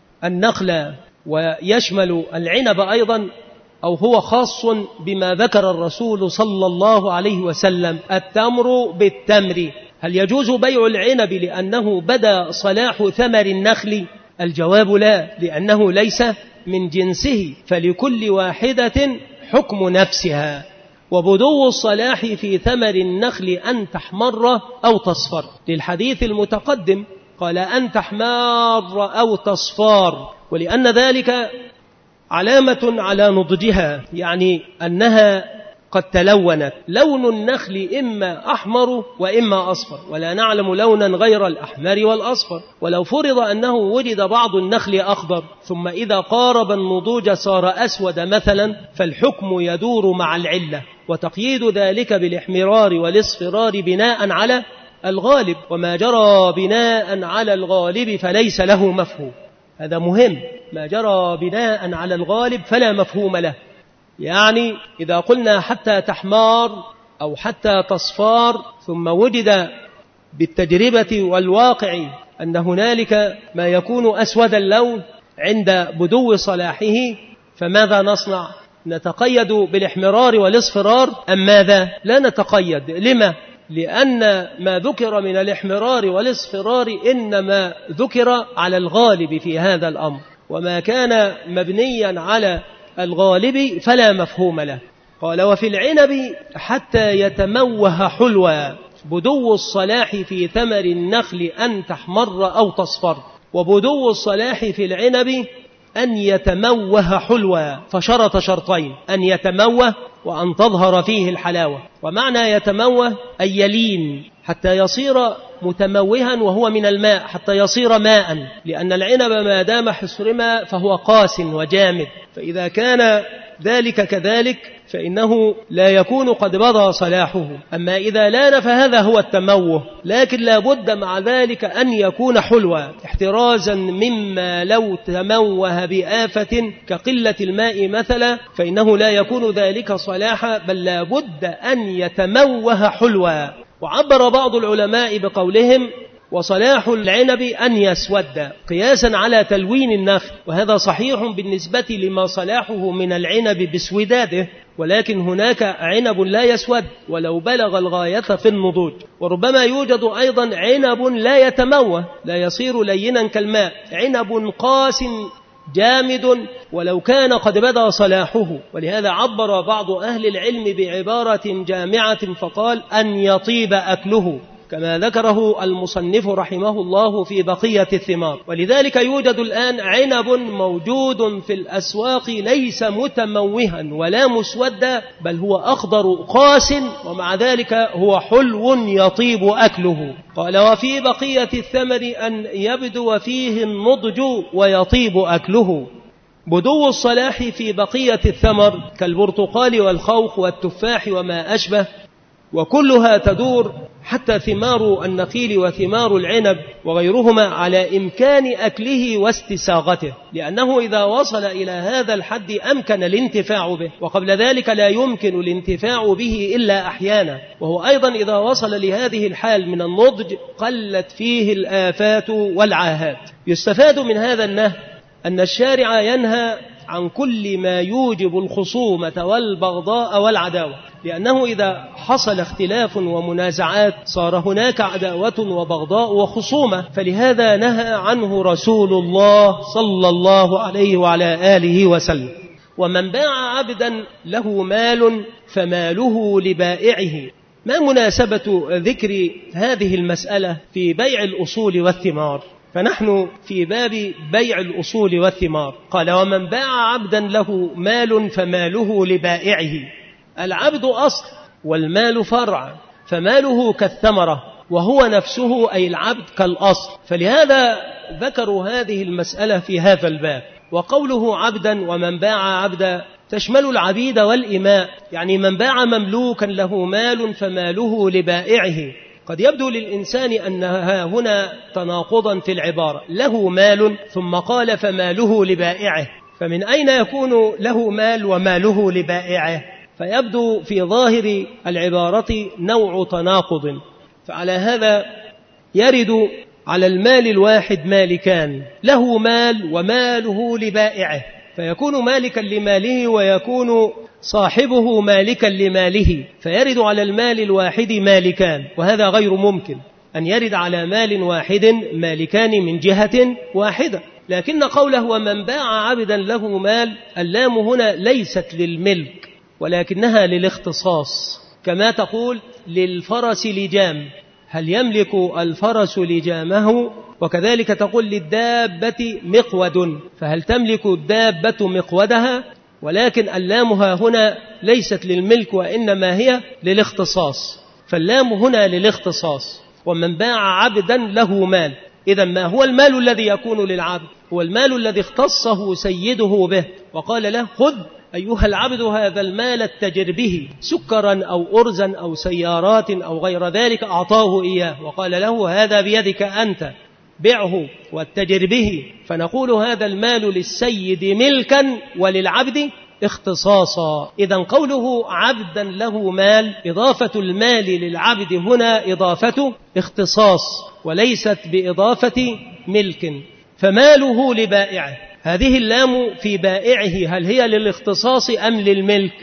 النخل ويشمل العنب أيضا، أو هو خاص بما ذكر الرسول صلى الله عليه وسلم التمر بالتمر؟ هل يجوز بيع العنب لأنه بدا صلاح ثمر النخل؟ الجواب لا، لأنه ليس من جنسه، فلكل واحدة حكم نفسها. وبدو الصلاح في ثمر النخل أن تحمر أو تصفر، للحديث المتقدم قال أن تحمار أو تصفار، ولأن ذلك علامة على نضجها، يعني أنها قد تلونت. لون النخل إما أحمر وإما أصفر، ولا نعلم لونا غير الأحمر والأصفر. ولو فرض أنه وجد بعض النخل أخضر ثم إذا قارب النضوج صار أسود مثلا، فالحكم يدور مع العلة، وتقييد ذلك بالاحمرار والاصفرار بناء على الغالب، وما جرى بناء على الغالب فليس له مفهوم. هذا مهم، ما جرى بناء على الغالب فلا مفهوم له. يعني إذا قلنا حتى تحمار أو حتى تصفار ثم وجد بالتجربة والواقع أن هنالك ما يكون أسود اللون عند بدو صلاحه، فماذا نصنع؟ نتقيد بالاحمرار والاصفرار أم ماذا؟ لا نتقيد. لما؟ لأن ما ذكر من الاحمرار والاصفرار إنما ذكر على الغالب في هذا الأمر، وما كان مبنيا على الغالب فلا مفهوم له. قال وفي العنب حتى يتموه حلوى، بدو الصلاح في ثمر النخل أن تحمر أو تصفر، وبدو الصلاح في العنب أن يتموه حلوى، فشرط شرطين: أن يتموه وأن تظهر فيه الحلاوة. ومعنى يتموه أي يلين حتى يصير متموها، وهو من الماء حتى يصير ماء، لأن العنب ما دام حسرما فهو قاس وجامد، فإذا كان ذلك كذلك فإنه لا يكون قد بدا صلاحه. أما إذا لان فهذا هو التموه، لكن لا بد مع ذلك أن يكون حلوى، احترازا مما لو تموه بآفة كقلة الماء مثلا فإنه لا يكون ذلك صلاحا، بل لا بد أن يتموه حلوى. وعبر بعض العلماء بقولهم وصلاح العنب أن يسود قياسا على تلوين النخل، وهذا صحيح بالنسبة لما صلاحه من العنب بسوداده، ولكن هناك عنب لا يسود ولو بلغ الغاية في النضوج. وربما يوجد أيضا عنب لا يتموه، لا يصير لينا كالماء، عنب قاس جامد ولو كان قد بدا صلاحه. ولهذا عبر بعض أهل العلم بعبارة جامعة فقال أن يطيب أكله، كما ذكره المصنف رحمه الله في بقية الثمار. ولذلك يوجد الآن عنب موجود في الأسواق ليس متموها ولا مسودا، بل هو أخضر قاس، ومع ذلك هو حلو يطيب أكله. قال وفي بقية الثمر أن يبدو فيه النضج ويطيب أكله. بدو الصلاح في بقية الثمر كالبرتقال والخوخ والتفاح وما أشبه، وكلها تدور حتى ثمار النخيل وثمار العنب وغيرهما على إمكان أكله واستساغته، لأنه إذا وصل إلى هذا الحد أمكن الانتفاع به، وقبل ذلك لا يمكن الانتفاع به إلا أحيانا. وهو أيضا إذا وصل لهذه الحال من النضج قلت فيه الآفات والعاهات. يستفاد من هذا النهي أن الشارع ينهى عن كل ما يوجب الخصومة والبغضاء والعداوة، لأنه إذا حصل اختلاف ومنازعات صار هناك عداوة وبغضاء وخصومة، فلهذا نهى عنه رسول الله صلى الله عليه وعلى آله وسلم. ومن باع عبدا له مال فماله لبائعه. ما مناسبة ذكر هذه المسألة في بيع الأصول والثمار؟ فنحن في باب بيع الأصول والثمار. قال ومن باع عبدا له مال فماله لبائعه. العبد أصل والمال فرع، فماله كالثمرة وهو نفسه أي العبد كالأصل، فلهذا ذكروا هذه المسألة في هذا الباب. وقوله عبدا ومن باع عبدا تشمل العبيد والإماء، يعني من باع مملوكا له مال فماله لبائعه. قد يبدو للإنسان أنها هنا تناقضا في العبارة، له مال ثم قال فماله لبائعه، فمن أين يكون له مال وماله لبائعه؟ فيبدو في ظاهر العبارة نوع تناقض. فعلى هذا يرد على المال الواحد مالكان، له مال وماله لبائعه، فيكون مالكا لماله ويكون صاحبه مالكا لماله، فيرد على المال الواحد مالكان، وهذا غير ممكن أن يرد على مال واحد مالكان من جهة واحدة. لكن قوله ومن باع عبدا له مال، اللام هنا ليست للملك ولكنها للاختصاص، كما تقول للفرس لجام، هل يملك الفرس لجامه؟ وكذلك تقول للدابة مقود، فهل تملك الدابة مقودها؟ ولكن اللامها هنا ليست للملك وإنما هي للاختصاص، فاللام هنا للاختصاص. ومن باع عبدا له مال، إذا ما هو المال الذي يكون للعبد؟ هو المال الذي اختصه سيده به وقال له خذ أيها العبد هذا المال اتجر به، سكرا أو أرزا أو سيارات أو غير ذلك أعطاه إياه وقال له هذا بيدك أنت، بيعه واتجر به. فنقول هذا المال للسيد ملكا وللعبد اختصاصا. إذا قوله عبدا له مال، إضافة المال للعبد هنا إضافة اختصاص وليست بإضافة ملك. فماله لبائعه، هذه اللام في بائعه هل هي للاختصاص أم للملك؟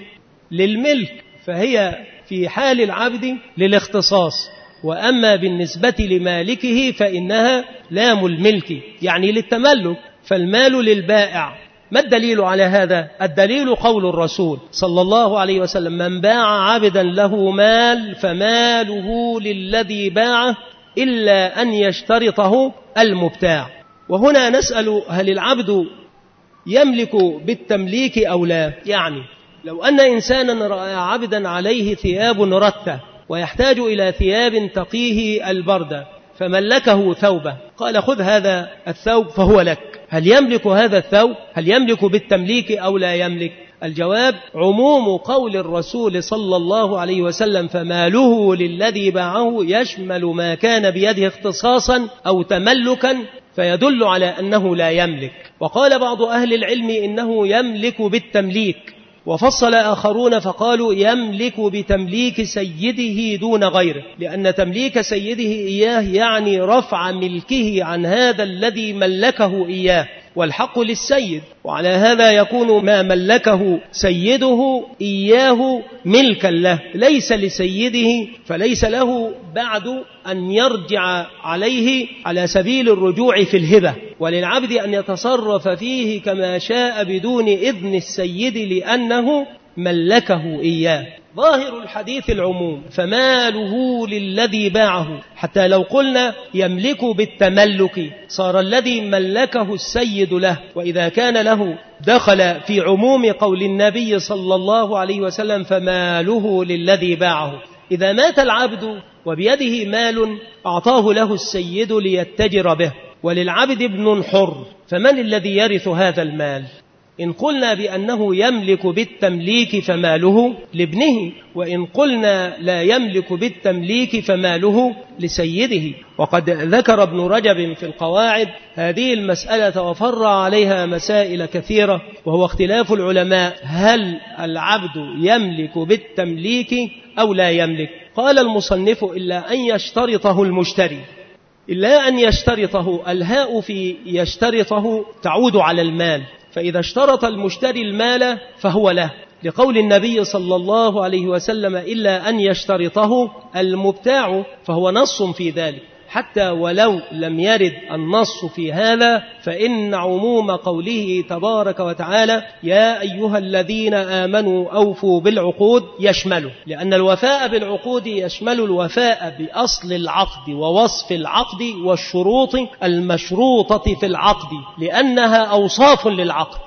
للملك، فهي في حال العبد للاختصاص، وأما بالنسبة لمالكه فإنها لام الملك يعني للتملك، فالمال للبائع. ما الدليل على هذا؟ الدليل قول الرسول صلى الله عليه وسلم من باع عبدا له مال فماله للذي باعه إلا أن يشترطه المبتاع. وهنا نسأل هل العبد يملك بالتمليك أو لا؟ يعني لو أن إنسانا رأى عبدا عليه ثياب رثة ويحتاج إلى ثياب تقيه البرد فملكه ثوبه، قال خذ هذا الثوب فهو لك، هل يملك هذا الثوب؟ هل يملك بالتمليك أو لا يملك؟ الجواب عموم قول الرسول صلى الله عليه وسلم فماله للذي باعه يشمل ما كان بيده اختصاصا أو تملكا، فيدل على أنه لا يملك. وقال بعض أهل العلم إنه يملك بالتمليك، وفصل آخرون فقالوا يملك بتمليك سيده دون غيره، لأن تمليك سيده إياه يعني رفع ملكه عن هذا الذي ملكه إياه، والحق للسيد، وعلى هذا يكون ما ملكه سيده إياه ملكا له، ليس لسيده، فليس له بعد أن يرجع عليه على سبيل الرجوع في الهبة، وللعبد أن يتصرف فيه كما شاء بدون إذن السيد لأنه ملكه إياه. ظاهر الحديث العموم، فماله للذي باعه، حتى لو قلنا يملك بالتملك صار الذي ملكه السيد له، وإذا كان له دخل في عموم قول النبي صلى الله عليه وسلم فماله للذي باعه. إذا مات العبد وبيده مال أعطاه له السيد ليتجر به، وللعبد ابن حر، فمن الذي يرث هذا المال؟ إن قلنا بأنه يملك بالتمليك فماله لابنه، وإن قلنا لا يملك بالتمليك فماله لسيده. وقد ذكر ابن رجب في القواعد هذه المسألة وفر عليها مسائل كثيرة، وهو اختلاف العلماء هل العبد يملك بالتمليك أو لا يملك. قال المصنف إلا أن يشترطه المشتري، إلا أن يشترطه، الهاء في يشترطه تعود على المال، فإذا اشترط المشتري المال فهو له، لقول النبي صلى الله عليه وسلم إلا أن يشترطه المبتاع، فهو نص في ذلك، حتى ولو لم يرد النص في هذا فإن عموم قوله تبارك وتعالى يا أيها الذين آمنوا أوفوا بالعقود يشمله، لأن الوفاء بالعقود يشمل الوفاء بأصل العقد ووصف العقد والشروط المشروطة في العقد، لأنها أوصاف للعقد،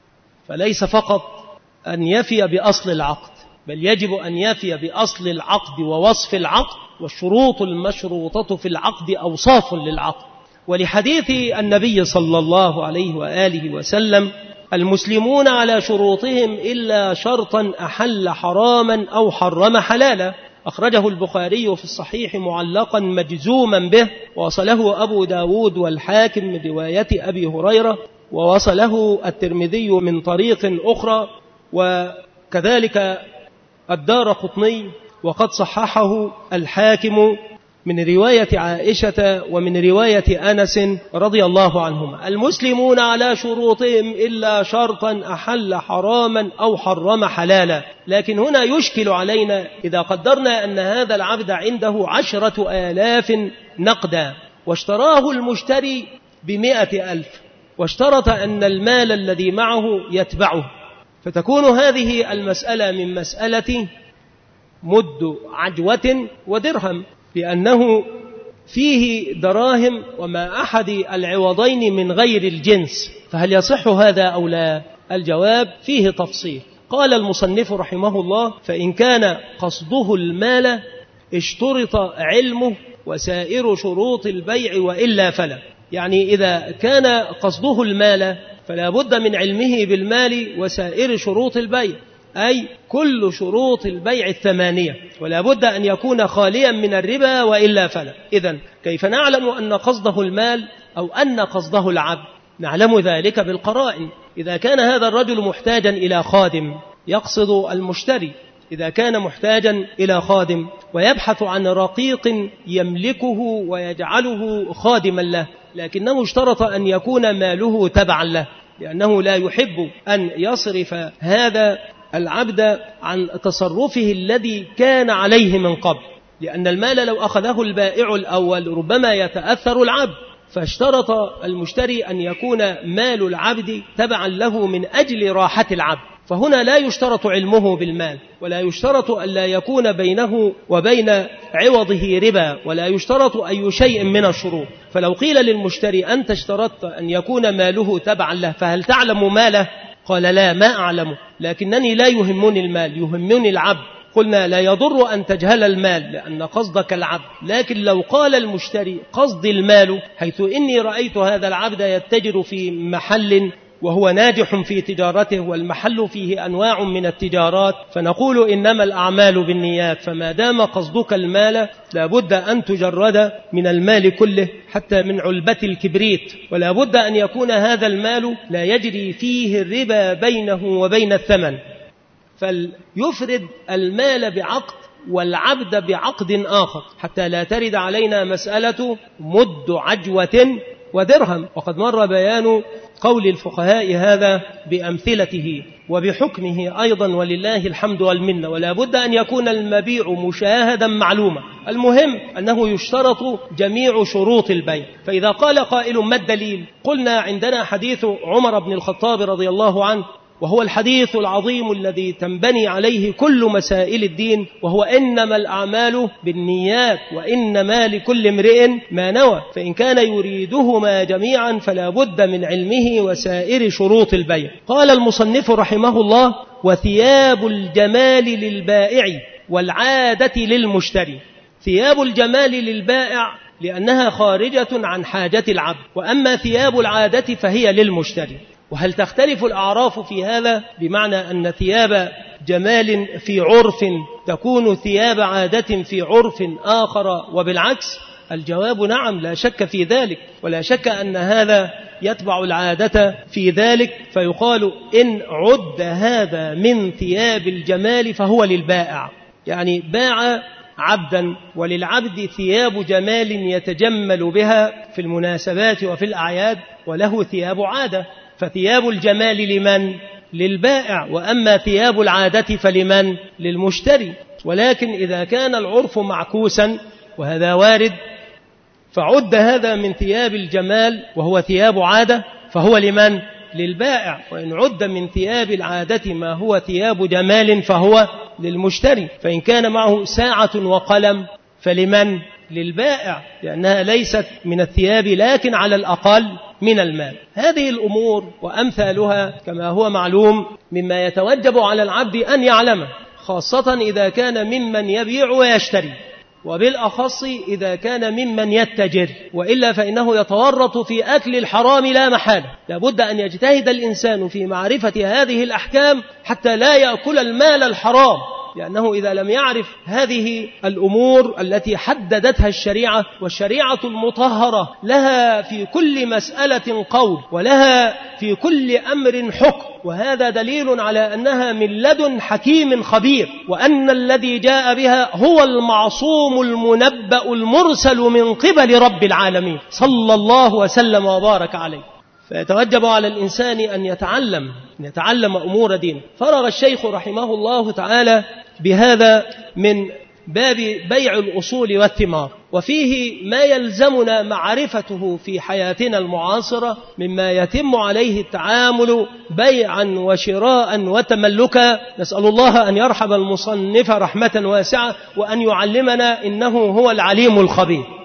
فليس فقط أن يفي بأصل العقد، بل يجب أن يفي بأصل العقد ووصف العقد، والشروط المشروطة في العقد أوصاف للعقد. ولحديث النبي صلى الله عليه وآله وسلم المسلمون على شروطهم إلا شرطا أحل حراما أو حرم حلالا، أخرجه البخاري في الصحيح معلقا مجزوما به، ووصله أبو داود والحاكم من رواية أبي هريرة، ووصله الترمذي من طريق أخرى، وكذلك الدارقطني، وقد صححه الحاكم من رواية عائشة ومن رواية أنس رضي الله عنهما. المسلمون على شروطهم إلا شرطا أحل حراما أو حرم حلالا. لكن هنا يشكل علينا إذا قدرنا أن هذا العبد عنده عشرة آلاف نقدا، واشتراه المشتري بمئة ألف، واشترط أن المال الذي معه يتبعه، فتكون هذه المسألة من مسألة مد عجوة ودرهم، لأنه فيه دراهم وما أحد العوضين من غير الجنس، فهل يصح هذا أو لا؟ الجواب فيه تفصيل. قال المصنف رحمه الله فإن كان قصده المال اشترط علمه وسائر شروط البيع وإلا فلا، يعني إذا كان قصده المال فلا بد من علمه بالمال وسائر شروط البيع، أي كل شروط البيع الثمانية، ولا بد أن يكون خاليا من الربا وإلا فلا. إذن كيف نعلم أن قصده المال أو أن قصده العبد؟ نعلم ذلك بالقرائن. إذا كان هذا الرجل محتاجا إلى خادم يقصد المشتري، إذا كان محتاجا إلى خادم ويبحث عن رقيق يملكه ويجعله خادما له، لكنه اشترط أن يكون ماله تبعا له، لأنه لا يحب أن يصرف هذا العبد عن تصرفه الذي كان عليه من قبل، لأن المال لو أخذه البائع الأول ربما يتأثر العبد، فاشترط المشتري أن يكون مال العبد تبعا له من أجل راحة العبد. فهنا لا يشترط علمه بالمال، ولا يشترط أن لا يكون بينه وبين عوضه ربا، ولا يشترط أي شيء من الشروط. فلو قيل للمشتري أنت اشترطت أن يكون ماله تبعا له، فهل تعلم ماله؟ قال لا، ما أعلمه، لكنني لا يهمني المال، يهمني العبد. قلنا لا يضر أن تجهل المال لأن قصدك العبد، لكن لو قال المشتري قصد المال، حيث إني رأيت هذا العبد يتجر في محل وهو ناجح في تجارته، والمحل فيه أنواع من التجارات، فنقول إنما الأعمال بالنيات، فما دام قصدك المال لابد أن تجرد من المال كله حتى من علبة الكبريت، ولا بد أن يكون هذا المال لا يجري فيه الربا بينه وبين الثمن، فليفرد المال بعقد والعبد بعقد آخر حتى لا ترد علينا مسألة مد عجوة ودرهم. وقد مر بيان قول الفقهاء هذا بأمثلته وبحكمه أيضا ولله الحمد والمنة. ولا بد أن يكون المبيع مشاهدا معلوما. المهم أنه يشترط جميع شروط البيع. فإذا قال قائل ما الدليل؟ قلنا عندنا حديث عمر بن الخطاب رضي الله عنه، وهو الحديث العظيم الذي تنبني عليه كل مسائل الدين، وهو إنما الأعمال بالنيات وإنما لكل امرئ ما نوى، فإن كان يريدهما جميعا فلا بد من علمه وسائر شروط البيع. قال المصنف رحمه الله: وثياب الجمال للبائع والعادة للمشتري. ثياب الجمال للبائع لأنها خارجة عن حاجة العبد، وأما ثياب العادة فهي للمشتري. وهل تختلف الأعراف في هذا؟ بمعنى أن ثياب جمال في عرف تكون ثياب عادة في عرف آخر وبالعكس؟ الجواب نعم، لا شك في ذلك، ولا شك أن هذا يتبع العادة في ذلك. فيقال إن عد هذا من ثياب الجمال فهو للبائع، يعني باع عبدا وللعبد ثياب جمال يتجمل بها في المناسبات وفي الأعياد، وله ثياب عادة. فثياب الجمال لمن؟ للبائع، وأما ثياب العادة فلمن؟ للمشتري. ولكن إذا كان العرف معكوسا وهذا وارد، فعد هذا من ثياب الجمال وهو ثياب عادة فهو لمن؟ للبائع. وإن عد من ثياب العادة ما هو ثياب جمال فهو للمشتري. فإن كان معه ساعة وقلم فلمن؟ للبائع، لأنها ليست من الثياب لكن على الأقل من المال. هذه الأمور وأمثالها كما هو معلوم مما يتوجب على العبد أن يعلمه، خاصة إذا كان ممن يبيع ويشتري، وبالأخص إذا كان ممن يتجر، وإلا فإنه يتورط في أكل الحرام لا محالة. لابد أن يجتهد الإنسان في معرفة هذه الأحكام حتى لا يأكل المال الحرام، لأنه إذا لم يعرف هذه الأمور التي حددتها الشريعة، والشريعة المطهرة لها في كل مسألة قول ولها في كل أمر حكم، وهذا دليل على أنها من لدن حكيم خبير، وأن الذي جاء بها هو المعصوم المنبأ المرسل من قبل رب العالمين صلى الله وسلم وبارك عليه. فيتوجب على الإنسان أن يتعلم أن يتعلم أمور دين. فرغ الشيخ رحمه الله تعالى بهذا من باب بيع الأصول والثمار، وفيه ما يلزمنا معرفته في حياتنا المعاصرة مما يتم عليه التعامل بيعا وشراء وتملكا. نسأل الله أن يرحم المصنف رحمة واسعة وأن يعلمنا إنه هو العليم الخبير.